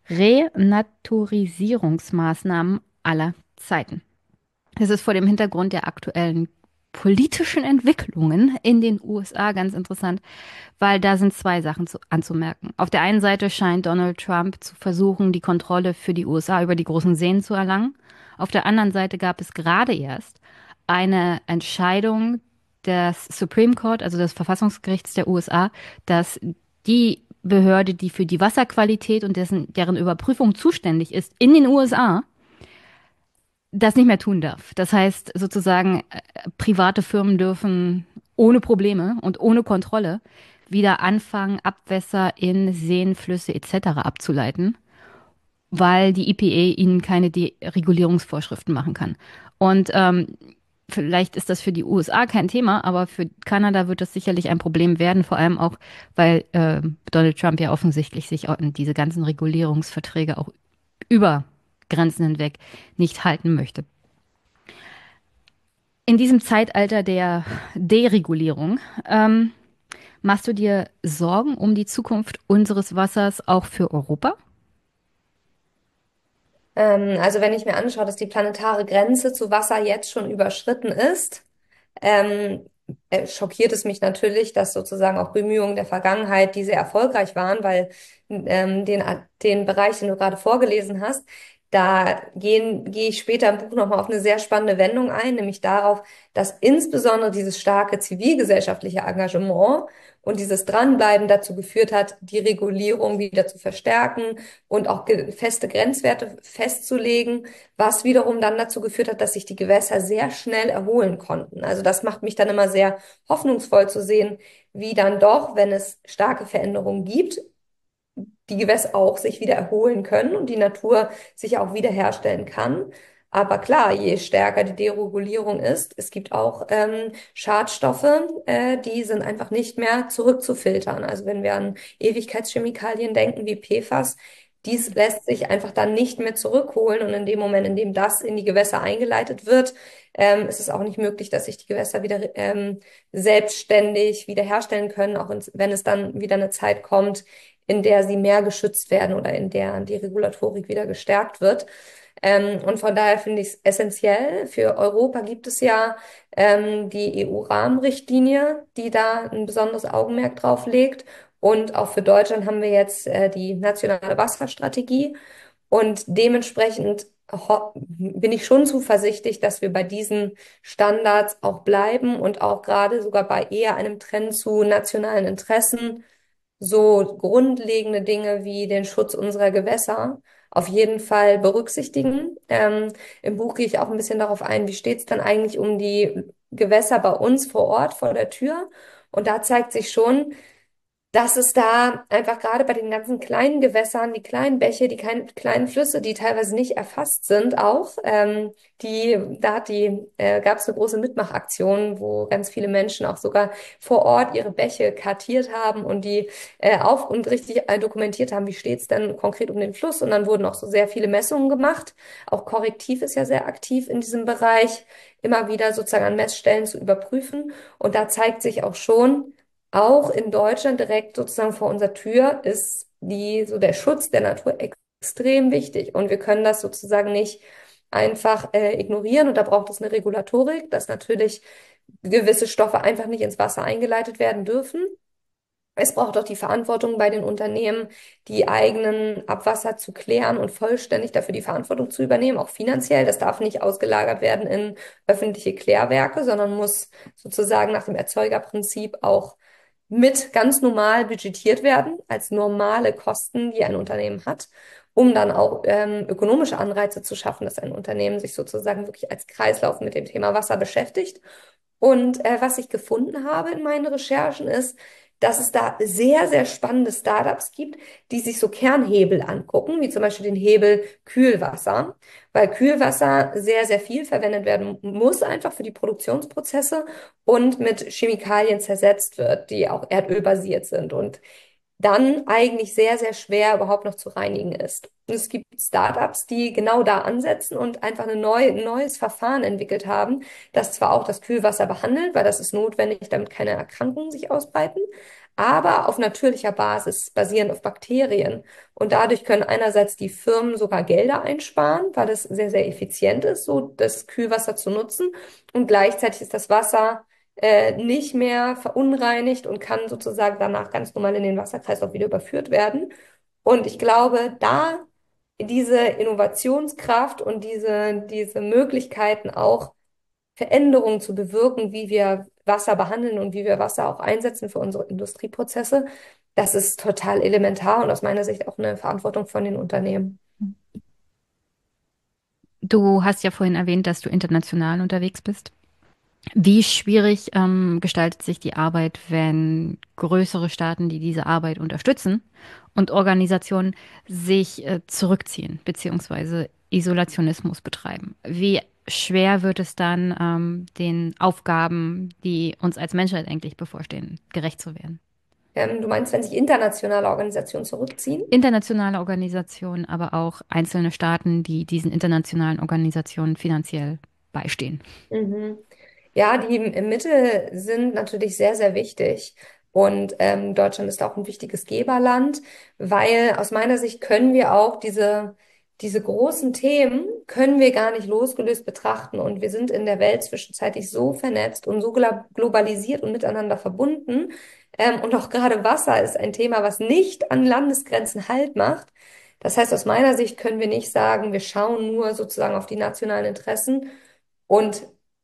Renaturisierungsmaßnahmen aller Zeiten. Das ist vor dem Hintergrund der aktuellen politischen Entwicklungen in den USA ganz interessant, weil da sind zwei Sachen anzumerken. Auf der einen Seite scheint Donald Trump zu versuchen, die Kontrolle für die USA über die großen Seen zu erlangen. Auf der anderen Seite gab es gerade erst eine Entscheidung des Supreme Court, also des Verfassungsgerichts der USA, dass die Behörde, die für die Wasserqualität und deren Überprüfung zuständig ist in den USA, das nicht mehr tun darf. Das heißt sozusagen, private Firmen dürfen ohne Probleme und ohne Kontrolle wieder anfangen, Abwässer in Seen, Flüsse etc. abzuleiten, weil die EPA ihnen keine Deregulierungsvorschriften machen kann. Und vielleicht ist das für die USA kein Thema, aber für Kanada wird das sicherlich ein Problem werden, vor allem auch, weil Donald Trump ja offensichtlich sich an diese ganzen Regulierungsverträge auch über Grenzen hinweg nicht halten möchte. In diesem Zeitalter der Deregulierung machst du dir Sorgen um die Zukunft unseres Wassers auch für Europa? Also wenn ich mir anschaue, dass die planetare Grenze zu Wasser jetzt schon überschritten ist, ähm, schockiert es mich natürlich, dass sozusagen auch Bemühungen der Vergangenheit, die sehr erfolgreich waren, weil den Bereich, den du gerade vorgelesen hast, gehe ich später im Buch nochmal auf eine sehr spannende Wendung ein, nämlich darauf, dass insbesondere dieses starke zivilgesellschaftliche Engagement und dieses Dranbleiben dazu geführt hat, die Regulierung wieder zu verstärken und auch feste Grenzwerte festzulegen, was wiederum dann dazu geführt hat, dass sich die Gewässer sehr schnell erholen konnten. Also das macht mich dann immer sehr hoffnungsvoll zu sehen, wie dann doch, wenn es starke Veränderungen gibt, die Gewässer auch sich wieder erholen können und die Natur sich auch wiederherstellen kann. Aber klar, je stärker die Deregulierung ist, es gibt auch Schadstoffe, die sind einfach nicht mehr zurückzufiltern. Also wenn wir an Ewigkeitschemikalien denken wie PFAS, dies lässt sich einfach dann nicht mehr zurückholen. Und in dem Moment, in dem das in die Gewässer eingeleitet wird, ist es auch nicht möglich, dass sich die Gewässer wieder selbstständig wiederherstellen können, auch wenn es dann wieder eine Zeit kommt, in der sie mehr geschützt werden oder in der die Regulatorik wieder gestärkt wird. Und von daher finde ich es essentiell. Für Europa gibt es ja die EU-Rahmenrichtlinie, die da ein besonderes Augenmerk drauf legt. Und auch für Deutschland haben wir jetzt die nationale Wasserstrategie. Und dementsprechend bin ich schon zuversichtlich, dass wir bei diesen Standards auch bleiben und auch gerade sogar bei eher einem Trend zu nationalen Interessen so grundlegende Dinge wie den Schutz unserer Gewässer auf jeden Fall berücksichtigen. Im Buch gehe ich auch ein bisschen darauf ein, wie steht es dann eigentlich um die Gewässer bei uns vor Ort, vor der Tür. Und da zeigt sich schon, dass es da einfach gerade bei den ganzen kleinen Gewässern, die kleinen Bäche, die kleinen Flüsse, die teilweise nicht erfasst sind, auch, gab es eine große Mitmachaktion, wo ganz viele Menschen auch sogar vor Ort ihre Bäche kartiert haben und die auf und richtig dokumentiert haben, wie steht es denn konkret um den Fluss. Und dann wurden auch so sehr viele Messungen gemacht. Auch Korrektiv ist ja sehr aktiv in diesem Bereich, immer wieder sozusagen an Messstellen zu überprüfen. Und da zeigt sich auch schon, auch in Deutschland direkt sozusagen vor unserer Tür ist so der Schutz der Natur extrem wichtig. Und wir können das sozusagen nicht einfach ignorieren. Und da braucht es eine Regulatorik, dass natürlich gewisse Stoffe einfach nicht ins Wasser eingeleitet werden dürfen. Es braucht auch die Verantwortung bei den Unternehmen, die eigenen Abwasser zu klären und vollständig dafür die Verantwortung zu übernehmen, auch finanziell. Das darf nicht ausgelagert werden in öffentliche Klärwerke, sondern muss sozusagen nach dem Erzeugerprinzip auch mit ganz normal budgetiert werden, als normale Kosten, die ein Unternehmen hat, um dann auch ökonomische Anreize zu schaffen, dass ein Unternehmen sich sozusagen wirklich als Kreislauf mit dem Thema Wasser beschäftigt. Und was ich gefunden habe in meinen Recherchen ist, dass es da sehr, sehr spannende Startups gibt, die sich so Kernhebel angucken, wie zum Beispiel den Hebel Kühlwasser, weil Kühlwasser sehr, sehr viel verwendet werden muss, einfach für die Produktionsprozesse und mit Chemikalien zersetzt wird, die auch erdölbasiert sind und dann eigentlich sehr, sehr schwer überhaupt noch zu reinigen ist. Und es gibt Startups, die genau da ansetzen und einfach ein neues Verfahren entwickelt haben, das zwar auch das Kühlwasser behandelt, weil das ist notwendig, damit keine Erkrankungen sich ausbreiten, aber auf natürlicher Basis, basierend auf Bakterien. Und dadurch können einerseits die Firmen sogar Gelder einsparen, weil es sehr, sehr effizient ist, so das Kühlwasser zu nutzen. Und gleichzeitig ist das Wasser nicht mehr verunreinigt und kann sozusagen danach ganz normal in den Wasserkreislauf wieder überführt werden. Und ich glaube, da diese Innovationskraft und diese Möglichkeiten auch Veränderungen zu bewirken, wie wir Wasser behandeln und wie wir Wasser auch einsetzen für unsere Industrieprozesse, das ist total elementar und aus meiner Sicht auch eine Verantwortung von den Unternehmen. Du hast ja vorhin erwähnt, dass du international unterwegs bist. Wie schwierig gestaltet sich die Arbeit, wenn größere Staaten, die diese Arbeit unterstützen und Organisationen sich zurückziehen beziehungsweise Isolationismus betreiben? Wie schwer wird es dann, den Aufgaben, die uns als Menschheit eigentlich bevorstehen, gerecht zu werden? Du meinst, wenn sich internationale Organisationen zurückziehen? Internationale Organisationen, aber auch einzelne Staaten, die diesen internationalen Organisationen finanziell beistehen. Mhm. Ja, die Mittel sind natürlich sehr, sehr wichtig. Und Deutschland ist auch ein wichtiges Geberland, weil aus meiner Sicht können wir auch diese großen Themen, können wir gar nicht losgelöst betrachten. Und wir sind in der Welt zwischenzeitlich so vernetzt und so globalisiert und miteinander verbunden. Und auch gerade Wasser ist ein Thema, was nicht an Landesgrenzen Halt macht. Das heißt, aus meiner Sicht können wir nicht sagen, wir schauen nur sozusagen auf die nationalen Interessen und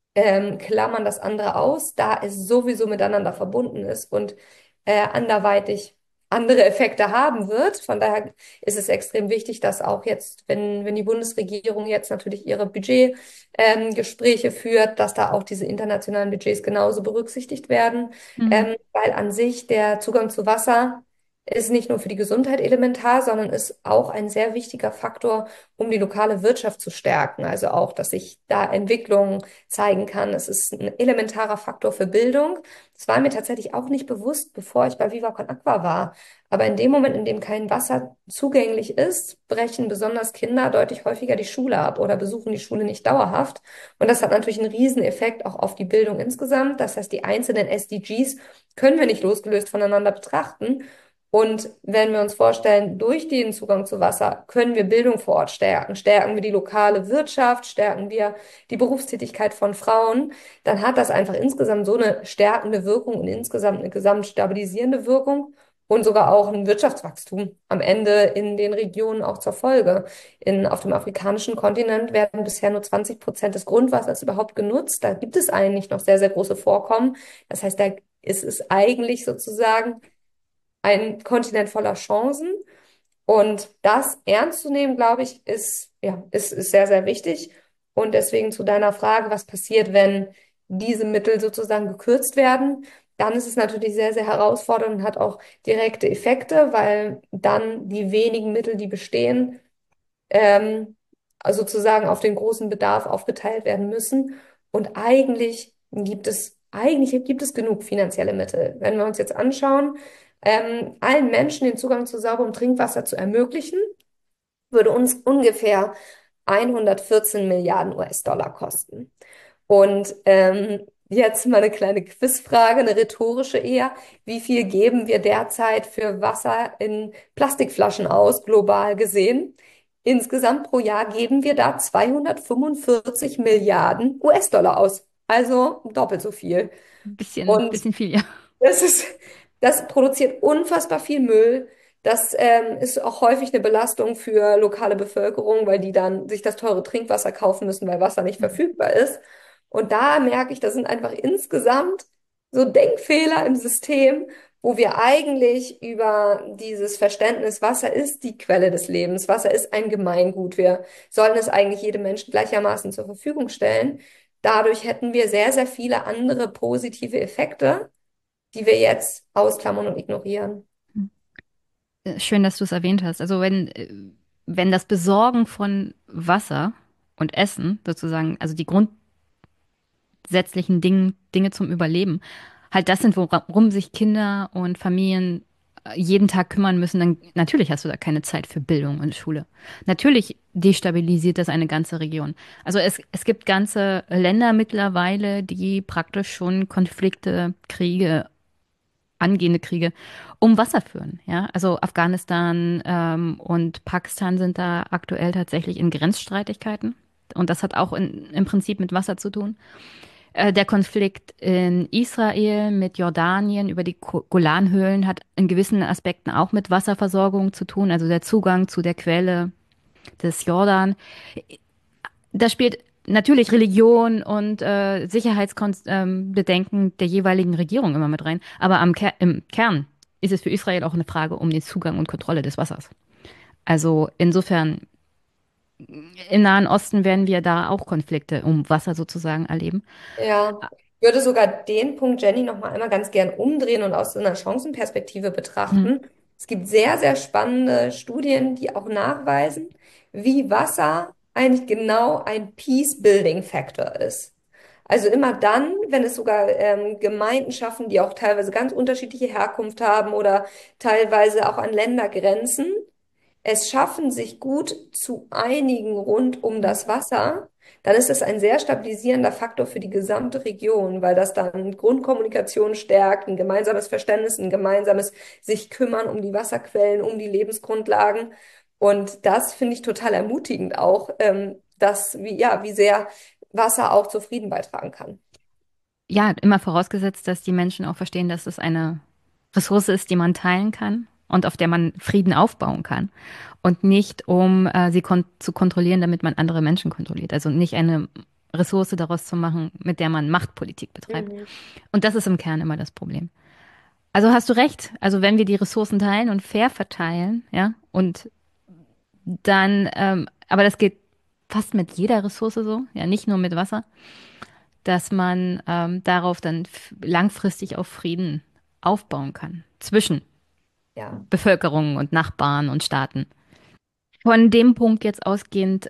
klammern das andere aus, da es sowieso miteinander verbunden ist und anderweitig andere Effekte haben wird. Von daher ist es extrem wichtig, dass auch jetzt, wenn die Bundesregierung jetzt natürlich ihre Budgetgespräche Gespräche führt, dass da auch diese internationalen Budgets genauso berücksichtigt werden, Hm. weil an sich der Zugang zu Wasser ist nicht nur für die Gesundheit elementar, sondern ist auch ein sehr wichtiger Faktor, um die lokale Wirtschaft zu stärken. Also auch, dass sich da Entwicklung zeigen kann. Es ist ein elementarer Faktor für Bildung. Das war mir tatsächlich auch nicht bewusst, bevor ich bei Viva Con Aqua war. Aber in dem Moment, in dem kein Wasser zugänglich ist, brechen besonders Kinder deutlich häufiger die Schule ab oder besuchen die Schule nicht dauerhaft. Und das hat natürlich einen Rieseneffekt auch auf die Bildung insgesamt. Das heißt, die einzelnen SDGs können wir nicht losgelöst voneinander betrachten. Und wenn wir uns vorstellen, durch den Zugang zu Wasser können wir Bildung vor Ort stärken, stärken wir die lokale Wirtschaft, stärken wir die Berufstätigkeit von Frauen, dann hat das einfach insgesamt so eine stärkende Wirkung und insgesamt eine gesamt stabilisierende Wirkung und sogar auch ein Wirtschaftswachstum am Ende in den Regionen auch zur Folge. Auf dem afrikanischen Kontinent werden bisher nur 20% des Grundwassers überhaupt genutzt. Da gibt es eigentlich noch sehr, sehr große Vorkommen. Das heißt, da ist es eigentlich sozusagen ein Kontinent voller Chancen. Und das ernst zu nehmen, glaube ich, ist sehr, sehr wichtig. Und deswegen zu deiner Frage, was passiert, wenn diese Mittel sozusagen gekürzt werden, dann ist es natürlich sehr, sehr herausfordernd und hat auch direkte Effekte, weil dann die wenigen Mittel, die bestehen, also sozusagen auf den großen Bedarf aufgeteilt werden müssen. Und eigentlich gibt es genug finanzielle Mittel. Wenn wir uns jetzt anschauen, allen Menschen den Zugang zu sauberem Trinkwasser zu ermöglichen, würde uns ungefähr 114 Milliarden US-Dollar kosten. Und jetzt mal eine kleine Quizfrage, eine rhetorische eher. Wie viel geben wir derzeit für Wasser in Plastikflaschen aus, global gesehen? Insgesamt pro Jahr geben wir da 245 Milliarden US-Dollar aus. Also doppelt so viel. Und Bisschen viel, ja. das ist, das produziert unfassbar viel Müll. Das ist auch häufig eine Belastung für lokale Bevölkerung, weil die dann sich das teure Trinkwasser kaufen müssen, weil Wasser nicht verfügbar ist. Und da merke ich, das sind einfach insgesamt so Denkfehler im System, wo wir eigentlich über dieses Verständnis, Wasser ist die Quelle des Lebens, Wasser ist ein Gemeingut, wir sollen es eigentlich jedem Menschen gleichermaßen zur Verfügung stellen. Dadurch hätten wir sehr, sehr viele andere positive Effekte, die wir jetzt ausklammern und ignorieren. Schön, dass du es erwähnt hast. Also wenn das Besorgen von Wasser und Essen sozusagen, also die grundsätzlichen Dinge zum Überleben, halt das sind, worum sich Kinder und Familien jeden Tag kümmern müssen, dann natürlich hast du da keine Zeit für Bildung und Schule. Natürlich destabilisiert das eine ganze Region. Also es gibt ganze Länder mittlerweile, die praktisch schon Konflikte, Kriege angehende Kriege um Wasser führen. Ja, also Afghanistan und Pakistan sind da aktuell tatsächlich in Grenzstreitigkeiten. Und das hat auch im Prinzip mit Wasser zu tun. Der Konflikt in Israel mit Jordanien über die Golanhöhlen hat in gewissen Aspekten auch mit Wasserversorgung zu tun, also der Zugang zu der Quelle des Jordan. Da spielt natürlich Religion und Sicherheitsbedenken der jeweiligen Regierung immer mit rein. Aber im Kern ist es für Israel auch eine Frage um den Zugang und Kontrolle des Wassers. Also insofern, im Nahen Osten werden wir da auch Konflikte um Wasser sozusagen erleben. Ja, ich würde sogar den Punkt, Jenny, noch mal einmal ganz gern umdrehen und aus so einer Chancenperspektive Mhm. betrachten. Es gibt sehr, sehr spannende Studien, die auch nachweisen, wie Wasser eigentlich genau ein Peace-Building-Factor ist. Also immer dann, wenn es sogar Gemeinden schaffen, die auch teilweise ganz unterschiedliche Herkunft haben oder teilweise auch an Ländergrenzen, es schaffen, sich gut zu einigen rund um das Wasser, dann ist es ein sehr stabilisierender Faktor für die gesamte Region, weil das dann Grundkommunikation stärkt, ein gemeinsames Verständnis, ein gemeinsames sich kümmern um die Wasserquellen, um die Lebensgrundlagen. Und das finde ich total ermutigend auch, wie sehr Wasser auch zu Frieden beitragen kann. Ja, immer vorausgesetzt, dass die Menschen auch verstehen, dass es eine Ressource ist, die man teilen kann und auf der man Frieden aufbauen kann. Und nicht, um sie zu kontrollieren, damit man andere Menschen kontrolliert. Also nicht eine Ressource daraus zu machen, mit der man Machtpolitik betreibt. Mhm. Und das ist im Kern immer das Problem. Also hast du recht. Also wenn wir die Ressourcen teilen und fair verteilen, ja, und dann, aber das geht fast mit jeder Ressource so, ja, nicht nur mit Wasser, dass man darauf dann langfristig auf Frieden aufbauen kann zwischen Ja. Bevölkerung und Nachbarn und Staaten. Von dem Punkt jetzt ausgehend,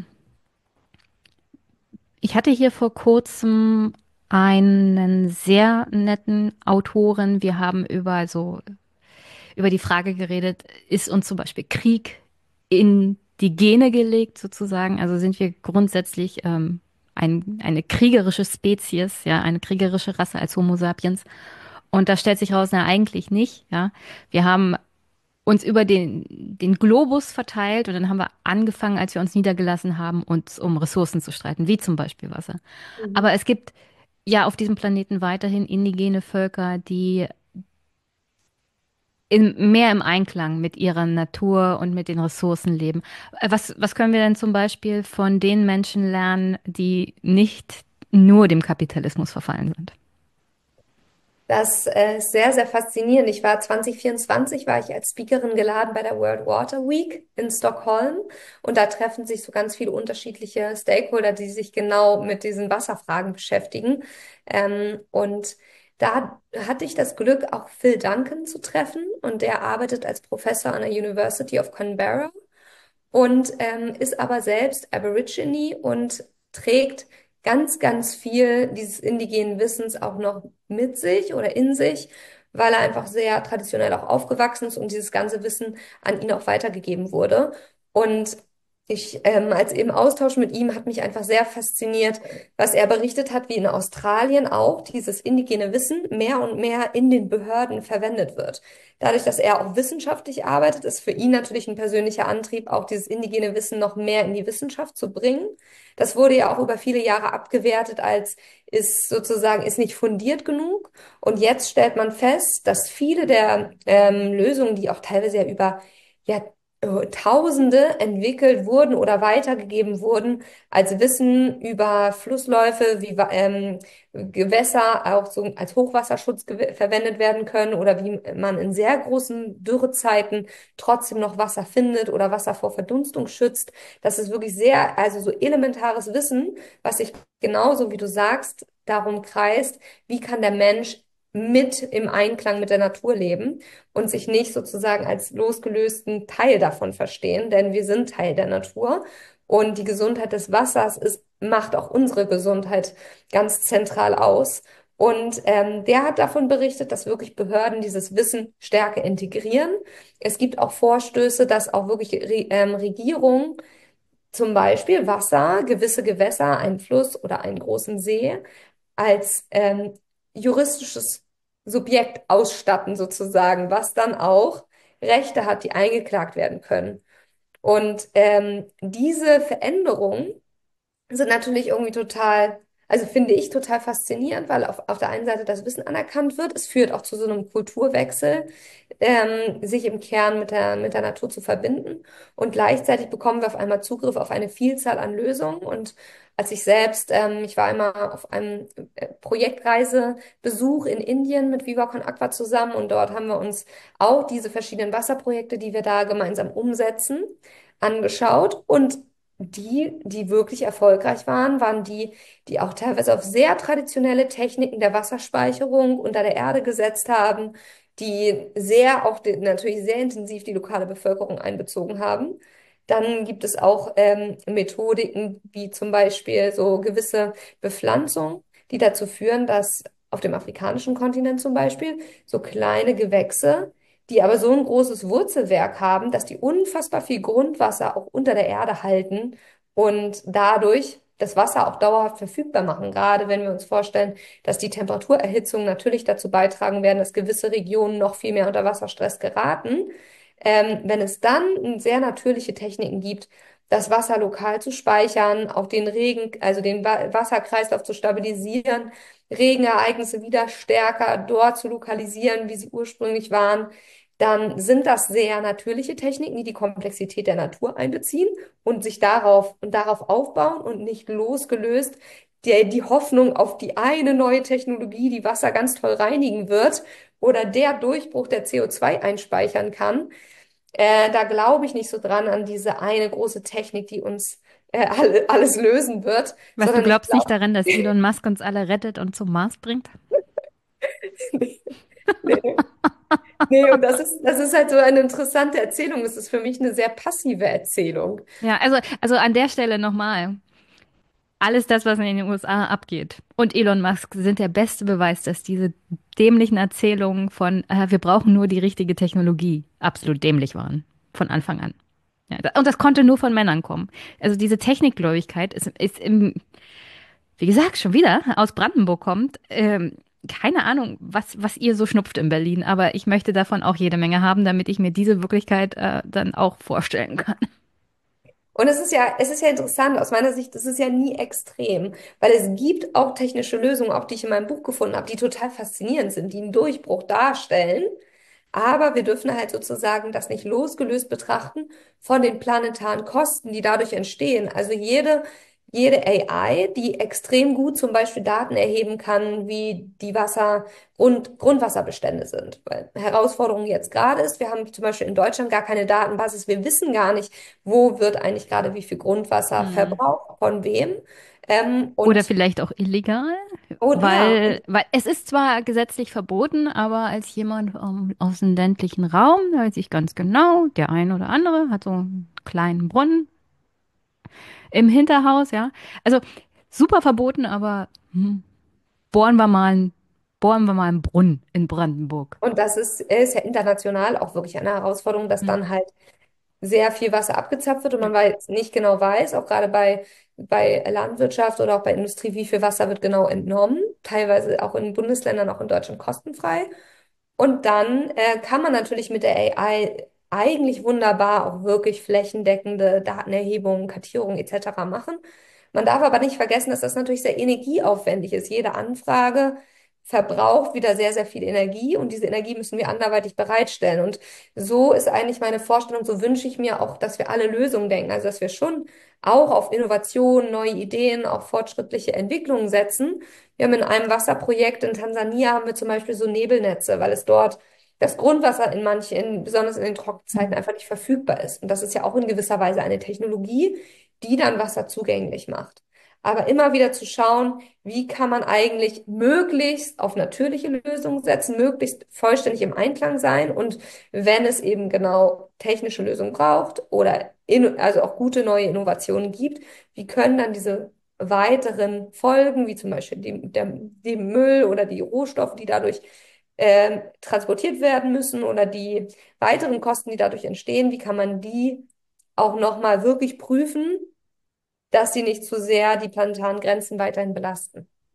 ich hatte hier vor kurzem einen sehr netten Autoren. Wir haben über die Frage geredet, ist uns zum Beispiel Krieg in die Gene gelegt sozusagen? Also sind wir grundsätzlich eine kriegerische Spezies, ja, eine kriegerische Rasse als Homo sapiens? Und da stellt sich raus, na, eigentlich nicht, ja. Wir haben uns über den Globus verteilt und dann haben wir angefangen, als wir uns niedergelassen haben, uns um Ressourcen zu streiten, wie zum Beispiel Wasser. Mhm. Aber es gibt ja auf diesem Planeten weiterhin indigene Völker, die mehr im Einklang mit ihrer Natur und mit den Ressourcen leben. Was können wir denn zum Beispiel von den Menschen lernen, die nicht nur dem Kapitalismus verfallen sind? Das ist sehr, sehr faszinierend. 2024 war ich als Speakerin geladen bei der World Water Week in Stockholm und da treffen sich so ganz viele unterschiedliche Stakeholder, die sich genau mit diesen Wasserfragen beschäftigen. Und da hatte ich das Glück, auch Phil Duncan zu treffen und der arbeitet als Professor an der University of Canberra und ist aber selbst Aborigine und trägt ganz, ganz viel dieses indigenen Wissens auch noch mit sich oder in sich, weil er einfach sehr traditionell auch aufgewachsen ist und dieses ganze Wissen an ihn auch weitergegeben wurde. Und als im Austausch mit ihm hat mich einfach sehr fasziniert, was er berichtet hat, wie in Australien auch dieses indigene Wissen mehr und mehr in den Behörden verwendet wird. Dadurch, dass er auch wissenschaftlich arbeitet, ist für ihn natürlich ein persönlicher Antrieb, auch dieses indigene Wissen noch mehr in die Wissenschaft zu bringen. Das wurde ja auch über viele Jahre abgewertet als ist nicht fundiert genug. Und jetzt stellt man fest, dass viele der Lösungen, die auch teilweise ja über ja, Tausende entwickelt wurden oder weitergegeben wurden als Wissen über Flussläufe, wie Gewässer auch so als Hochwasserschutz verwendet werden können oder wie man in sehr großen Dürrezeiten trotzdem noch Wasser findet oder Wasser vor Verdunstung schützt. Das ist wirklich sehr, also so elementares Wissen, was sich genauso wie du sagst, darum kreist, wie kann der Mensch mit im Einklang mit der Natur leben und sich nicht sozusagen als losgelösten Teil davon verstehen, denn wir sind Teil der Natur und die Gesundheit des Wassers macht auch unsere Gesundheit ganz zentral aus. Und der hat davon berichtet, dass wirklich Behörden dieses Wissen stärker integrieren. Es gibt auch Vorstöße, dass auch wirklich Regierungen zum Beispiel Wasser, gewisse Gewässer, einen Fluss oder einen großen See als juristisches Subjekt ausstatten sozusagen, was dann auch Rechte hat, die eingeklagt werden können. Und diese Veränderungen sind natürlich irgendwie total, also finde ich total faszinierend, weil auf der einen Seite das Wissen anerkannt wird. Es führt auch zu so einem Kulturwechsel, sich im Kern mit der Natur zu verbinden. Und gleichzeitig bekommen wir auf einmal Zugriff auf eine Vielzahl an Lösungen. Und als ich selbst, ich war einmal auf einem Projektreisebesuch in Indien mit Viva Con Aqua zusammen und dort haben wir uns auch diese verschiedenen Wasserprojekte, die wir da gemeinsam umsetzen, angeschaut. Und die wirklich erfolgreich waren, waren die, die auch teilweise auf sehr traditionelle Techniken der Wasserspeicherung unter der Erde gesetzt haben, die sehr auch natürlich sehr intensiv die lokale Bevölkerung einbezogen haben. Dann gibt es auch Methodiken wie zum Beispiel so gewisse Bepflanzungen, die dazu führen, dass auf dem afrikanischen Kontinent zum Beispiel so kleine Gewächse, die aber so ein großes Wurzelwerk haben, dass die unfassbar viel Grundwasser auch unter der Erde halten und dadurch das Wasser auch dauerhaft verfügbar machen. Gerade wenn wir uns vorstellen, dass die Temperaturerhitzung natürlich dazu beitragen werden, dass gewisse Regionen noch viel mehr unter Wasserstress geraten. Wenn es dann sehr natürliche Techniken gibt, das Wasser lokal zu speichern, auch den Regen, also den Wasserkreislauf zu stabilisieren, Regenereignisse wieder stärker dort zu lokalisieren, wie sie ursprünglich waren, dann sind das sehr natürliche Techniken, die die Komplexität der Natur einbeziehen und sich darauf aufbauen und nicht losgelöst die Hoffnung auf die eine neue Technologie, die Wasser ganz toll reinigen wird oder der Durchbruch, der CO2 einspeichern kann. Da glaube ich nicht so dran an diese eine große Technik, die uns alles lösen wird, Was, du sondern ich glaubst nicht glaube, daran, dass Elon Musk uns alle rettet und zum Mars bringt? nee, nee, und das ist halt so eine interessante Erzählung. Es ist für mich eine sehr passive Erzählung. Ja, also an der Stelle nochmal. Alles das, was in den USA abgeht und Elon Musk sind der beste Beweis, dass diese dämlichen Erzählungen von, wir brauchen nur die richtige Technologie, absolut dämlich waren. Von Anfang an. Ja, und das konnte nur von Männern kommen. Also diese Technikgläubigkeit wie gesagt, schon wieder aus Brandenburg kommt. Keine Ahnung, was ihr so schnupft in Berlin, aber ich möchte davon auch jede Menge haben, damit ich mir diese Wirklichkeit dann auch vorstellen kann. Und es ist ja interessant, aus meiner Sicht, es ist ja nie extrem, weil es gibt auch technische Lösungen, auch die ich in meinem Buch gefunden habe, die total faszinierend sind, die einen Durchbruch darstellen. Aber wir dürfen halt sozusagen das nicht losgelöst betrachten von den planetaren Kosten, die dadurch entstehen. Also jede AI, die extrem gut zum Beispiel Daten erheben kann, wie die Grundwasserbestände sind. Weil Herausforderung jetzt gerade ist, wir haben zum Beispiel in Deutschland gar keine Datenbasis. Wir wissen gar nicht, wo wird eigentlich gerade wie viel Grundwasser Hm. verbraucht, von wem. Oder Und, vielleicht auch illegal, ja, weil es ist zwar gesetzlich verboten, aber als jemand aus dem ländlichen Raum, weiß ich ganz genau, der ein oder andere hat so einen kleinen Brunnen im Hinterhaus, ja. Also super verboten, aber bohren wir mal, bohren wir mal einen Brunnen in Brandenburg. und das ist ja international auch wirklich eine Herausforderung, dass Hm. dann halt sehr viel Wasser abgezapft wird und man nicht genau weiß, auch gerade bei Landwirtschaft oder auch bei Industrie, wie viel Wasser wird genau entnommen, teilweise auch in Bundesländern, auch in Deutschland kostenfrei. Und dann kann man natürlich mit der AI eigentlich wunderbar auch wirklich flächendeckende Datenerhebung, Kartierung etc. machen. Man darf aber nicht vergessen, dass das natürlich sehr energieaufwendig ist. Jede Anfrage verbraucht wieder sehr, sehr viel Energie und diese Energie müssen wir anderweitig bereitstellen. Und so ist eigentlich meine Vorstellung, so wünsche ich mir auch, dass wir alle Lösungen denken, also dass wir schon auch auf Innovation, neue Ideen, auch fortschrittliche Entwicklungen setzen. Wir haben in einem Wasserprojekt in Tansania haben wir zum Beispiel so Nebelnetze, weil es dort das Grundwasser besonders in den Trockenzeiten einfach nicht verfügbar ist. Und das ist ja auch in gewisser Weise eine Technologie, die dann Wasser zugänglich macht. Aber immer wieder zu schauen, wie kann man eigentlich möglichst auf natürliche Lösungen setzen, möglichst vollständig im Einklang sein und wenn es eben genau technische Lösungen braucht oder also auch gute neue Innovationen gibt, wie können dann diese weiteren Folgen, wie zum Beispiel dem Müll oder die Rohstoffe, die dadurch transportiert werden müssen oder die weiteren Kosten, die dadurch entstehen, wie kann man die auch nochmal wirklich prüfen, dass sie nicht zu sehr die planetaren Grenzen weiterhin belasten.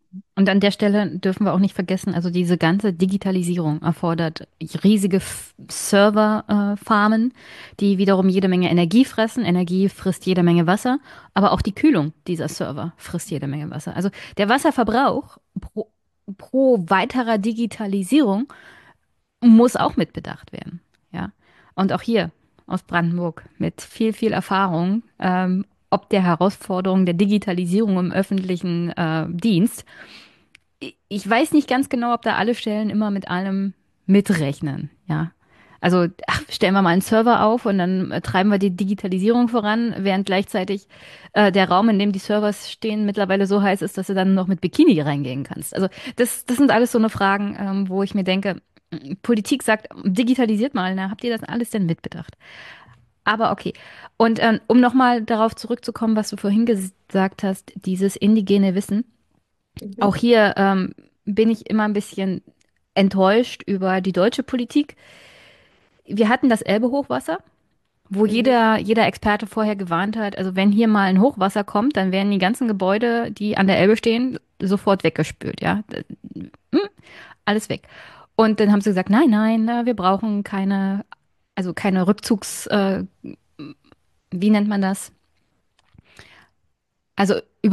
Und an der Stelle dürfen wir auch nicht vergessen, also diese ganze Digitalisierung erfordert riesige Serverfarmen, die wiederum jede Menge Energie fressen. Energie frisst jede Menge Wasser, aber auch die Kühlung dieser Server frisst jede Menge Wasser. Also der Wasserverbrauch pro weiterer Digitalisierung muss auch mitbedacht werden. Ja. Und auch hier aus Brandenburg mit viel, viel Erfahrung, ob der Herausforderung der Digitalisierung im öffentlichen Dienst. Ich weiß nicht ganz genau, ob da alle Stellen immer mit allem mitrechnen. Ja. Also stellen wir mal einen Server auf und dann treiben wir die Digitalisierung voran, während gleichzeitig der Raum, in dem die Servers stehen, mittlerweile so heiß ist, dass du dann noch mit Bikini reingehen kannst. Also das sind alles so eine Fragen, wo ich mir denke, Politik sagt, digitalisiert mal, na, habt ihr das alles denn mitbedacht? Aber okay. Und um nochmal darauf zurückzukommen, was du vorhin gesagt hast, dieses indigene Wissen. Auch Mhm. hier bin ich immer ein bisschen enttäuscht über die deutsche Politik. Wir hatten das Elbe-Hochwasser, wo Mhm. jeder Experte vorher gewarnt hat, also wenn hier mal ein Hochwasser kommt, dann werden die ganzen Gebäude, die an der Elbe stehen, sofort weggespült, ja. Hm, alles weg. Und dann haben sie gesagt, nein, nein, wir brauchen also keine wie nennt man das? Also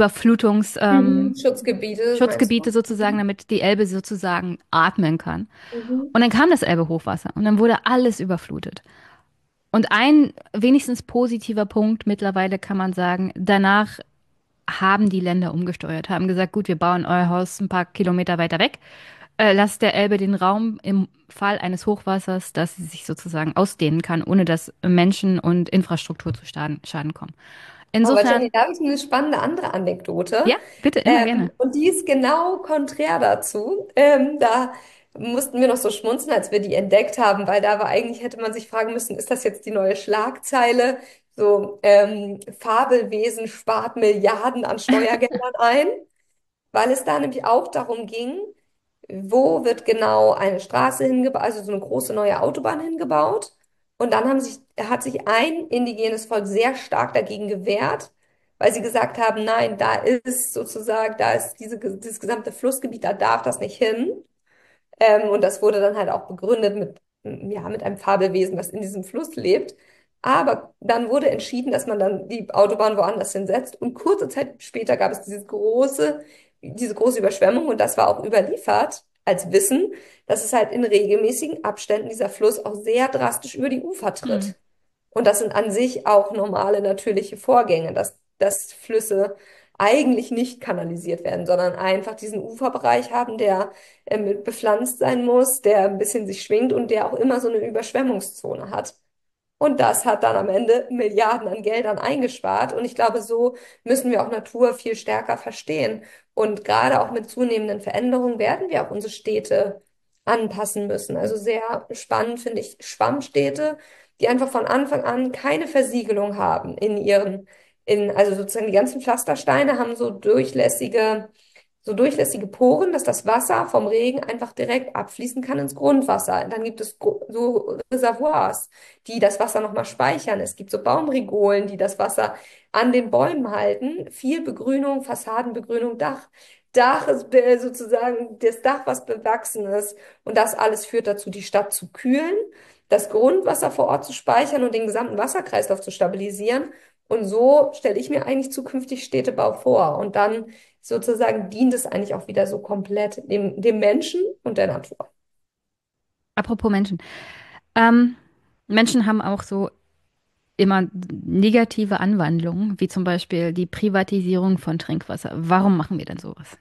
Mhm. Schutzgebiete, meinst Schutzgebiete du? sozusagen, Mhm. damit die Elbe sozusagen atmen kann. Mhm. Und dann kam das Elbe-Hochwasser und dann wurde alles überflutet. Und ein wenigstens positiver Punkt mittlerweile kann man sagen, danach haben die Länder umgesteuert, haben gesagt, gut, wir bauen euer Haus ein paar Kilometer weiter weg, lasst der Elbe den Raum im Fall eines Hochwassers, dass sie sich sozusagen ausdehnen kann, ohne dass Menschen und Infrastruktur zu Schaden kommen. Aber Jenny, Insofern, da habe ich eine spannende andere Anekdote. ja, bitte, immer gerne. Und die ist genau konträr dazu. Da mussten wir noch so schmunzeln, als wir die entdeckt haben, weil da war eigentlich, hätte man sich fragen müssen, ist das jetzt die neue Schlagzeile? So, Fabelwesen spart Milliarden an Steuergeldern ein, weil es da nämlich auch darum ging, wo wird genau eine Straße hingebaut, also so eine große neue Autobahn hingebaut. Und dann hat sich ein indigenes Volk sehr stark dagegen gewehrt, weil sie gesagt haben, nein, da ist dieses gesamte Flussgebiet, da darf das nicht hin. Und das wurde dann halt auch begründet ja, mit einem Fabelwesen, was in diesem Fluss lebt. Aber dann wurde entschieden, dass man dann die Autobahn woanders hinsetzt. Und kurze Zeit später gab es diese große Überschwemmung. Und das war auch überliefert als Wissen, dass es halt in regelmäßigen Abständen dieser Fluss auch sehr drastisch über die Ufer Hm. tritt. Und das sind an sich auch normale, natürliche Vorgänge, dass Flüsse eigentlich nicht kanalisiert werden, sondern einfach diesen Uferbereich haben, der mit bepflanzt sein muss, der ein bisschen sich schwingt und der auch immer so eine Überschwemmungszone hat. Und das hat dann am Ende Milliarden an Geldern eingespart. Und ich glaube, so müssen wir auch Natur viel stärker verstehen. Und gerade auch mit zunehmenden Veränderungen werden wir auch unsere Städte anpassen müssen. Also sehr spannend finde ich Schwammstädte, die einfach von Anfang an keine Versiegelung haben also sozusagen die ganzen Pflastersteine haben so durchlässige Poren, dass das Wasser vom Regen einfach direkt abfließen kann ins Grundwasser. Dann gibt es so Reservoirs, die das Wasser nochmal speichern. Es gibt so Baumrigolen, die das Wasser an den Bäumen halten. Viel Begrünung, Fassadenbegrünung, Dach ist sozusagen das Dach, was bewachsen ist. Und das alles führt dazu, die Stadt zu kühlen, das Grundwasser vor Ort zu speichern und den gesamten Wasserkreislauf zu stabilisieren. Und so stelle ich mir eigentlich zukünftig Städtebau vor. Und dann sozusagen dient es eigentlich auch wieder so komplett dem Menschen und der Natur. Apropos Menschen. Ähm, Menschen haben auch so immer negative Anwandlungen, wie zum Beispiel die Privatisierung von Trinkwasser. Warum machen wir denn sowas?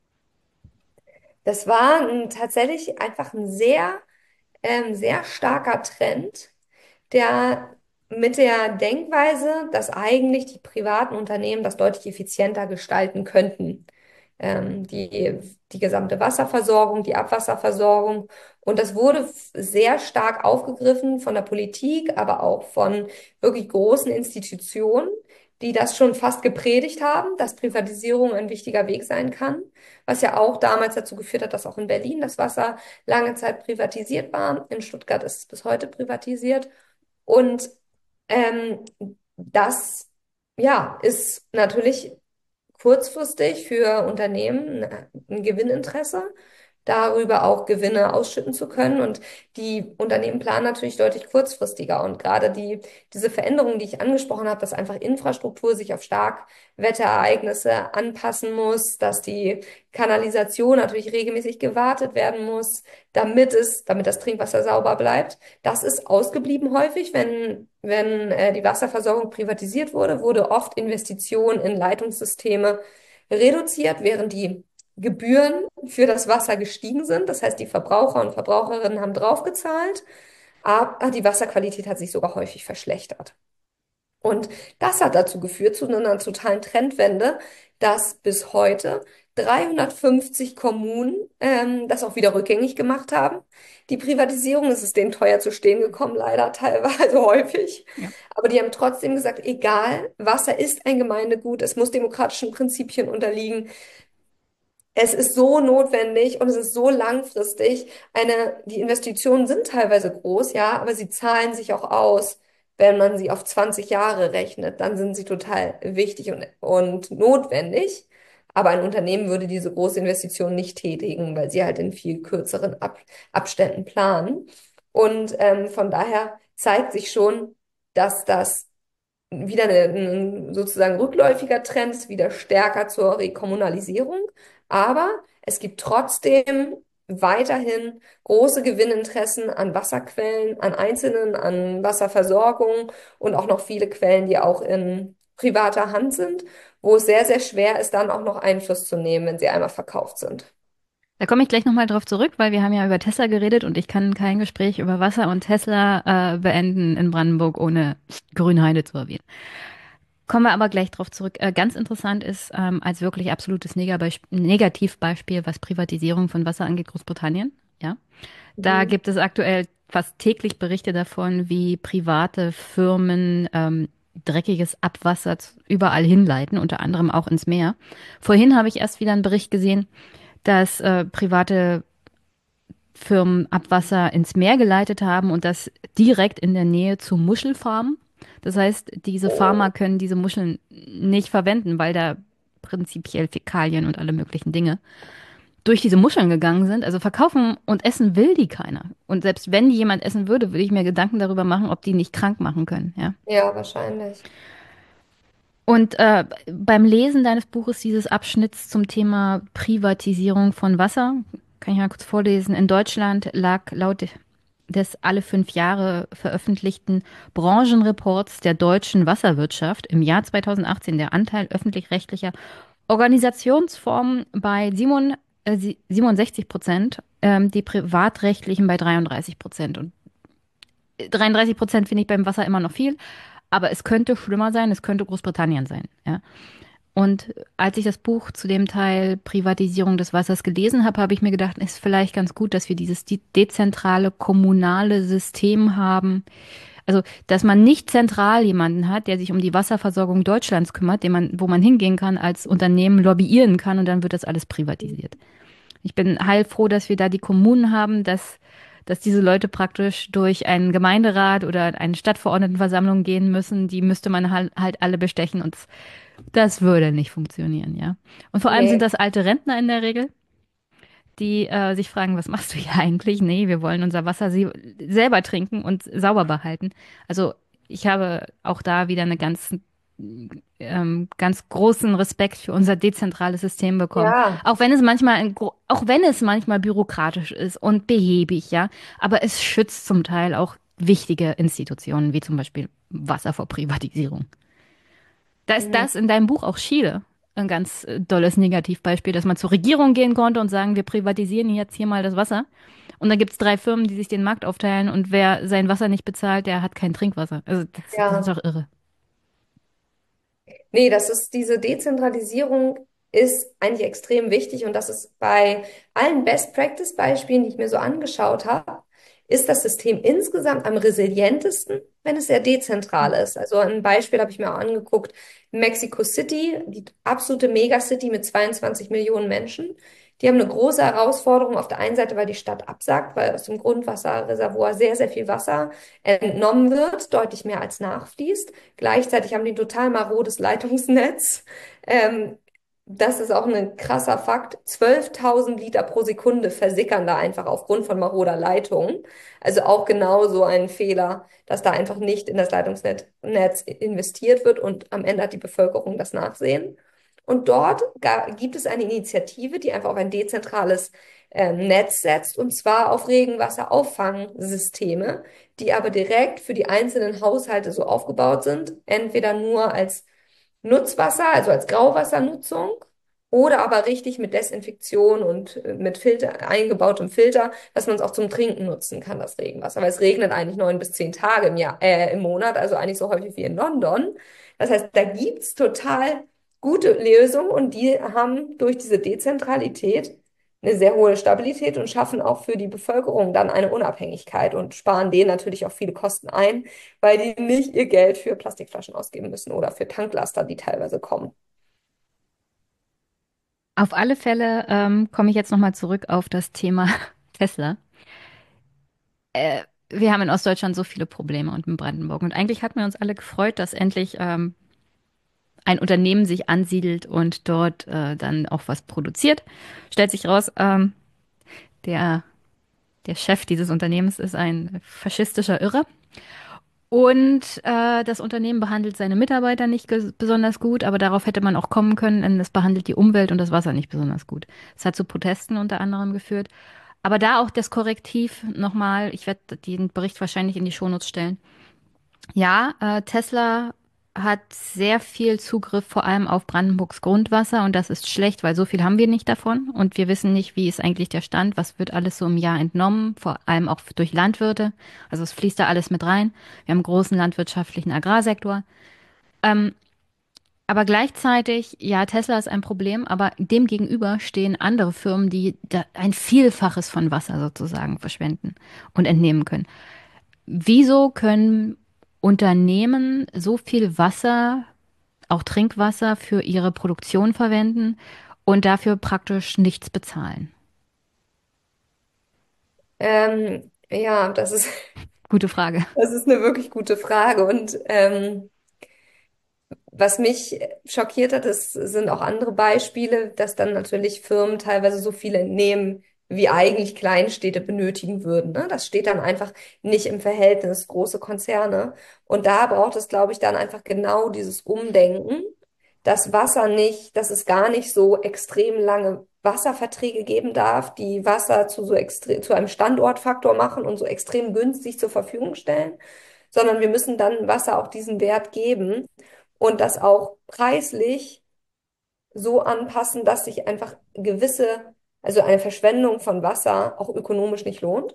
Das war tatsächlich einfach ein sehr starker Trend, der mit der Denkweise, dass eigentlich die privaten Unternehmen das deutlich effizienter gestalten könnten. Die gesamte Wasserversorgung, die Abwasserversorgung. Und das wurde sehr stark aufgegriffen von der Politik, aber auch von wirklich großen Institutionen, die das schon fast gepredigt haben, dass Privatisierung ein wichtiger Weg sein kann. Was ja auch damals dazu geführt hat, dass auch in Berlin das Wasser lange Zeit privatisiert war. In Stuttgart ist es bis heute privatisiert. Und ähm, das, ja, ist natürlich kurzfristig für Unternehmen ein Gewinninteresse, darüber auch Gewinne ausschütten zu können. Und die Unternehmen planen natürlich deutlich kurzfristiger. Und gerade diese Veränderungen, die ich angesprochen habe, dass einfach Infrastruktur sich auf Starkwetterereignisse anpassen muss, dass die Kanalisation natürlich regelmäßig gewartet werden muss, damit das Trinkwasser sauber bleibt. Das ist ausgeblieben häufig, wenn die Wasserversorgung privatisiert wurde oft Investitionen in Leitungssysteme reduziert, während die Gebühren für das Wasser gestiegen sind. Das heißt, die Verbraucher und Verbraucherinnen haben draufgezahlt, aber die Wasserqualität hat sich sogar häufig verschlechtert. Und das hat dazu geführt, zu einer totalen Trendwende, dass bis heute 350 Kommunen das auch wieder rückgängig gemacht haben. Die Privatisierung, es ist denen teuer zu stehen gekommen, leider teilweise häufig. Ja. Aber die haben trotzdem gesagt, egal, Wasser ist ein Gemeindegut, es muss demokratischen Prinzipien unterliegen. Es ist so notwendig und es ist so langfristig. Die Investitionen sind teilweise groß, ja, aber sie zahlen sich auch aus, wenn man sie auf 20 Jahre rechnet. Dann sind sie total wichtig und notwendig. Aber ein Unternehmen würde diese große Investition nicht tätigen, weil sie halt in viel kürzeren Abständen planen. Und von daher zeigt sich schon, dass das wieder ein sozusagen rückläufiger Trend ist, wieder stärker zur Rekommunalisierung. Aber es gibt trotzdem weiterhin große Gewinninteressen an Wasserquellen, an Wasserversorgung und auch noch viele Quellen, die auch in privater Hand sind, wo es sehr, sehr schwer ist, dann auch noch Einfluss zu nehmen, wenn sie einmal verkauft sind. Da komme ich gleich nochmal drauf zurück, weil wir haben ja über Tesla geredet und ich kann kein Gespräch über Wasser und Tesla beenden in Brandenburg, ohne Grünheide zu erwähnen. Kommen wir aber gleich drauf zurück. Ganz interessant ist als wirklich absolutes Negativbeispiel, was Privatisierung von Wasser angeht, Großbritannien. Ja, da gibt es aktuell fast täglich Berichte davon, wie private Firmen dreckiges Abwasser überall hinleiten, unter anderem auch ins Meer. Vorhin habe ich erst wieder einen Bericht gesehen, dass private Firmen Abwasser ins Meer geleitet haben und das direkt in der Nähe zu Muschelfarmen. Das heißt, diese Farmer können diese Muscheln nicht verwenden, weil da prinzipiell Fäkalien und alle möglichen Dinge durch diese Muscheln gegangen sind. Also verkaufen und essen will die keiner. Und selbst wenn die jemand essen würde, würde ich mir Gedanken darüber machen, ob die nicht krank machen können. Ja, Ja, wahrscheinlich. und beim Lesen deines Buches, dieses Abschnitts zum Thema Privatisierung von Wasser, kann ich mal kurz vorlesen. In Deutschland lag laut des alle 5 Jahre veröffentlichten Branchenreports der deutschen Wasserwirtschaft im Jahr 2018 der Anteil öffentlich-rechtlicher Organisationsformen bei 67%, die privatrechtlichen bei 33%. Und 33% finde ich beim Wasser immer noch viel, aber es könnte schlimmer sein, es könnte Großbritannien sein. Ja. Und als ich das Buch zu dem Teil Privatisierung des Wassers gelesen habe, habe ich mir gedacht, ist vielleicht ganz gut, dass wir dieses dezentrale kommunale System haben. Also, dass man nicht zentral jemanden hat, der sich um die Wasserversorgung Deutschlands kümmert, wo man hingehen kann, als Unternehmen lobbyieren kann und dann wird das alles privatisiert. Ich bin heilfroh, dass wir da die Kommunen haben, dass diese Leute praktisch durch einen Gemeinderat oder eine Stadtverordnetenversammlung gehen müssen. Die müsste man halt alle bestechen und das würde nicht funktionieren, ja. Und vor allem sind Nee. das alte Rentner in der Regel, die sich fragen, was machst du hier eigentlich? Nee, wir wollen unser Wasser selber trinken und sauber behalten. Also ich habe auch da wieder eine ganz großen Respekt für unser dezentrales System bekommen. Ja. Auch wenn es manchmal bürokratisch ist und behäbig, ja. Aber es schützt zum Teil auch wichtige Institutionen, wie zum Beispiel Wasser vor Privatisierung. Da ist Mhm. das in deinem Buch auch Chile ein ganz dolles Negativbeispiel, dass man zur Regierung gehen konnte und sagen, wir privatisieren jetzt hier mal das Wasser. Und dann gibt es 3 Firmen, die sich den Markt aufteilen und wer sein Wasser nicht bezahlt, der hat kein Trinkwasser. Also das ist Ja. doch irre. Nee, diese Dezentralisierung ist eigentlich extrem wichtig und das ist bei allen Best-Practice-Beispielen, die ich mir so angeschaut habe, ist das System insgesamt am resilientesten, wenn es sehr dezentral ist. Also ein Beispiel habe ich mir auch angeguckt, Mexico City, die absolute Megacity mit 22 Millionen Menschen. Die haben eine große Herausforderung auf der einen Seite, weil die Stadt absagt, weil aus dem Grundwasserreservoir sehr, sehr viel Wasser entnommen wird, deutlich mehr als nachfließt. Gleichzeitig haben die ein total marodes Leitungsnetz. Ähm, das ist auch ein krasser Fakt, 12.000 Liter pro Sekunde versickern da einfach aufgrund von maroder Leitung. Also auch genau so ein Fehler, dass da einfach nicht in das Leitungsnetz investiert wird und am Ende hat die Bevölkerung das Nachsehen. Und dort gibt es eine Initiative, die einfach auf ein dezentrales Netz setzt, und zwar auf Regenwasserauffangsysteme, die aber direkt für die einzelnen Haushalte so aufgebaut sind, entweder nur als Nutzwasser, also als Grauwassernutzung, oder aber richtig mit Desinfektion und mit Filter, eingebautem Filter, dass man es auch zum Trinken nutzen kann, das Regenwasser. Weil es regnet eigentlich 9 bis 10 Tage im Monat, also eigentlich so häufig wie in London. Das heißt, da gibt's total gute Lösungen und die haben durch diese Dezentralität eine sehr hohe Stabilität und schaffen auch für die Bevölkerung dann eine Unabhängigkeit und sparen denen natürlich auch viele Kosten ein, weil die nicht ihr Geld für Plastikflaschen ausgeben müssen oder für Tanklaster, die teilweise kommen. Auf alle Fälle komme ich jetzt nochmal zurück auf das Thema Tesla. Wir haben in Ostdeutschland so viele Probleme und in Brandenburg. Und eigentlich hatten wir uns alle gefreut, dass endlich ein Unternehmen sich ansiedelt und dort dann auch was produziert. Stellt sich raus, der, der Chef dieses Unternehmens ist ein faschistischer Irre. Und das Unternehmen behandelt seine Mitarbeiter nicht besonders gut, aber darauf hätte man auch kommen können, denn es behandelt die Umwelt und das Wasser nicht besonders gut. Es hat zu Protesten unter anderem geführt. Aber da auch das Korrektiv nochmal, ich werde den Bericht wahrscheinlich in die Shownotes stellen. Ja, Tesla hat sehr viel Zugriff vor allem auf Brandenburgs Grundwasser und das ist schlecht, weil so viel haben wir nicht davon und wir wissen nicht, wie ist eigentlich der Stand, was wird alles so im Jahr entnommen, vor allem auch durch Landwirte. Also es fließt da alles mit rein. Wir haben einen großen landwirtschaftlichen Agrarsektor. Ähm, aber gleichzeitig, ja, Tesla ist ein Problem, aber dem gegenüber stehen andere Firmen, die da ein Vielfaches von Wasser sozusagen verschwenden und entnehmen können. Wieso können Unternehmen so viel Wasser, auch Trinkwasser, für ihre Produktion verwenden und dafür praktisch nichts bezahlen? Ja, das ist, Gute Frage. das ist eine wirklich gute Frage. Und was mich schockiert hat, das sind auch andere Beispiele, dass dann natürlich Firmen teilweise so viele nehmen, wie eigentlich Kleinstädte benötigen würden. Ne? Das steht dann einfach nicht im Verhältnis große Konzerne. Und da braucht es, glaube ich, dann einfach genau dieses Umdenken, dass Wasser nicht, dass es gar nicht so extrem lange Wasserverträge geben darf, die Wasser zu so extrem, zu einem Standortfaktor machen und so extrem günstig zur Verfügung stellen, sondern wir müssen dann Wasser auch diesen Wert geben und das auch preislich so anpassen, dass sich einfach also eine Verschwendung von Wasser auch ökonomisch nicht lohnt.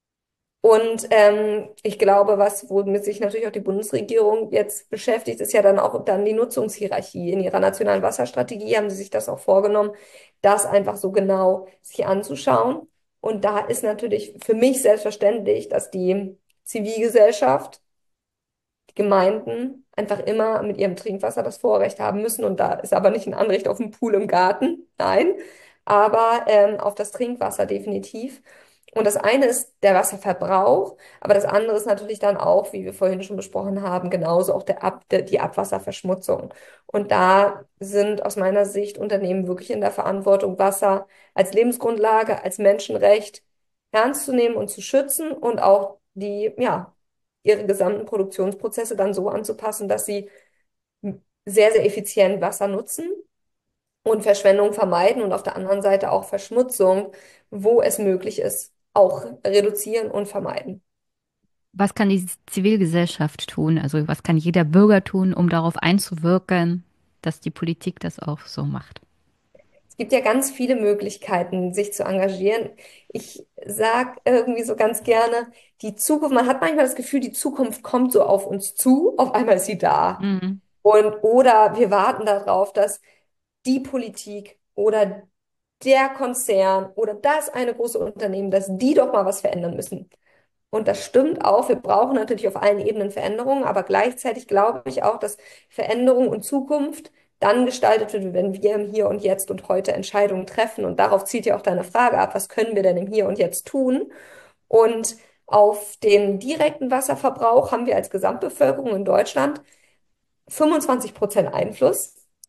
Und ich glaube, womit sich natürlich auch die Bundesregierung jetzt beschäftigt, ist ja dann auch dann die Nutzungshierarchie. In ihrer nationalen Wasserstrategie haben sie sich das auch vorgenommen, das einfach so genau sich anzuschauen. Und da ist natürlich für mich selbstverständlich, dass die Zivilgesellschaft, die Gemeinden einfach immer mit ihrem Trinkwasser das Vorrecht haben müssen. Und da ist aber nicht ein Anrecht auf einen Pool im Garten, nein, aber auf das Trinkwasser definitiv. Und das eine ist der Wasserverbrauch, aber das andere ist natürlich dann auch, wie wir vorhin schon besprochen haben, genauso auch die Abwasserverschmutzung. Und da sind aus meiner Sicht Unternehmen wirklich in der Verantwortung, Wasser als Lebensgrundlage, als Menschenrecht ernst zu nehmen und zu schützen und auch ja, ihre gesamten Produktionsprozesse dann so anzupassen, dass sie sehr, sehr effizient Wasser nutzen und Verschwendung vermeiden und auf der anderen Seite auch Verschmutzung, wo es möglich ist, auch reduzieren und vermeiden. Was kann die Zivilgesellschaft tun? Also was kann jeder Bürger tun, um darauf einzuwirken, dass die Politik das auch so macht? Es gibt ja ganz viele Möglichkeiten, sich zu engagieren. Ich sag irgendwie so ganz gerne, die Zukunft, man hat manchmal das Gefühl, die Zukunft kommt so auf uns zu, auf einmal ist sie da. Mhm. Oder wir warten darauf, dass die Politik oder der Konzern oder das eine große Unternehmen, dass die doch mal was verändern müssen. Und das stimmt auch. Wir brauchen natürlich auf allen Ebenen Veränderungen, aber gleichzeitig glaube ich auch, dass Veränderung und Zukunft dann gestaltet wird, wenn wir im Hier und Jetzt und heute Entscheidungen treffen. Und darauf zielt ja auch deine Frage ab, was können wir denn im Hier und Jetzt tun? Und auf den direkten Wasserverbrauch haben wir als Gesamtbevölkerung in Deutschland 25% Einfluss.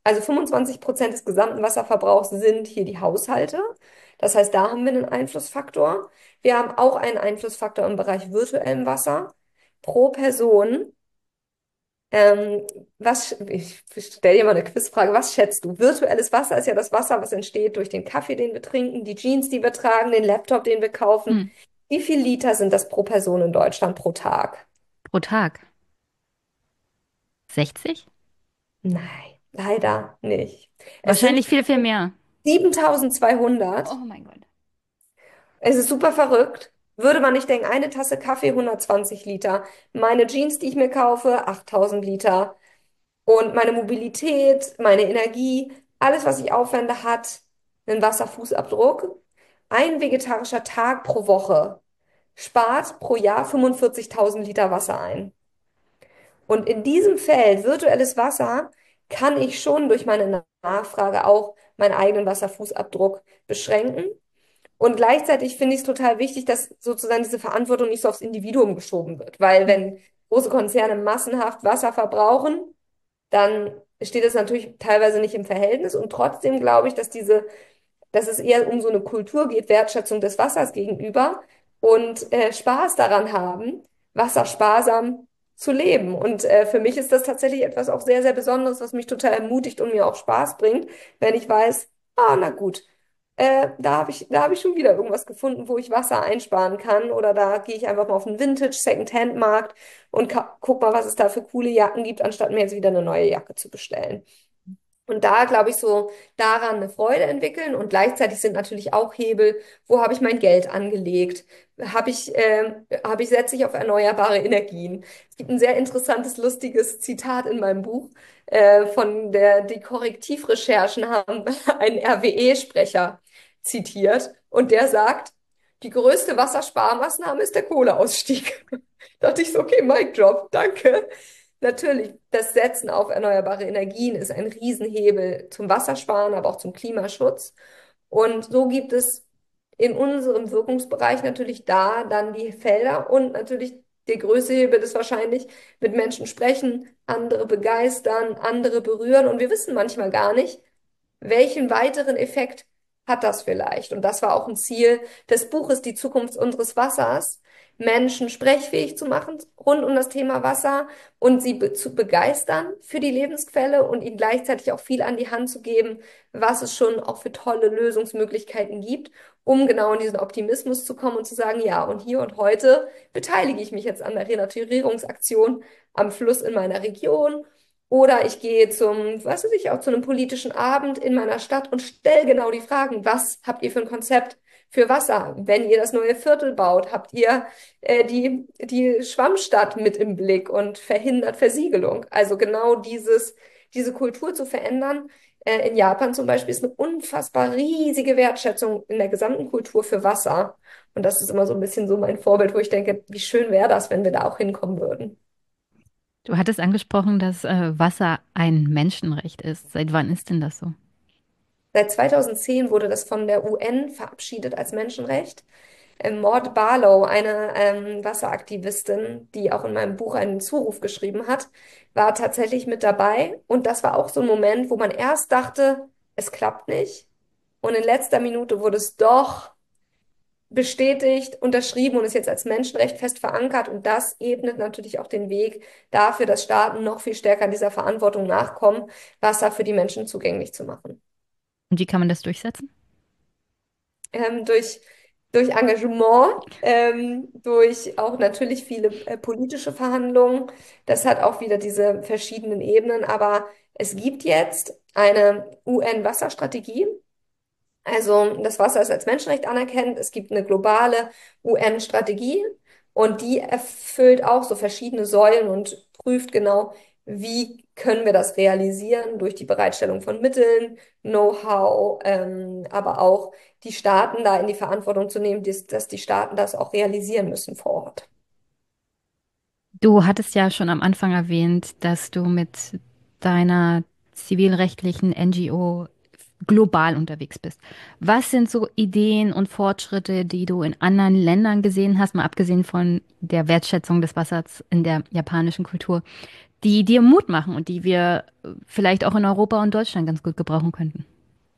Also 25% des gesamten Wasserverbrauchs sind hier die Haushalte. Das heißt, da haben wir einen Einflussfaktor. Wir haben auch einen Einflussfaktor im Bereich virtuellem Wasser. Pro Person, ähm, ich stelle dir mal eine Quizfrage, was schätzt du? Virtuelles Wasser ist ja das Wasser, was entsteht durch den Kaffee, den wir trinken, die Jeans, die wir tragen, den Laptop, den wir kaufen. Hm. Wie viel Liter sind das pro Person in Deutschland pro Tag? Pro Tag. 60? Nein, leider nicht. Es sind Wahrscheinlich viel, viel mehr. 7.200. Oh mein Gott. Es ist super verrückt. Würde man nicht denken, eine Tasse Kaffee 120 Liter, meine Jeans, die ich mir kaufe, 8.000 Liter und meine Mobilität, meine Energie, alles, was ich aufwende, hat einen Wasserfußabdruck. Ein vegetarischer Tag pro Woche spart pro Jahr 45.000 Liter Wasser ein. Und in diesem Feld, virtuelles Wasser, kann ich schon durch meine Nachfrage auch meinen eigenen Wasserfußabdruck beschränken. Und gleichzeitig finde ich es total wichtig, dass sozusagen diese Verantwortung nicht so aufs Individuum geschoben wird. Weil wenn große Konzerne massenhaft Wasser verbrauchen, dann steht es natürlich teilweise nicht im Verhältnis. Und trotzdem glaube ich, dass es eher um so eine Kultur geht, Wertschätzung des Wassers gegenüber und Spaß daran haben, Wasser sparsam zu leben. Und für mich ist das tatsächlich etwas auch sehr, sehr Besonderes, was mich total ermutigt und mir auch Spaß bringt, wenn ich weiß, ah, na gut, da hab ich schon wieder irgendwas gefunden, wo ich Wasser einsparen kann. Oder da gehe ich einfach mal auf einen Vintage-Second-Hand-Markt und guck mal, was es da für coole Jacken gibt, anstatt mir jetzt wieder eine neue Jacke zu bestellen. Und da, glaube ich, so daran eine Freude entwickeln. Und gleichzeitig sind natürlich auch Hebel, wo habe ich mein Geld angelegt? Setze ich auf erneuerbare Energien? Es gibt ein sehr interessantes, lustiges Zitat in meinem Buch, die Korrektivrecherchen haben einen RWE-Sprecher zitiert. Und der sagt, die größte Wassersparmaßnahme ist der Kohleausstieg. Dachte ich so, okay, Mic Drop, danke. Natürlich, das Setzen auf erneuerbare Energien ist ein Riesenhebel zum Wassersparen, aber auch zum Klimaschutz. Und so gibt es in unserem Wirkungsbereich natürlich da dann die Felder und natürlich der größte Hebel ist wahrscheinlich mit Menschen sprechen, andere begeistern, andere berühren. Und wir wissen manchmal gar nicht, welchen weiteren Effekt hat das vielleicht? Und das war auch ein Ziel des Buches, Die Zukunft unseres Wassers, Menschen sprechfähig zu machen rund um das Thema Wasser und sie zu begeistern für die Lebensquelle und ihnen gleichzeitig auch viel an die Hand zu geben, was es schon auch für tolle Lösungsmöglichkeiten gibt, um genau in diesen Optimismus zu kommen und zu sagen, ja, und hier und heute beteilige ich mich jetzt an der Renaturierungsaktion am Fluss in meiner Region. Oder ich gehe was weiß ich, auch zu einem politischen Abend in meiner Stadt und stelle genau die Fragen, was habt ihr für ein Konzept für Wasser? Wenn ihr das neue Viertel baut, habt ihr die Schwammstadt mit im Blick und verhindert Versiegelung? Also genau diese Kultur zu verändern. In Japan zum Beispiel ist eine unfassbar riesige Wertschätzung in der gesamten Kultur für Wasser. Und das ist immer so ein bisschen so mein Vorbild, wo ich denke, wie schön wäre das, wenn wir da auch hinkommen würden. Du hattest angesprochen, dass Wasser ein Menschenrecht ist. Seit wann ist denn das so? Seit 2010 wurde das von der UN verabschiedet als Menschenrecht. Maud Barlow, eine Wasseraktivistin, die auch in meinem Buch einen Zuruf geschrieben hat, war tatsächlich mit dabei. Und das war auch so ein Moment, wo man erst dachte, es klappt nicht. Und in letzter Minute wurde es doch bestätigt, unterschrieben und ist jetzt als Menschenrecht fest verankert. Und das ebnet natürlich auch den Weg dafür, dass Staaten noch viel stärker dieser Verantwortung nachkommen, Wasser für die Menschen zugänglich zu machen. Und wie kann man das durchsetzen? ähm, durch, durch Engagement, durch auch natürlich viele politische Verhandlungen. Das hat auch wieder diese verschiedenen Ebenen, aber es gibt jetzt eine UN-Wasserstrategie. Also das Wasser ist als Menschenrecht anerkannt. Es gibt eine globale UN-Strategie und die erfüllt auch so verschiedene Säulen und prüft genau, wie können wir das realisieren durch die Bereitstellung von Mitteln, Know-how, aber auch die Staaten da in die Verantwortung zu nehmen, dass die Staaten das auch realisieren müssen vor Ort. Du hattest ja schon am Anfang erwähnt, dass du mit deiner zivilrechtlichen NGO global unterwegs bist. Was sind so Ideen und Fortschritte, die du in anderen Ländern gesehen hast, mal abgesehen von der Wertschätzung des Wassers in der japanischen Kultur, die dir Mut machen und die wir vielleicht auch in Europa und Deutschland ganz gut gebrauchen könnten?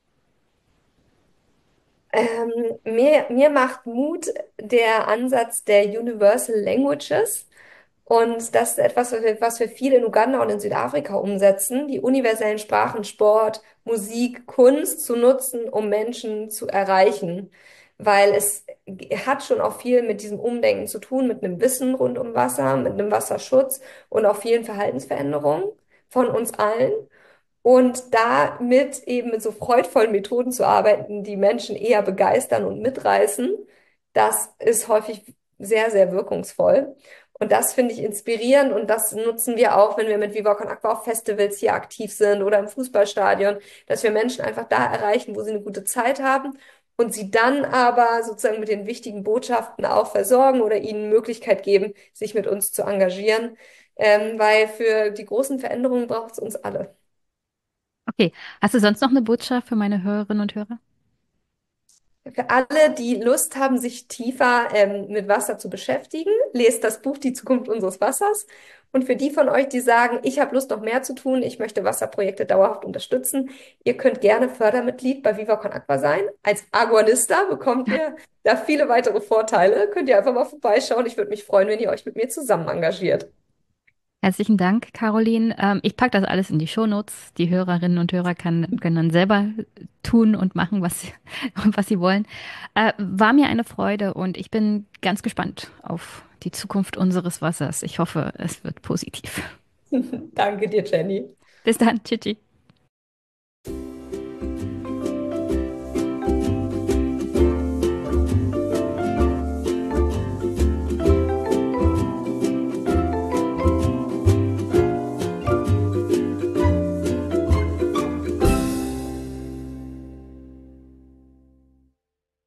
Mir macht Mut der Ansatz der Universal Languages. Und das ist etwas, was wir viel in Uganda und in Südafrika umsetzen, die universellen Sprachen, Sport, Musik, Kunst zu nutzen, um Menschen zu erreichen. Weil es hat schon auch viel mit diesem Umdenken zu tun, mit einem Wissen rund um Wasser, mit einem Wasserschutz und auch vielen Verhaltensveränderungen von uns allen. Und damit eben mit so freudvollen Methoden zu arbeiten, die Menschen eher begeistern und mitreißen, das ist häufig sehr, sehr wirkungsvoll. Und das finde ich inspirierend und das nutzen wir auch, wenn wir mit Viva Con Aqua auf Festivals hier aktiv sind oder im Fußballstadion, dass wir Menschen einfach da erreichen, wo sie eine gute Zeit haben und sie dann aber sozusagen mit den wichtigen Botschaften auch versorgen oder ihnen Möglichkeit geben, sich mit uns zu engagieren, weil für die großen Veränderungen braucht es uns alle. Okay, hast du sonst noch eine Botschaft für meine Hörerinnen und Hörer? Für alle, die Lust haben, sich tiefer mit Wasser zu beschäftigen, lest das Buch Die Zukunft unseres Wassers. Und für die von euch, die sagen, ich habe Lust, noch mehr zu tun, ich möchte Wasserprojekte dauerhaft unterstützen, ihr könnt gerne Fördermitglied bei Viva Con Aqua sein. Als Aguanista bekommt ihr da viele weitere Vorteile. Könnt ihr einfach mal vorbeischauen. Ich würde mich freuen, wenn ihr euch mit mir zusammen engagiert. Herzlichen Dank, Caroline. Ich packe das alles in die Shownotes. Die Hörerinnen und Hörer können dann selber tun und machen, was sie wollen. War mir eine Freude und ich bin ganz gespannt auf die Zukunft unseres Wassers. Ich hoffe, es wird positiv. Danke dir, Jenny. Bis dann. Tschüssi.